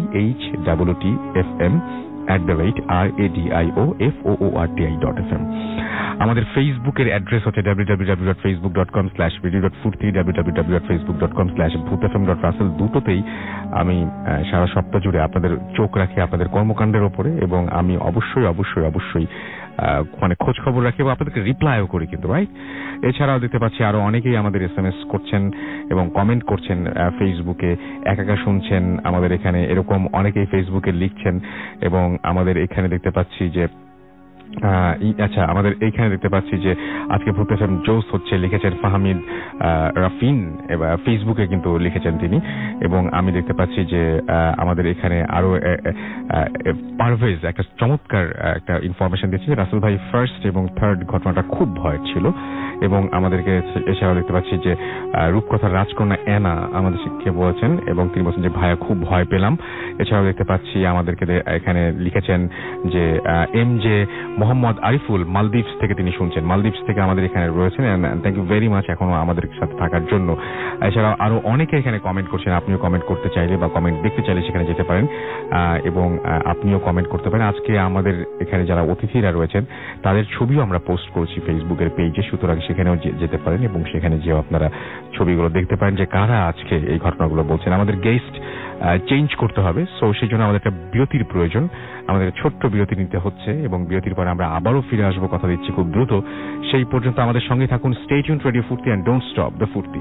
BHTTFM@radioFOORTI.fm। আমাদের ফেসবুকের অ্যাড্রেস হচ্ছে www.facebook.com/radio.furti, www.facebook.com/bhutfm.russell। দুটোতেই আমি সারা সপ্তাহ জুড়ে আপনাদের চোখ রাখি আপনাদের কর্মকাণ্ডের উপরে, এবং আমি অবশ্যই খোঁজ খবর রাখি এবং আপনাদেরকে রিপ্লাইও করি কিন্তু, রাইট? এছাড়াও দেখতে পাচ্ছি আরো অনেকেই আমাদের SMS করছেন এবং কমেন্ট করছেন ফেসবুকে, একা শুনছেন আমাদের এখানে, এরকম অনেকেই ফেসবুকে লিখছেন। এবং আমাদের এখানে দেখতে পাচ্ছি যে আমাদের এইখানে দেখতে পাচ্ছি যে আজকে ভূত FM জোস হচ্ছে লিখেছেন ফাহমিদ রাফিন, ফেসবুকে কিন্তু লিখেছেন তিনি। এবং আমি দেখতে পাচ্ছি যে আমাদের এখানে আরো পারভেজ একটা চমৎকার একটা ইনফরমেশন দিচ্ছে, রাসেল ভাই ফার্স্ট এবং থার্ড ঘটনাটা খুব ভয়ের ছিল। এবং আমাদেরকে এছাড়াও দেখতে পাচ্ছি যে রূপকথার রাজকন্যা অ্যানা আমাদের শিক্ষক বলেছেন এবং তিনি বলছেন যে ভাইয়া খুব ভয় পেলাম। এছাড়াও দেখতে পাচ্ছি আমাদেরকে এখানে লিখেছেন যে MJ মোহাম্মদ আরিফুল মালদ্বীপস থেকে তিনি শুনছেন, মালদ্বীপস থেকে আমাদের এখানে রয়েছেন। থ্যাংক ইউ ভেরি মাচ এখনো আমাদের সাথে থাকার জন্য। এছাড়াও আরো অনেকে এখানে কমেন্ট করছেন, আপনিও কমেন্ট করতে চাইলে বা কমেন্ট দেখতে চাইলে সেখানে যেতে পারেন এবং আপনিও কমেন্ট করতে পারেন। আজকে আমাদের এখানে যারা অতিথিরা রয়েছেন তাদের ছবিও আমরা পোস্ট করছি ফেসবুকের পেজে, সুতরাং সেখানেও যেতে পারেন এবং সেখানে যেও আপনারা ছবিগুলো দেখতে পারেন যে কারা আজকে এই ঘটনাগুলো বলছেন। আমাদের গেস্ট চেঞ্জ করতে হবে, সো সেই জন্য আমাদের একটা বিরতির প্রয়োজন। আমাদের ছোট্ট বিরতি নিতে হচ্ছে এবং বিরতির পরে আমরা আবারও ফিরে আসবো, কথা দিচ্ছি খুব দ্রুত। সেই পর্যন্ত আমাদের সঙ্গে থাকুন। Stay tuned radio Foorti and don't stop the Foorti.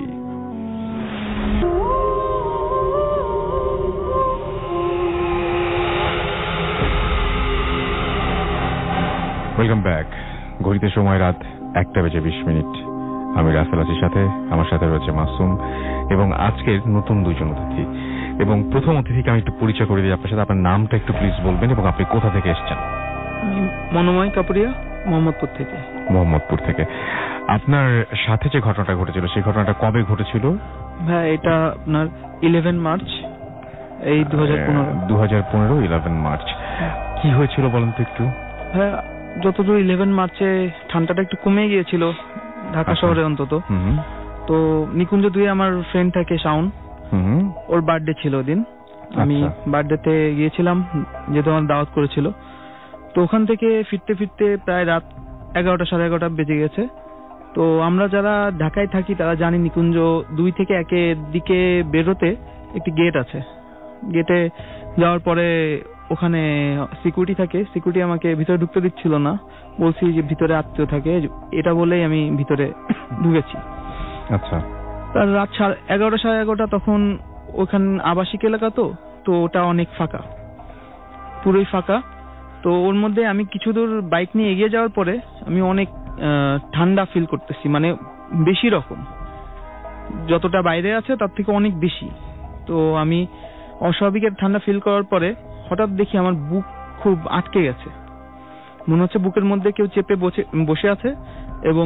Welcome back. ঘড়িতে সময় রাত 1:20। আমি রাসেল আছির সাথে, আমার সাথে রয়েছে মাসুম এবং আজকের নতুন দুইজন অতিথি। এবং প্রথম অতিথিকে আমি একটু পরিচয় করে দিই আপনার সাথে। আপনার নামটা একটু প্লিজ বলবেন এবং আপনি কোথা থেকে এসেছেন? আমি মনোময় কাপুরিয়া, মোহাম্মদপুর থেকে। মোহাম্মদপুর থেকে। আপনার সাথে যে ঘটনাটা ঘটেছিল সেই ঘটনাটা কবে ঘটেছিল? ভাই এটা আপনার 11 মার্চ, এই 2015 11 মার্চ। কি হয়েছিল বলেন তো একটু? হ্যাঁ, যতদূর 11 মার্চে ঠান্ডাটা একটু কমে গিয়েছিল ঢাকা শহরে অন্তত। তো নিকুঞ্জ 2 আমার ফ্রেন্ড থাকে শাওন, ওর বার্থডে ছিল ওদিন। আমি বার্থডেতে গিয়েছিলাম, যেহেতু আমার দাওয়াত করেছিল। তো ওখান থেকে ফিরতে ফিরতে প্রায় রাত 11টা সাড়ে 11টা বেজে গেছে। তো আমরা যারা ঢাকায় থাকি তারা জানি নিকুঞ্জ 2 থেকে 1-এর দিকে বেরোতে একটি গেট আছে। গেটে যাওয়ার পরে ওখানে সিকিউরিটি থাকে, সিকিউরিটি আমাকে ভিতরে ঢুকতে দিচ্ছিল না, বলছি যে ভিতরে আত্মীয় থাকে, এটা বলেই আমি ভিতরে ঢুকেছি। আচ্ছা। তার রাত 11টা সাড়ে 11টা, তখন ওখান আবাসিক এলাকা, তো ওটা অনেক ফাঁকা, পুরোই ফাঁকা। তো ওর মধ্যে আমি কিছু দূর বাইক নিয়ে এগিয়ে যাওয়ার পরে আমি অনেক ঠান্ডা ফিল করতেছি, মানে বেশি রকম, যতটা বাইরে আছে তার থেকে অনেক বেশি। তো আমি অস্বাভাবিকের ঠান্ডা ফিল করার পরে হঠাৎ দেখি আমার বুক খুব আটকে গেছে, মনে হচ্ছে বুকের মধ্যে কেউ চেপে বসে আছে এবং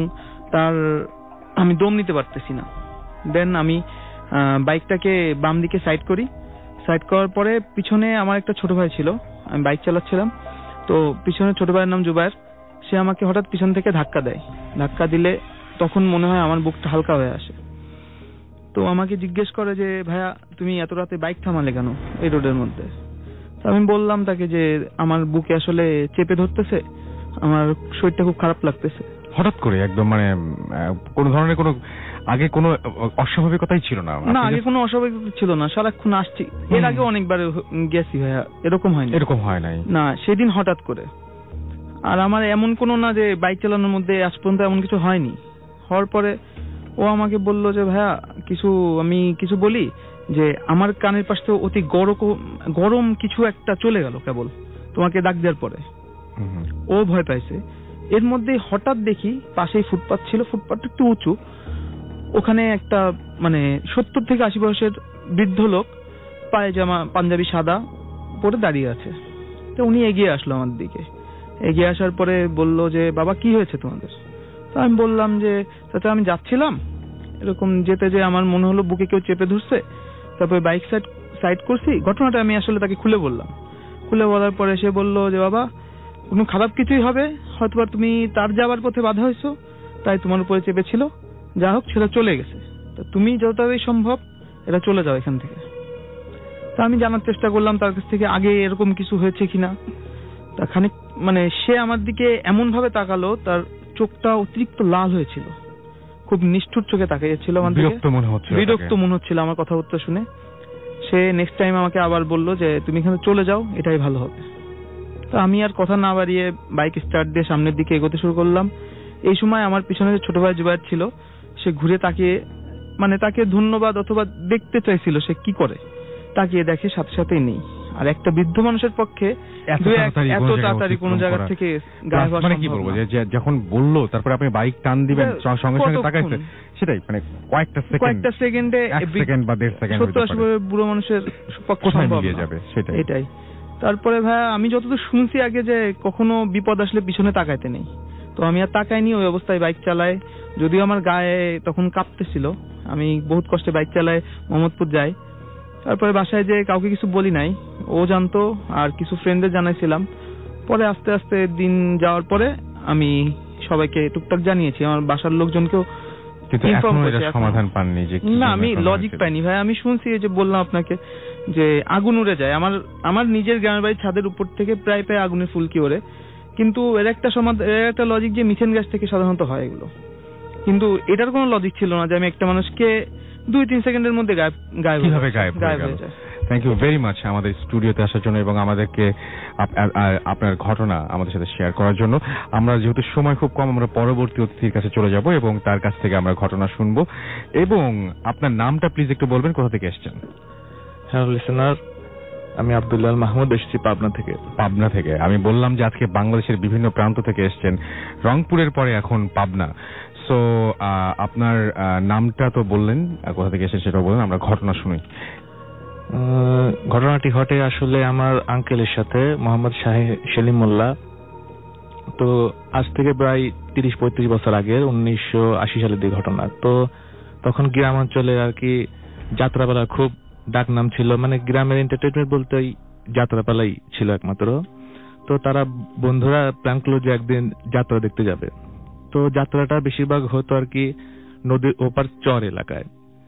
আমি দম নিতে পারতেছি না। দেন আমি বাইকটাকে বাম দিকে সাইড করি, সাইড করার পরে পিছনে আমার একটা ছোট ভাই ছিল, আমি বাইক চালাচ্ছিলাম। তো পিছনে ছোট ভাইয়ের নাম জুবায়ের, সে আমাকে হঠাৎ পিছন থেকে ধাক্কা দেয়। ধাক্কা দিলে তখন মনে হয় আমার বুকটা হালকা হয়ে আসে। তো আমাকে জিজ্ঞেস করে যে ভাইয়া তুমি এত রাতে বাইক থামালে কেন এই রোডের মধ্যে? তো আমি বললাম তাকে যে আমার বুকে আসলে চেপে ধরতেছে, আমার শরীরটা খুব খারাপ লাগতেছে। হঠাৎ করে একদম, মানে কোন ধরনের কোনো আগে কোনো অস্বাভাবিকতাই ছিল না? না, আগে কোনো অস্বাভাবিকতা ছিল না, সারাক্ষণ আসছি, এর আগে অনেকবার গেছি ভাইয়া, এরকম হয়নি। এরকম হয় নাই না, সেদিন হঠাৎ করে। আর আমার এমন কোনো না যে বাইক চালানোর মধ্যে আজ পর্যন্ত এমন কিছু হয়নি। হওয়ার পরে ও আমাকে বলল যে ভাইয়া আমি কিছু বলি, যে আমার কানের পাশ থেকে অতি গরম কিছু একটা চলে গেল কেবল তোমাকে ডাক দেওয়ার পরে। ও ভয় পাইছে। এর মধ্যে হঠাৎ দেখি পাশেই ফুটপাত ছিল, ফুটপাতটা একটু উঁচু, ওখানে একটা মানে 70 থেকে 80 বয়সের বৃদ্ধ লোক, পায়জামা পাঞ্জাবি সাদা পরে দাঁড়িয়ে আছে। তো উনি এগিয়ে আসলো আমার দিকে, এগিয়ে আসার পরে বলল যে বাবা কি হয়েছে তোমাদের? তো আমি বললাম যে চাচা আমি যাচ্ছিলাম, এরকম যেতে যে আমার মনে হলো বুকে কেউ চেপে ধরছে, তারপরে বাইক সাইড করছি। ঘটনাটা আমি আসলে তাকে খুলে বললাম। খুলে বলার পরে সে বলল যে বাবা কোনো খারাপ কিছুই হবে, হয়তোবা তুমি তার যাওয়ার পথে বাধা হয়েছো তাই তোমার উপরে চেপেছিল, যা হোক সেটা চলে গেছে, তো তুমি যত তাড়াতাড়ি সম্ভব এটা চলে যাও এখান থেকে। তা আমি জানার চেষ্টা করলাম তার কাছ থেকে আগে এরকম কিছু হয়েছে কিনা। তা খানিক মানে সে আমার দিকে এমন ভাবে তাকালো, তার চোখটা অতিরিক্ত লাল হয়েছিল, খুব নিষ্ঠুর চোখে তাকিয়েছিল আমার দিকে, বিরক্ত মনে হচ্ছিল আমার কথাবার্তা শুনে। সে নেক্সট টাইম আমাকে আবার বলল যে তুমি এখানে চলে যাও, এটাই ভালো হবে। তো আমি আর কথা না বাড়িয়ে বাইক স্টার্ট দিয়ে সামনের দিকে এগোতে শুরু করলাম। এই সময় আমার পিছনে যে ছোট ভাই জুবায়ের ছিল, সে ঘুরে তাকিয়ে মানে তাকে ধন্যবাদ অথবা দেখতে চাইছিল সে কি করে, তাকিয়ে দেখে সাথে সাথেই নেই। আর একটা বৃদ্ধ মানুষের পক্ষে এত তাড়াতাড়ি কোনো জায়গা থেকে গায়েব হওয়া মানে কি বলবো, যে যখন বললো তারপরে আপনি বাইক টান দিবেন সঙ্গে সঙ্গে তাকাইছে, সেটাই মানে কয়েকটা সেকেন্ডে 1 সেকেন্ড বা 1.5 সেকেন্ড 70-80 বুড়ো মানুষের পক্ষে সম্ভব যাবে, এটাই। তারপরে ভাই আমি যতদূর শুনছি আগে যে কখনো বিপদ আসলে পিছনে তাকাইতে নেই, তো আমি আর তাকাইনি, ওই অবস্থায় বাইক চালাই। যদিও আমার গায়ে তখন কাঁপতেছিল, আমি বহুত কষ্টে বাইক চালাই, মোহাম্মদপুর যাই। তারপরে বাসায় যে কাউকে কিছু বলি নাই, ও জানতো আর কিছু ফ্রেন্ডদের জানাইছিলাম। পরে আস্তে আস্তে দিন যাওয়ার পরে আমি সবাইকে টুকটাক জানিয়েছি, আমার বাসার লোকজনকেও সমাধান পাননি। না, আমি লজিক পাইনি ভাই। আমি শুনছি যে বললাম আপনাকে যে আগুন উড়ে যায়, আমার নিজের গ্রামের বাড়ির ছাদের উপর থেকে প্রায় আগুনের ফুলকি ওড়ে, কিন্তু এর একটা লজিক যে মিথেন গ্যাস থেকে সাধারণত হয় এগুলো, কিন্তু এটার কোনো লজিক ছিল না যে আমি একটা মানুষকে 2-3 সেকেন্ডের মধ্যে গায়েব হয়ে যায়। থ্যাংক ইউ ভেরি মাচ আমাদের স্টুডিওতে আসার জন্য এবং আমাদেরকে আপনার ঘটনা আমাদের সাথে শেয়ার করার জন্য। আমরা যেহেতু সময় খুব কম, আমরা পরবর্তী অতিথির কাছে চলে যাব এবং তার কাছ থেকে আমরা ঘটনা শুনবো। এবং আপনার নামটা প্লিজ একটু বলবেন, কোথা থেকে এসেছেন? হ্যালো লিসেনার, আমি আব্দুল্লাহ মাহমুদ, এসেছি পাবনা থেকে। আমি বললাম যে আজকে বাংলাদেশের বিভিন্ন প্রান্ত থেকে এসেছেন, রংপুরের পরে এখন পাবনা। সো আপনার নামটা তো বললেন, কোথা থেকে এসেছেন সেটাও বললেন, আমরা ঘটনা শুনি। ঘটনাটি ঘটে আসলে আমার আঙ্কেলের সাথে, মোহাম্মদ সেলিম মোল্লা। তো আজ থেকে প্রায় 30-35 বছর আগের 1980 সালের দিকে ঘটনা। তো তখন গ্রাম অঞ্চলে আর কি যাত্রাপালা খুব ডাক নাম ছিল, মানে গ্রামের এন্টারটেইনমেন্ট বলতে যাত্রাপালাই ছিল একমাত্র। তো তারা বন্ধুরা প্ল্যান করলো যে একদিন যাত্রা দেখতে যাবে। তো যাত্রাটা বেশিরভাগ হতো আর কি নদীর ওপার চর এলাকায়।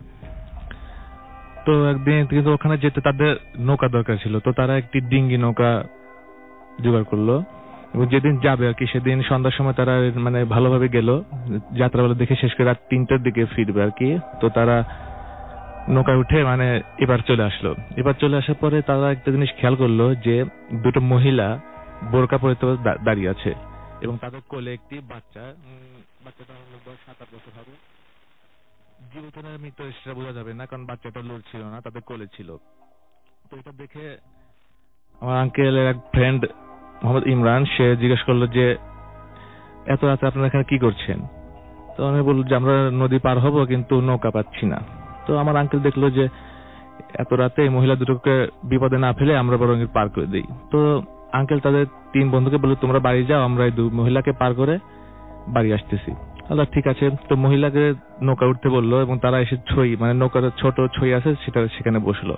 তো একদিন কিন্তু ওখানে যেতে তাদের নৌকা দরকার ছিল, তো তারা একটি ডিঙ্গি নৌকা জোগাড় করলো এবং যেদিন যাবে আর কি সেদিন সন্ধ্যার সময় তারা মানে ভালোভাবে গেল, যাত্রাবেলা দেখে শেষ করে রাত 3টার দিকে ফিরবে আর কি। তো তারা নৌকায় উঠে মানে এবার চলে আসলো। এবার চলে আসার পরে তারা একটা জিনিস খেয়াল করলো যে দুটো মহিলা বোরকা পরে তো দাঁড়িয়ে আছে এবং তাদের কোলে একটি বাচ্চাটা 7-8 বছর হবে। জীবিত না মৃত সেটা বোঝা যাবে না, কারণ বাচ্চাটা লড়ছিল না, তাদের কোলে ছিল। তো এটা দেখে আমার আঙ্কেলের এক ফ্রেন্ড মোহাম্মদ ইমরান সে জিজ্ঞেস করলো যে এত রাতে আপনারা এখানে কি করছেন? তো আমি বলল যে আমরা নদী পার হব কিন্তু নৌকা পাচ্ছি না। তো আমার আঙ্কেল দেখলো যে এত রাতে মহিলা দুটোকে বিপদে না ফেলে আমরা বরং পার করে দিই। তো আঙ্কেল তাদের 3 বন্ধুকে বলল তোমরা বাড়ি যাও, আমরা এই 2 মহিলাকে পার করে বাড়ি আসতেছি। আল্লাহ ঠিক আছে। তো মহিলাকে নৌকা উঠতে বললো এবং তারা এসে ছই মানে নৌকার ছোট ছই আছে সেটা সেখানে বসলো।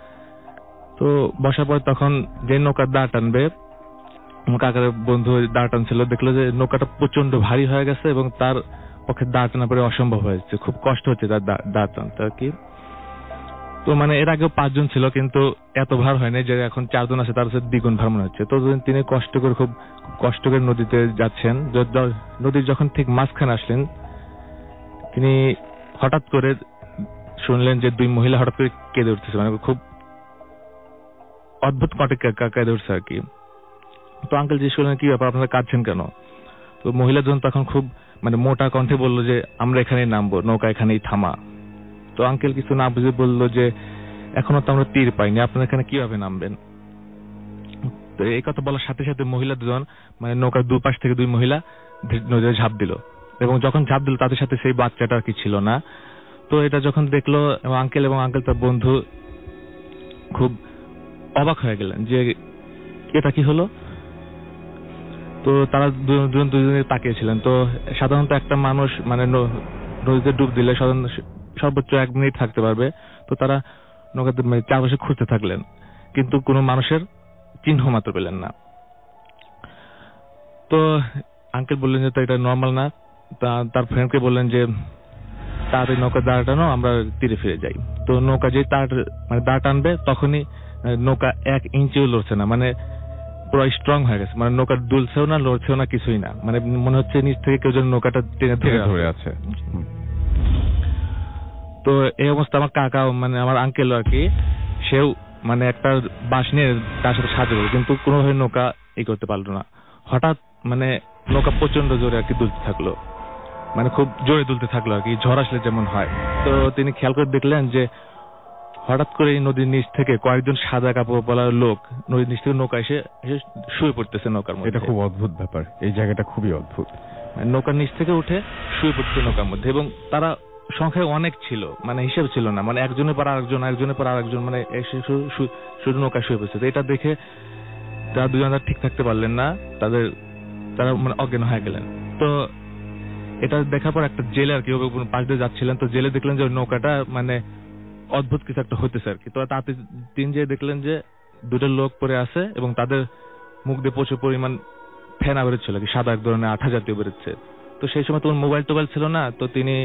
তো বসার পর তখন যে নৌকার দা টানবে, আমার কাকার বন্ধু দা টানছিল, দেখলো যে নৌকাটা প্রচন্ড ভারী হয়ে গেছে এবং তার পক্ষে দা টানা পরে অসম্ভব হয়েছে, খুব কষ্ট হচ্ছে তার দা টানতে আর কি। তো মানে এর আগেও 5 জন ছিল কিন্তু এত ভার হয়নি, যে এখন 4 জন আছে তার সাথে দ্বিগুণ ভার মনে হচ্ছে। তো তিনি কষ্ট করে খুব কষ্ট করে নদীতে যাচ্ছেন। নদীর যখন ঠিক মাঝখানে আসলেন তিনি হঠাৎ করে শুনলেন যে 2 মহিলা হঠাৎ করে কেঁদে উঠতেছে, মানে খুব অদ্ভুত কটে কেঁদে উঠছে আর কি। তো আঙ্কেল জিজ্ঞেস করলেন কি ব্যাপার, আপনারা কাঁদছেন কেন? তো মহিলা জন তখন খুব মানে মোটা কণ্ঠে বললো যে আমরা এখানেই নামবো, নৌকা এখানেই থামা। তো আঙ্কেল কিছু না বুঝে বললো যে এখনো তো আমরা তীর পাইনি, আপনারা এখানে কিভাবে নামবেন? তো এই কথা বলার সাথে সাথে মহিলা দুজন মানে নৌকার দুপাশ থেকে 2 মহিলা নদীতে ঝাঁপ দিল এবং যখন ঝাঁপ দিল তাদের সাথে সেই বাচ্চাটা আর কি ছিল না। তো এটা যখন দেখলো আঙ্কেল এবং আঙ্কেল তার বন্ধু খুব অবাক হয়ে গেলেন যে এটা কি হলো। তো তারা দুজনে তাকিয়েছিলেন। তো সাধারণত একটা মানুষ মানে নদীতে ডুব দিলে সর্বোচ্চ 1 মিনিট থাকতে পারবে। তো তারা নৌকাতে চারপাশে খুঁজতে থাকলেন কিন্তু কোনো মানুষের চিহ্ন মাত্র পেলেন না। তো আঙ্কেল বললেন যে এটা নর্মাল না। তার ফ্রেন্ডকে বললেন যে তাড়াতাড়ি নৌকা দাঁড় টানো, আমরা তীরে ফিরে যাই। তো নৌকা যে মানে দাঁড় টানবে তখনই নৌকা 1 ইঞ্চিও লড়ছে না, মানে পুরো স্ট্রং হয়ে গেছে, মানে নৌকা দুলছেও না লড়ছেও না কিছুই না, মানে মনে হচ্ছে নিচ থেকে কেউ যেন নৌকাটা টেনে ধরে আছে। তো এই অবস্থা আমার কাকা মানে আমার আঙ্কেল আর কি সেও মানে একটা বাঁশ নিয়ে তার সাথে সাহায্য করলো কিন্তু কোনোভাবে নৌকা এই করতে পারলো না। হঠাৎ মানে নৌকা প্রচন্ড জোরে আর কি দুলতে থাকলো, মানে খুব জোরে দুলতে থাকলো আর কি, ঝড় আসলে যেমন হয়। তো তিনি খেয়াল করে দেখলেন যে হঠাৎ করে নদীর নিচ থেকে কয়েকজন সাদা কাপড় পরা লোক নদীর নিচ থেকে নৌকা এসে শুয়ে পড়তেছে নৌকার মধ্যে। এটা খুব অদ্ভুত ব্যাপার, এই জায়গাটা খুবই অদ্ভুত। নৌকার নিচ থেকে উঠে শুয়ে পড়ছে নৌকার মধ্যে এবং তারা সংখ্যায় অনেক ছিল, মানে হিসেব ছিল না, মানে একজনের পর আরেকজন একজনের পর আরেকজন মানে শুধু নৌকায় শুয়ে পড়ছে। এটা দেখে তারা 2 জন ঠিক থাকতে পারলেন না, তারা মানে অজ্ঞান হয়ে গেলেন। তো এটা দেখার পর একটা জেলে আর কি পাশ দিয়ে যাচ্ছিলেন, তো জেলে দেখলেন যে নৌকাটা মানে অদ্ভুত কিছু একটা হইতেছে আর কি। তো তাতে তিনি যে দেখলেন যে 2টো লোক পড়ে আছে এবং তাদের মুখ দিয়ে প্রচুর পরিমাণ ফেনা বেরোচ্ছিল, কি সাদা এক ধরনের আঠা জাতীয় বেরোচ্ছে। তো সেই সময় তোমার মোবাইল টোবাইল ছিল না, তো তিনি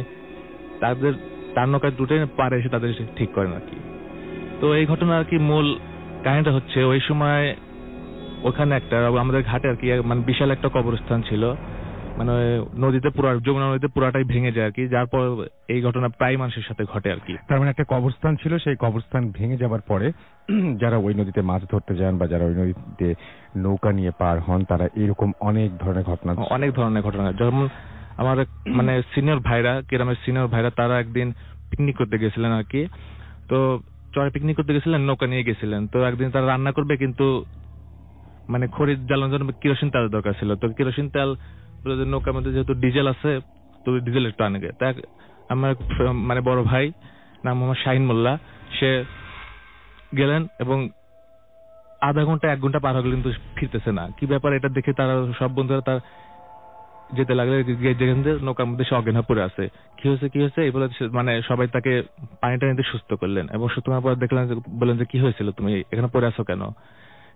তার নৌকায় দুটে পারে এসে তাদের ঠিক করেন আর কি। তো এই ঘটনা আর কি মূল কাহিনীটা হচ্ছে ওই সময় ওখানে একটা আমাদের ঘাটে আর কি মানে বিশাল একটা কবরস্থান ছিল, মানে নদীতে পুরো যমুনা নদীতে পুরাটাই ভেঙে যায় আর কি, যার পর এই ঘটনা প্রায় মানুষের সাথে ঘটে আর কি। তার মানে একটা কবরস্থান ছিল, সেই কবরস্থান ভেঙে যাবার পরে যারা ওই নদীতে মাছ ধরতে যান বা যারা ওই নদীতে নৌকা নিয়ে পার হন তারা এরকম অনেক ধরনের ঘটনা যেমন আমার মানে সিনিয়র ভাইরা গ্রামের সিনিয়র ভাইরা তারা একদিন পিকনিক করতে গেছিলেন আর কি। তো চরে পিকনিক করতে গেছিলেন, নৌকা নিয়ে গেছিলেন। তো একদিন তারা রান্না করবে কিন্তু মানে খড়ি জ্বালানোর জন্য কেরোসিন তেল দরকার ছিল। তো কেরোসিন তেল নৌকার মধ্যে যেহেতু ডিজেল আছে তো ডিজেল একটু আনে গে। তাই আমার মানে বড় ভাই নাম মোহাম্মদ শাহিন মোল্লা, সে গেলেন এবং আধা ঘন্টা 1 ঘন্টা পার হয়ে কিন্তু ফিরতেছে না। কি ব্যাপার এটা দেখে তারা সব বন্ধুরা তার যেতে লাগলে যেখান থেকে নৌকার মধ্যে সে অজ্ঞান হয়ে পড়ে আছে। কি হয়েছে এই বলে মানে সবাই তাকে পানিটা নিতে সুস্থ করলেন এবং সুস্থ হওয়ার পর দেখলেন বললেন যে কি হয়েছিল, তুমি এখানে পড়ে আছো কেন?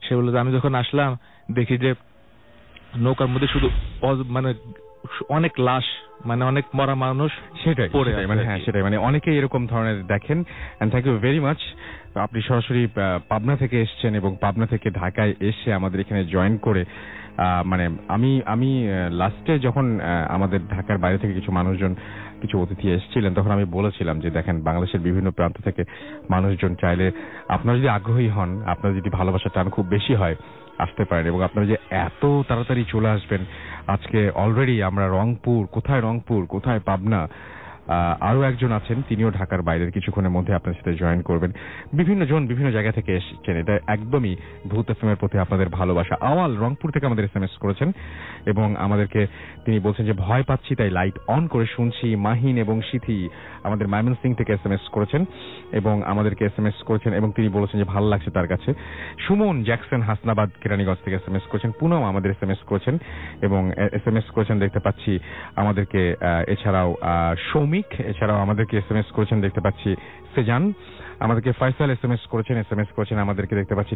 সে বললো যে আমি যখন আসলাম দেখি যে নৌকার মধ্যে শুধু মানে অনেক লাশ, মানে অনেক মরা মানুষ সেটাই পড়ে সেটাই, আছে মানে আর কি। হ্যাঁ সেটাই, মানে অনেকেই এরকম ধরনের দেখেন। And thank you very much. আপনি সরাসরি পাবনা থেকে এসেছেন এবং পাবনা থেকে ঢাকায় এসে আমাদের এখানে জয়েন করে মানে আমি লাস্টে যখন আমাদের ঢাকার বাইরে থেকে কিছু মানুষজন, কিছু অতিথি এসেছিলেন, তখন আমি বলেছিলাম যে দেখেন বাংলাদেশের বিভিন্ন প্রান্ত থেকে মানুষজন চাইলে, আপনারা যদি আগ্রহী হন, আপনারা যদি ভালোবাসার টান খুব বেশি হয়, আসতে পারেন। এবং আপনারা যে এত তাড়াতাড়ি চলে আসবেন, আজকে অলরেডি আমরা রংপুর, কোথায় পাবনা, আরো একজন আছেন, তিনিও ঢাকার বাইরের, কিছুক্ষণের মধ্যে আপনার সাথে জয়েন করবেন। বিভিন্ন জন বিভিন্ন জায়গা থেকে এসেছেন, এটা একদমই ভূত এফএম এর প্রতি আপনাদের ভালোবাসা। আওয়াল রংপুর থেকে আমাদের এসএমএস করেছেন এবং আমাদেরকে তিনি বলছেন যে ভয় পাচ্ছি তাই লাইট অন করে শুনছি। মাহিন এবং সিথি আমাদের ময়মনসিং থেকে এসএমএস করেছেন এবং আমাদেরকে এসএমএস করেছেন এবং তিনি বলেছেন যে ভালো লাগছে তার কাছে। সুমন জ্যাকসন হাসনাবাদ কেরানীগঞ্জ থেকে এসএমএস করেছেন। পুনম আমাদের এসএমএস করেছেন এবং এসএমএস করেছেন দেখতে পাচ্ছি আমাদেরকে। এছাড়াও সৌমিক, এছাড়াও আমাদেরকে এসএমএস করেছেন দেখতে পাচ্ছি সেজান, আমাদেরকে ফয়সাল এসএমএস করেছেন আমাদেরকে দেখতে পাচ্ছি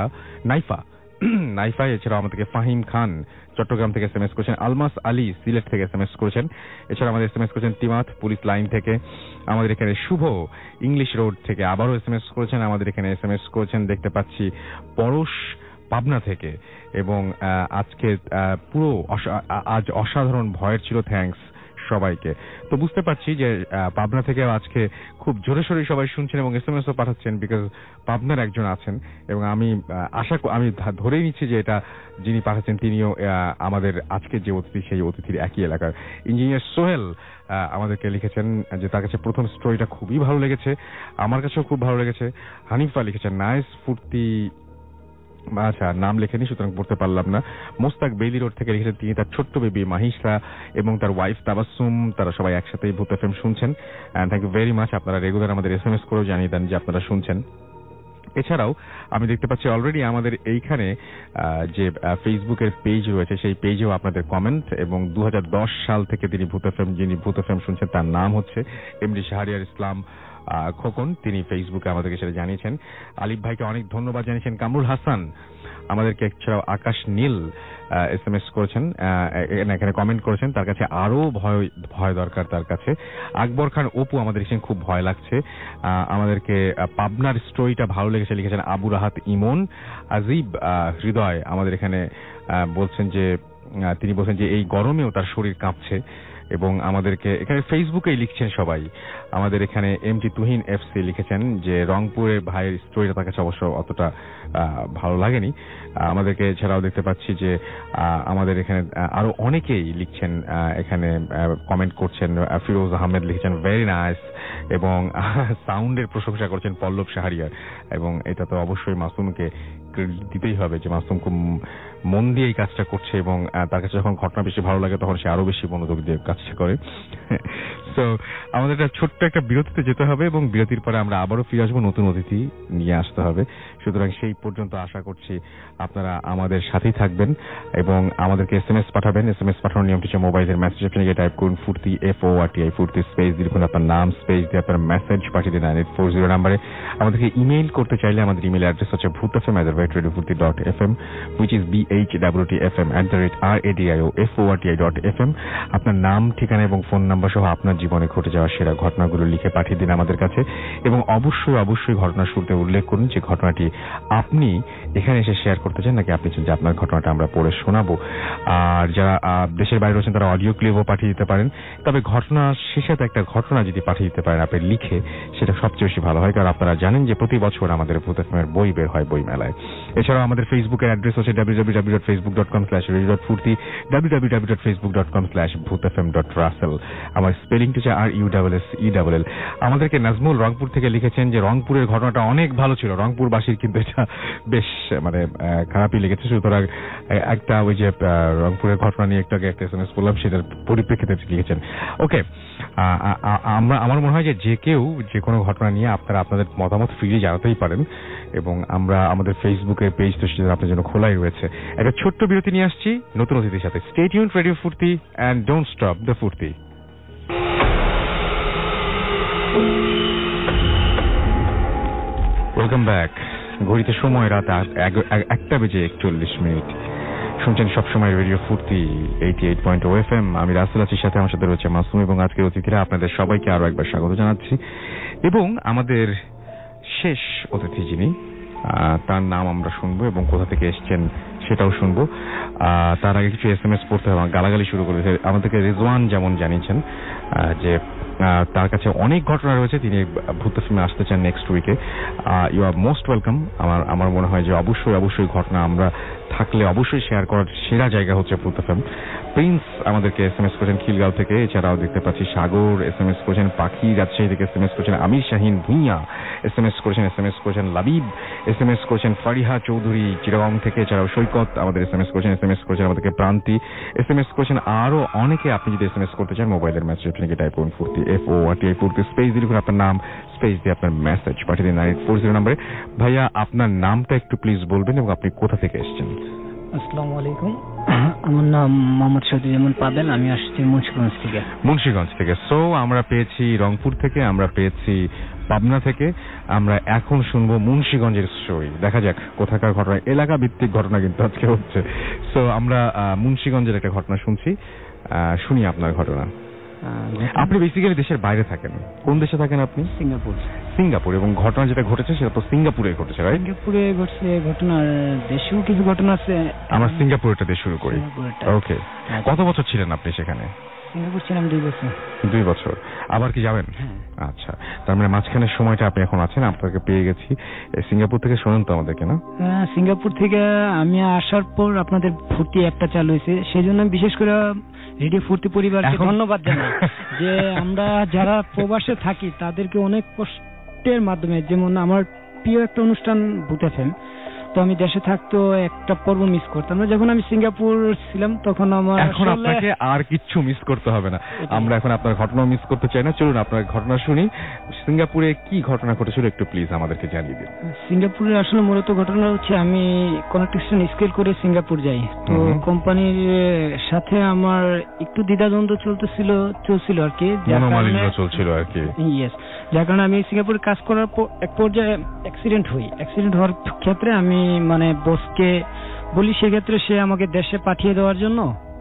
নাইফা, এছাড়াও আমাদেরকে ফাহিম খান চট্টগ্রাম থেকে এসএমএস করেছেন। আলমাস আলী সিলেট থেকে এসএমএস করেছেন। এছাড়া আমাদের এসএমএস করেছেন তিমাত পুলিশ লাইন থেকে। আমাদের এখানে শুভ ইংলিশ রোড থেকে আবারও এসএমএস করেছেন। আমাদের এখানে এসএমএস করেছেন দেখতে পাচ্ছি পরশ পাবনা থেকে। এবং আজকে পুরো আজ অসাধারণ ভয়ের ছিল, থ্যাঙ্কস সবাইকে। তো বুঝতে পারছি যে পাবনা থেকে আজকে খুব জোরে সোরে সবাই শুনছেন এবং এসএমএসও পাঠাচ্ছেন, বিকজ পাবনার একজন আছেন এবং আমি ধরেই নিচ্ছি যে এটা যিনি পাঠাচ্ছেন তিনিও আমাদের আজকে যে অতিথি সেই অতিথির একই এলাকার। ইঞ্জিনিয়ার সোহেল আমাদেরকে লিখেছেন যে তার কাছে প্রথম স্টোরিটা খুবই ভালো লেগেছে, আমার কাছেও খুব ভালো লেগেছে। হানিফা লিখেছেন নাইস ফুর্তি, আচ্ছা নাম লেখেনি সুতরাং পড়তে পারলাম না। মোস্তাক বেইলি রোড থেকে লিখেছেন তিনি তার ছোট্ট বেবি মাহিসা এবং তার ওয়াইফ তাবাসসুম, তারা সবাই একসাথে ভূত এফএম শুনছেন। Thank you very much. আপনারা রেগুলার আমাদের এসএমএস করেও জানিয়ে দেন যে আপনারা শুনছেন। এছাড়াও আমি দেখতে পাচ্ছি অলরেডি আমাদের এইখানে যে ফেসবুকের পেজ রয়েছে সেই পেজেও আপনাদের কমেন্ট, এবং 2010 সাল থেকে যিনি ভূত এফএম শুনছেন তার নাম হচ্ছে এমডি শাহরিয়ার ইসলাম খোকন, তিনি ফেসবুকে আমাদেরকে সেটা জানিয়েছেন। আলিফ ভাইকে অনেক ধন্যবাদ জানিয়েছেন। কামরুল হাসান আমাদেরকে, এছাড়াও আকাশ নীল এসএমএস করেছেন, এখানে কমেন্ট করেছেন তার কাছে আরো ভয় দরকার তার কাছে। আকবর খান অপু আমাদের এখানে খুব ভয় লাগছে, আমাদেরকে পাবনার স্টোরিটা ভালো লেগেছে লিখেছেন আবু রাহাত ইমন। আজিব হৃদয় আমাদের এখানে বলছেন যে তিনি বলছেন যে এই গরমেও তার শরীর কাঁপছে। এবং আমাদেরকে এখানে ফেসবুকেই লিখছেন সবাই। আমাদের এখানে এমটি তুহিন এফসি লিখেছেন যে রংপুরের ভাইয়ের স্টোরিটা তার কাছে অবশ্য অতটা ভালো লাগেনি। আমাদেরকে এছাড়াও দেখতে পাচ্ছি যে আমাদের এখানে আরো অনেকেই লিখছেন, এখানে কমেন্ট করছেন। ফিরোজ আহমেদ লিখেছেন ভেরি নাইস এবং সাউন্ডের প্রশংসা করছেন পল্লব শাহরিয়ার, এবং এটা তো অবশ্যই মাসুমকে দিতেই হবে যে মাসুম খুব মন দিয়ে এই কাজটা করছে এবং তার কাছে যখন ঘটনা বেশি ভালো লাগে তখন সে আরো বেশি মনোযোগ দিয়ে কাজটা করে। সো আমাদের একটা ছোট্ট একটা বিরতিতে যেতে হবে এবং বিরতির পরে আমরা আবারও ফিরে আসবো, নতুন অতিথি নিয়ে আসতে হবে। সুতরাং সেই পর্যন্ত আশা করছি আপনারা আমাদের সাথেই থাকবেন এবং আমাদেরকে এসএমএস পাঠাবেন। এসএমএস পাঠানোর নিয়মটি হচ্ছে মোবাইলের মেসেজ অপশনে গিয়ে টাইপ করুন ফুর্তি FORTI ফুর্তি স্পেস লিখুন আপনার নাম, স্পেস দিয়ে আপনার মেসেজ পাঠিয়ে দিন 9840 নাম্বারে। আমাদেরকে ইমেইল করতে চাইলে আমাদের ইমেইল অ্যাড্রেস হচ্ছে bhutfm@radiofurti.fm which is bhwtfm@radioforti.fm। আপনার নাম, ঠিকানা এবং ফোন নাম্বার সহ আপনার জীবনে ঘটে যাওয়া সেরা ঘটনাগুলো লিখে পাঠিয়ে দিন আমাদের কাছে, এবং অবশ্যই ঘটনার শুরুতে উল্লেখ করুন যে ঘটনাটি আপনি এখানে এসে শেয়ার করতে চান নাকি আপনি চান যে আপনার ঘটনাটা আমরা পড়ে শোনাবো। আর যারা দেশের বাইরে রয়েছেন তারা অডিও ক্লিপও পাঠিয়ে দিতে পারেন, তবে ঘটনার শেষে একটা ঘটনা যদি পাঠিয়ে দিতে পারেন আপনি লিখে, সেটা সবচেয়ে বেশি ভালো হয়, কারণ আপনারা জানেন যে প্রতি বছর আমাদের ভূত এফএমের বই বের হয় বই মেলায়। এছাড়াও আমাদের ফেসবুকের অ্যাড্রেস হচ্ছে www.facebook.com/radio.furti www.facebook.com/bhutfm.russell। আমার স্পেলিংটা হচ্ছে RUSSELL। আমাদেরকে নাজমুল রংপুর থেকে লিখেছেন যে রংপুরের ঘটনাটা অনেক ভালো ছিল, রংপুরবাসীর কিন্তু এটা বেশ মানে খারাপই লেগেছে। সুতরাং একটা ওই যে রংপুরের ঘটনা নিয়ে একটু আগে একটা এসএমএস করলাম, সেটার পরিপ্রেক্ষিতে লিখেছেন। ওকে, আমার মনে হয় যে কেউ যে কোনো ঘটনা নিয়ে আপনারা আপনাদের মতামত ফ্রিলি জানাতেই পারেন, এবং আমরা আমাদের ফেসবুকের পেজ তো সেটা আপনার জন্য খোলাই রয়েছে। একটা ছোট্ট বিরতি নিয়ে আসছি নতুন অতিথির সাথে। Stay tuned radio Foorti and don't stop the Foorti. Welcome back. ঘড়িতে সময় রাত 1:41 শুনছেন সবসময় রেডিও ফুর্তি 88.0 FM। আমি রাসেল আছির সাথে আমার সাথে রয়েছে মাসুম এবং আজকের অতিথিরা। আপনাদের সবাইকে আরো একবার স্বাগত জানাচ্ছি এবং আমাদের শেষ অতিথি যিনি তার নাম আমরা শুনবো এবং কোথা থেকে এসেছেন সেটাও শুনবো। তার আগে কিছু SMS পড়তে হবে, গালাগালি শুরু করেছে আমাদেরকে। রিজওয়ান যেমন জানিয়েছেন যে তার কাছে অনেক ঘটনা রয়েছে, তিনি ভূত ফিল্মে আসতে চান নেক্সট উইকে। You are most welcome. আমার মনে হয় যে অবশ্যই ঘটনা আমরা থাকলে অবশ্যই শেয়ার করার সেরা জায়গা হচ্ছে ভূত ফিল্ম। প্রিন্স আমাদেরকে SMS করেছেন খিলগাঁও থেকে। এছাড়াও দেখতে পাচ্ছি সাগর SMS করেছেন, পাখি রাজশাহী থেকে SMS করেছেন, আমির শাহিন ভুঁইয়া SMS করেছেন লাবিব SMS করেছেন, ফারিহা চৌধুরী চিটাগং থেকে। এছাড়াও সৈকত আমাদের SMS করেছেন আমাদেরকে, প্রান্তি SMS করেছেন, আরো অনেকে। আপনি যদি SMS করতে চান মোবাইলের মেসেজ লিখে টাইপ করুন ফুর্তি FORTI ফুর্তি স্পেস দিয়ে লিখুন আপনার নাম, স্পেস দিয়ে আপনার মেসেজ পাঠিয়ে দিন 9840 নম্বরে। ভাইয়া আপনার নামটা একটু প্লিজ বলবেন এবং আপনি কোথা থেকে এসেছেন? আসসালামু আলাইকুম, আমার নাম মোহাম্মদ শহীদুজ্জামান পাবেল, আমি আসছি মুন্সিগঞ্জ থেকে। সো আমরা পেয়েছি রংপুর থেকে, আমরা পেয়েছি পাবনা থেকে, আমরা এখন শুনবো মুন্সিগঞ্জের স্টোরি। দেখা যাক কোথাকার ঘটনা, এলাকা ভিত্তিক ঘটনা কিন্তু আজকে হচ্ছে। সো আমরা মুন্সিগঞ্জের একটা ঘটনা শুনছি, শুনি আপনার ঘটনা। আপনি বেসিক্যালি দেশের বাইরে থাকেন, কোন দেশে থাকেন আপনি? সিঙ্গাপুর। এবং ঘটনা যেটা ঘটেছে সেটা তো সিঙ্গাপুরে ঘটেছে, রাইট? সিঙ্গাপুরে ঘটছে ঘটনা, দেশেও কিছু ঘটনা আছে। আমরা সিঙ্গাপুরটা দিয়ে শুরু করি। ওকে, কত বছর ছিলেন আপনি সেখানে? সিঙ্গাপুর ছিলাম 2 বছর। 2 বছর। আবার কি যাবেন? আচ্ছা, তার মানে মাঝখানের সময়টা আপনি এখন আছেন, আপনাকে পেয়ে গেছি। সিঙ্গাপুর থেকে শোনেন তো আমাদেরকে, না? সিঙ্গাপুর থেকে আমি আসার পর আপনাদের ফুর্তি অ্যাপটা চালু হয়েছে, সেই জন্য বিশেষ করে রেডিও ফুর্তি পরিবারকে ধন্যবাদ জানাই যে আমরা যারা প্রবাসে থাকি তাদেরকে অনেক কষ্টের মাধ্যমে, যেমন আমার প্রিয় একটা অনুষ্ঠান ভূত এফএম, তো আমি দেশে থাকতো একটা পর্ব মিস করতাম না। যখন আমি সিঙ্গাপুর ছিলাম তখন আমার এখন আপনাকে আর কিচ্ছু মিস করতে হবে না, আমরা এখন আপনার ঘটনা মিস করতে চাই না। চলুন আপনার ঘটনা শুনি। সিঙ্গাপুরে কি ঘটনা ঘটেছিল একটু প্লিজ আমাদেরকে জানিয়ে দিন। সিঙ্গাপুরে আসলে মূলত ঘটনা হচ্ছে আমি কনেকশন স্কেল করে সিঙ্গাপুর যাই, তো কোম্পানির সাথে আমার একটু দ্বিধাদ্বন্দ্ব চলছিল আর কি, চলছিল আর কি। ইয়েস, যার কারণে আমি সিঙ্গাপুরে কাজ করার পর এক পর্যায়ে অ্যাক্সিডেন্ট হওয়ার ক্ষেত্রে আমি মানে বসকে বলি, সেক্ষেত্রে সে আমাকে দেশে পাঠিয়ে দেওয়ার জন্য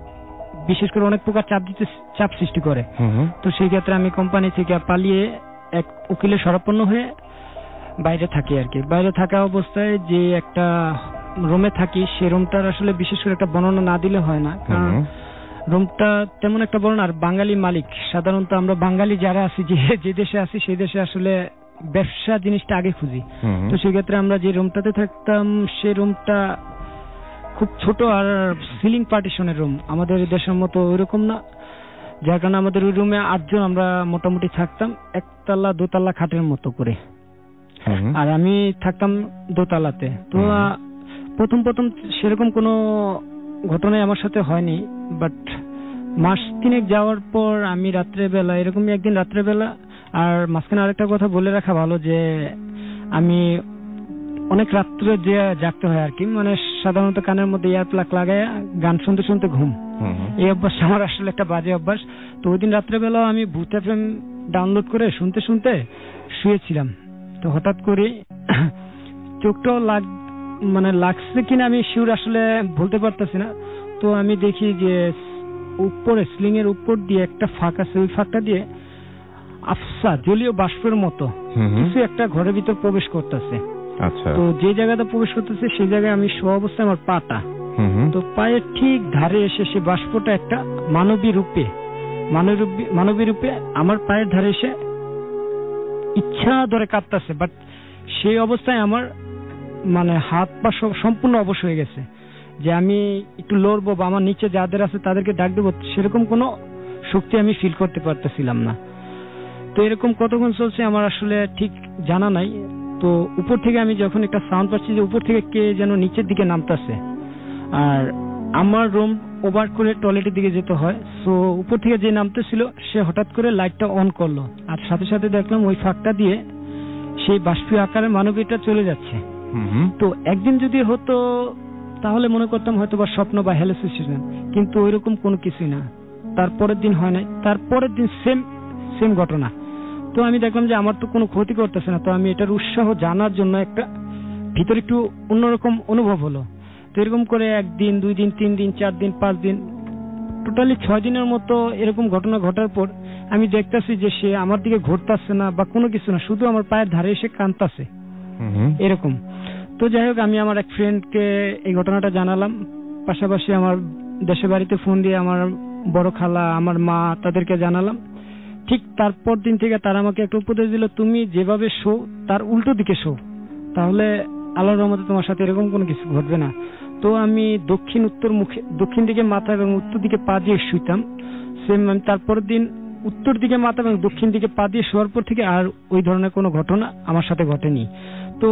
বিশেষ করে অনেক প্রকার চাপ সৃষ্টি করে। তো সেই ক্ষেত্রে আমি কোম্পানি থেকে পালিয়ে এক উকিলের শরণাপন্ন হয়ে বাইরে থাকি আর কি। বাইরে থাকা অবস্থায় যে একটা রুমে থাকি, সেই রুমটার আসলে বিশেষ করে একটা বর্ণনা না দিলে হয় না, কারণ রুমটা তেমন একটা বড় না। আর বাঙালি মালিক, সাধারণত আমরা বাঙালি যারা আছি, যে দেশে আছি সেই দেশে আসলে ব্যবসা জিনিসটা আগে খুঁজি। তো সেক্ষেত্রে আমরা যে রুমটাতে থাকতাম সেই রুমটা খুব ছোট আর সিলিং পার্টিশনের রুম, আমাদের দেশের মতো ওইরকম না, যার কারণে আমাদের ওই রুমে 8 জন আমরা মোটামুটি থাকতাম, একতলা দোতলা খাটের মতো করে, আর আমি থাকতাম দোতলাতে। তো প্রথম সেরকম কোনো ঘটনাই আমার সাথে হয়নি, বাট মাস 3 যাওয়ার পর আমি রাত্রেবেলা, এরকমই একদিন রাত্রেবেলা, আর মাঝখানে আরেকটা কথা বলে রাখা ভালো যে আমি অনেক রাত্রে যে জাগতে হয় আর কি, মানে সাধারণত কানের মধ্যে ইয়ার প্লাগ লাগায় গান শুনতে শুনতে ঘুম, এই অভ্যাস আমার আসলে একটা বাজে অভ্যাস। তো ওই দিন রাত্রেবেলা আমি ভূত এফএম ডাউনলোড করে শুনতে শুনতে শুয়েছিলাম। তো হঠাৎ করে চোখটাও লাগছে কিনা আমি শিওর আসলে বলতে পারতেছি না। তো আমি দেখি যে উপরে সিলিং এর উপর দিয়ে একটা ফাঁক আছে, ওই ফাঁকটা দিয়ে আফসা জলীয় বাষ্পের মতো কিছু একটা ঘরের ভিতর প্রবেশ করতেছে। আচ্ছা, তো যে জায়গাটা প্রবেশ করতেছে সেই জায়গায় আমি শোয়া অবস্থায় আমার পাটা, তো পায়ের ঠিক ধারে এসে সে বাষ্পটা একটা মানবী রূপে আমার পায়ের ধারে এসে ইচ্ছা ধরে কাঁপতেছে। বাট সেই অবস্থায় আমার মানে হাত পা সম্পূর্ণ অবশ হয়ে গেছে, যে আমি একটু লড়বো বা আমার নিচে যাদের আছে তাদেরকে ডাক দেবো, সেরকম কোনো শক্তি আমি ফিল করতে পারতেছিলাম না। তো এরকম কতক্ষণ চলছে আমার আসলে ঠিক জানা নাই। তো উপর থেকে আমি যখন একটা সাউন্ড পাচ্ছি যে উপর থেকে কে যেন নিচের দিকে নামতেছে, আর আমার রুম ওভার করে টয়লেটের দিকে যেতে হয়। সো উপর থেকে যে নামতেছিল সে হঠাৎ করে লাইটটা অন করলো, আর সাথে সাথে দেখলাম ওই ফাঁকটা দিয়ে সেই বাষ্পীয় আকারে মানবীটা চলে যাচ্ছে। তো একদিন যদি হতো তাহলে মনে করতাম হয়তো বা স্বপ্ন বা হ্যালুসিনেশন, কিন্তু ওইরকম কোনো কিছুই না। তারপরের দিন হয় নাই, তারপরের দিন সেম ঘটনা। তো আমি দেখলাম যে আমার তো কোনো ক্ষতি করতেছে না, তো আমি এটার উৎসাহ জানার জন্য একটা ভিতরে একটু অন্যরকম অনুভব হলো। তো এরকম করে 1 দিন 2 দিন 3 দিন 4 দিন 5 দিন টোটালি 6 দিনের মতো এরকম ঘটনা ঘটার পর আমি দেখতেছি যে সে আমার দিকে ঘুরতেছে না বা কোনো কিছু না, শুধু আমার পায়ের ধারে এসে কাঁদতেছে এরকম। তো যাই হোক, আমি আমার এক ফ্রেন্ডকে এই ঘটনাটা জানালাম, পাশাপাশি আমার দেশের বাড়িতে ফোন দিয়ে আমার বড় খালা, আমার মা, তাদেরকে জানালাম। ঠিক তারপর দিন থেকে তারা আমাকে একটা উপদেশ দিল, তুমি যেভাবে শো তার উল্টো দিকে শো, তাহলে আল্লাহর রহমতে তোমার সাথে এরকম কোনো কিছু ঘটবে না। তো আমি দক্ষিণ দিকে মাথা এবং উত্তর দিকে পা দিয়ে শুইতাম। সেম আমি তারপরের দিন উত্তর দিকে মাথা এবং দক্ষিণ দিকে পা দিয়ে শোয়ার পর থেকে আর ওই ধরনের কোনো ঘটনা আমার সাথে ঘটেনি। তো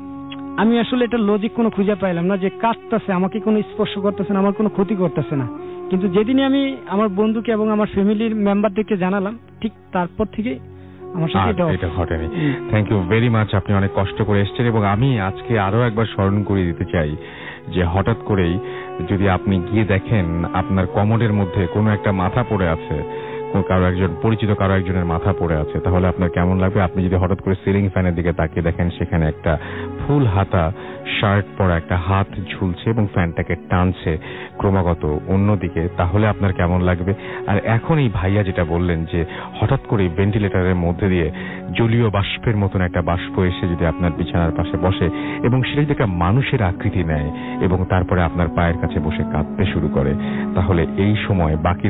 আমি আসলে এটা লজিক কোনো খুঁজে পাইলাম না যে কাঁদতেছে, আমাকে কোনো স্পর্শ করতেছে না, আমার কোনো ক্ষতি করতেছে না। কিন্তু যেদিনই আমি আমার বন্ধুকে এবং আমার ফ্যামিলির মেম্বারদেরকে জানালাম, ঠিক তারপর থেকে আমার সাথে এটা ঘটেনি। থ্যাংক ইউ ভেরি মাচ, আপনি অনেক কষ্ট করে এসেছেন। এবং আমি আজকে আরো একবার স্মরণ করিয়ে দিতে চাই যে হঠাৎ করেই যদি আপনি গিয়ে দেখেন আপনার কমোডের মধ্যে কোনো একটা মাথা পড়ে আছে, কারো একজন পরিচিত কারো একজনের মাথা পড়ে আছে, তাহলে আপনার কেমন লাগবে? আপনি যদি হঠাৎ করে সিলিং ফ্যানের দিকে তাকিয়ে দেখেন সেখানে একটা ফুল হাতা শার্ট পরা একটা হাত ঝুলছে এবং ফ্যানটাকে টানছে ক্রমাগত অন্যদিকে, তাহলে আপনার কেমন লাগবে? আর এখন এই ভাইয়া যেটা বললেন যে হঠাৎ করে ভেন্টিলেটরের মধ্যে দিয়ে জলীয় বাষ্পের মতন একটা বাষ্প এসে যদি আপনার বিছানার পাশে বসে এবং সেটা যদি একটা মানুষের আকৃতি নেয় এবং তারপরে আপনার পায়ের কাছে বসে কাঁদতে শুরু করে, তাহলে এই সময় বাকি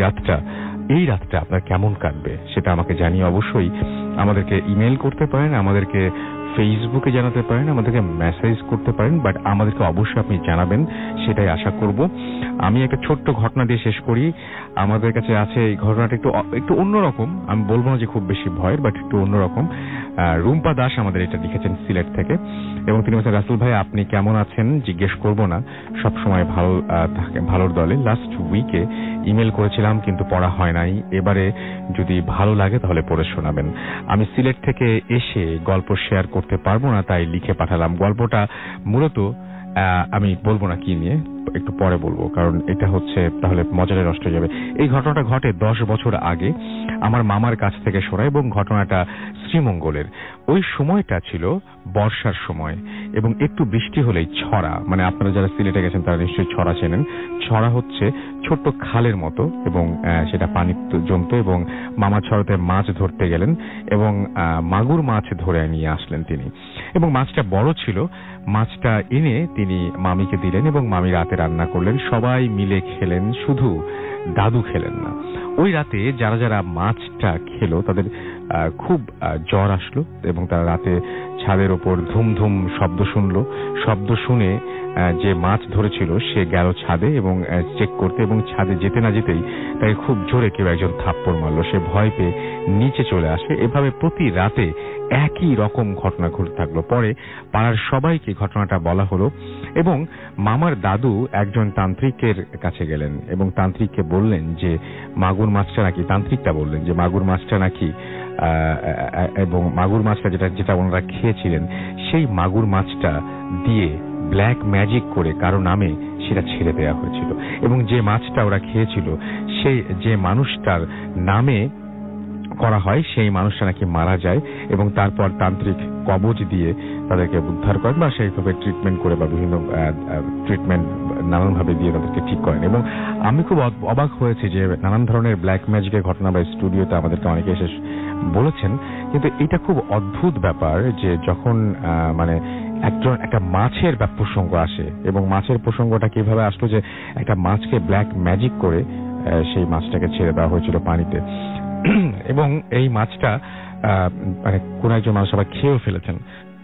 এই রাতটা আপনার কেমন কাটবে সেটা আমাকে জানিয়ে অবশ্যই আমাদেরকে ইমেল করতে পারেন, আমাদেরকে ফেসবুকে জানাতে পারেন, আমাদেরকে মেসেজ করতে পারেন, বাট আমাদেরকে অবশ্যই আপনি জানাবেন, সেটাই আশা করব। আমি একটা ছোট্ট ঘটনা দিয়ে শেষ করি। আমাদের কাছে আছে এই ঘটনাটা একটু অন্যরকম, আমি বলবো না যে খুব বেশি ভয়ের, বাট একটু অন্যরকম। রুম্পা দাস আমাদের এটা লিখেছেন সিলেট থেকে, এবং তিনি বলছেন, রাসেল ভাই আপনি কেমন আছেন জিজ্ঞেস করব না, সবসময় ভালোর দলে। লাস্ট উইকে ইমেল করেছিলাম কিন্তু পড়া হয় নাই, এবারে যদি ভালো লাগে তাহলে পড়ে শোনাবেন। আমি সিলেট থেকে এসে গল্প শেয়ার করতে পারবো না, তাই লিখে পাঠালাম। গল্পটা মূলত আমি বলবো না কি নিয়ে, একটু পরে বলবো, কারণ এটা হচ্ছে তাহলে মজাটা নষ্ট হয়ে যাবে। এই ঘটনাটা ঘটে 10 বছর আগে আমার মামার কাছ থেকে শোনা, এবং ঘটনাটা শ্রীমঙ্গলের। ওই সময়টা ছিল বর্ষার সময় এবং একটু বৃষ্টি হলেই ছড়া, মানে আপনারা যারা সিলেটে গেছেন তারা নিশ্চয়ই ছড়া চেনেন। ছড়া হচ্ছে ছোট্ট খালের মতো এবং সেটা পানি জমতো, এবং মামা ছড়াতে মাছ ধরতে গেলেন এবং মাগুর মাছ ধরে নিয়ে আসলেন তিনি, এবং মাছটা বড় ছিল। মাছটা এনে তিনি মামিকে দিলেন এবং মামি রাতে রান্না করলেন, সবাই মিলে খেলেন, শুধু দাদু খেলেন না। ওই রাতে যারা যারা মাছটা খেলো তাদের খুব জ্বর আসলো এবং তারা রাতে ছাদের ওপর ধুম ধুম শব্দ শুনলো। শব্দ শুনে যে মাছ ধরেছিল সে গেল ছাদে এবং চেক করতে, এবং ছাদে যেতে না যেতেই তাকে খুব জোরে কেউ একজন থাপ্পড় মারলো। সে ভয় পেয়ে নিচে চলে আসে। এভাবে প্রতি রাতে একই রকম ঘটনা ঘটতে থাকলো। পরে পাড়ার সবাইকে ঘটনাটা বলা হলো এবং মামার দাদু একজন তান্ত্রিকের কাছে গেলেন এবং তান্ত্রিককে বললেন যে মাগুর মাছটা নাকি, তান্ত্রিকটা বললেন যে মাগুর মাছটা নাকি, এবং মাগুর মাছটা যেটা ওনারা খেয়েছিলেন সেই মাগুর মাছটা দিয়ে ব্ল্যাক ম্যাজিক করে কারো নামে সেটা ছেড়ে দেওয়া হয়েছিল, এবং যে মাছটা ওরা খেয়েছিল সেই যে মানুষটার নামে করা হয় সেই মানুষটা নাকি মারা যায়, এবং তারপর তান্ত্রিক কবজ দিয়ে তাদেরকে উদ্ধার করেন বা সেইভাবে ট্রিটমেন্ট করে বা বিভিন্ন ট্রিটমেন্ট নানানভাবে দিয়ে তাদেরকে ঠিক করেন। এবং আমি খুব অবাক হয়েছি যে নানান ধরনের ব্ল্যাক ম্যাজিকের ঘটনা বা স্টুডিওতে আমাদেরকে অনেকে এসে বলেছেন, কিন্তু এটা খুব অদ্ভুত ব্যাপার যে যখন মানে একটা মাছের প্রসঙ্গ আসে, এবং মাছের প্রসঙ্গটা কিভাবে আসলো যে একটা মাছকে ব্ল্যাক ম্যাজিক করে সেই মাছটাকে ছেড়ে দেওয়া হয়েছিল পানিতে, এবং এই মাছটা মানে কোন একজন মানুষ আবার খেয়েও ফেলেছেন।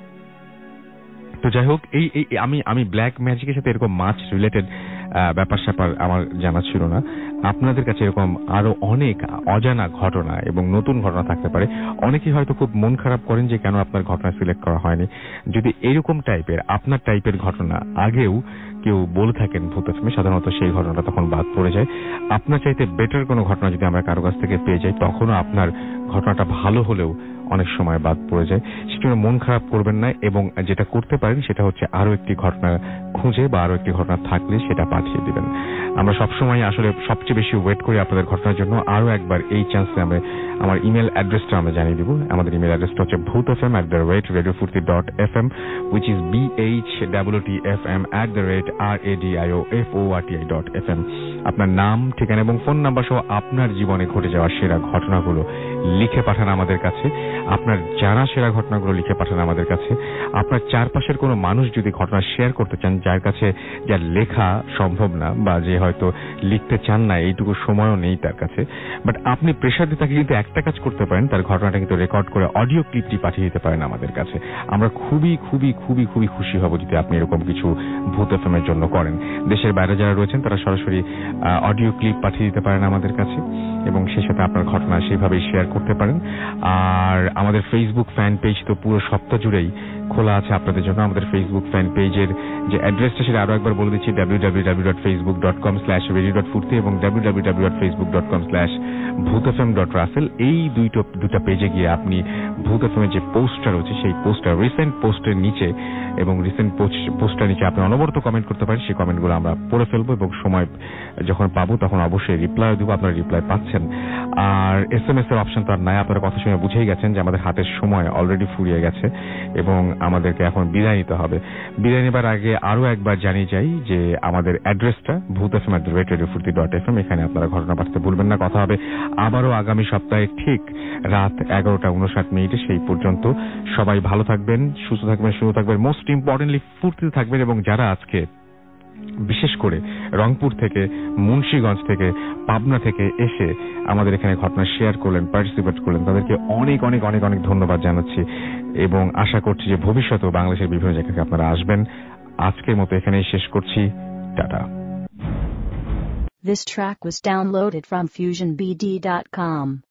তো যাই হোক, আমি ব্ল্যাক ম্যাজিকের সাথে এরকম মাছ রিলেটেড ব্যাপার স্যাপার আমার জানা ছিল না। আপনাদের কাছে এরকম আরো অনেক অজানা ঘটনা এবং নতুন ঘটনা থাকতে পারে। অনেকেই হয়তো খুব মন খারাপ করেন যে কেন আপনার ঘটনা সিলেক্ট করা হয়নি। যদি এরকম টাইপের আপনার টাইপের ঘটনা আগেও কেউ বলে থাকেন ভূতত্ত্বে, সাধারণত সেই ঘটনাটা তখন বাদ পড়ে যায়। আপনার চাইতে বেটার কোনো ঘটনা যদি আমরা কারো কাছ থেকে পেয়ে যাই, তখনও আপনার ঘটনাটা ভালো হলেও অনেক সময় বাদ পড়ে যায়। সেজন্য মন খারাপ করবেন না, এবং যেটা করতে পারেন সেটা হচ্ছে আরো একটি ঘটনা খুঁজে বা আরো একটি ঘটনা থাকলে সেটা পাঠিয়ে দিবেন। আমরা সবসময় আসলে সবচেয়ে বেশি ওয়েট করি আপনাদের ঘটনার জন্য। আরো একবার এই চান্সে আমরা আমার ইমেল অ্যাড্রেসটা আমরা জানিয়ে দিব। আমাদের ইমেল অ্যাড্রেসটা হচ্ছে bhutfm@radiofurti.fm, which is BHWTFM@radiofurti.fm। আপনার নাম, ঠিকানা এবং ফোন নাম্বার সহ আপনার জীবনে ঘটে যাওয়া সেরা ঘটনাগুলো লিখে পাঠান আমাদের কাছে। আপনার জানা সেরা ঘটনাগুলো লিখে পাঠান আমাদের কাছে। আপনার চারপাশের কোনো মানুষ যদি ঘটনা শেয়ার করতে চান, যার কাছে যার লেখা সম্ভব না বা যে হয়তো লিখতে চান না, এইটুকু সময়ও নেই তার কাছে, বাট আপনি প্রেশার দিয়ে তাকে কিন্তু একটা কাজ করতে পারেন, তার ঘটনাটা কিন্তু রেকর্ড করে অডিও ক্লিপটি পাঠিয়ে দিতে পারেন আমাদের কাছে। আমরা খুবই খুবই খুবই খুবই খুশি হব যদি আপনি এরকম কিছু ভূত এফএম এর জন্য করেন। দেশের বাইরে যারা রয়েছেন তারা সরাসরি অডিও ক্লিপ পাঠিয়ে দিতে পারেন আমাদের কাছে, এবং সেই সাথে আপনার ঘটনা সেইভাবেই শেয়ার করতে পারেন। আর আমাদের ফেসবুক ফ্যান পেজ তো পুরো সপ্তাহ জুড়েই খোলা আছে আপনাদের জন্য। আমাদের ফেসবুক ফ্যান পেজের যে অ্যাড্রেসটা সেটা আরো একবার বলে দিচ্ছি, www.facebook.com/radio.furti এবং www.facebook.com/bhutfm.russell। এই দুইটা পেজে গিয়ে আপনি ভূত এফএম এর যে পোস্টটা রয়েছে সেই পোস্টটা রিসেন্ট পোস্টের নিচে এবং রিসেন্ট পোস্টটার নিচে আপনি অনবরত কমেন্ট করতে পারেন। সেই কমেন্টগুলো আমরা পড়ে ফেলবো এবং সময় যখন পাবো তখন অবশ্যই রিপ্লাই দেবো। আপনারা রিপ্লাই পাচ্ছেন। আর এসএমএস এর অপশন তো আর নাই, আপনারা কথা শুনে বুঝেই গেছেন যে আমাদের হাতের সময় অলরেডি ফুরিয়ে গেছে এবং আমাদেরকে এখন বিদায় নিতে হবে। বিদায় নেবার আগে আরো একবার জানিয়ে যাই যে আমাদের অ্যাড্রেসটা bhutfm@radiofurti.fm। এখানে আপনারা ঘটনা পাঠাতে ভুলবেন না। কথা হবে আবারও আগামী সপ্তাহে ঠিক রাত 11:59। সেই পর্যন্ত সবাই ভালো থাকবেন, সুস্থ থাকবেন, সুন্দর থাকবেন, মোস্ট ইম্পর্টেন্টলি ফুর্তিতে থাকবেন। এবং যারা আজকে বিশেষ করে রংপুর থেকে, মুন্সিগঞ্জ থেকে, পাবনা থেকে এসে আমাদের এখানে ঘটনা শেয়ার করলেন, পার্টিসিপেট করলেন, তাদেরকে অনেক অনেক অনেক অনেক ধন্যবাদ জানাচ্ছি এবং আশা করছি যে ভবিষ্যতেও বাংলাদেশের বিভিন্ন জায়গা থেকে আপনারা আসবেন। আজকের মতো এখানেই শেষ করছি। Tata. This track was downloaded from FusionBD.com.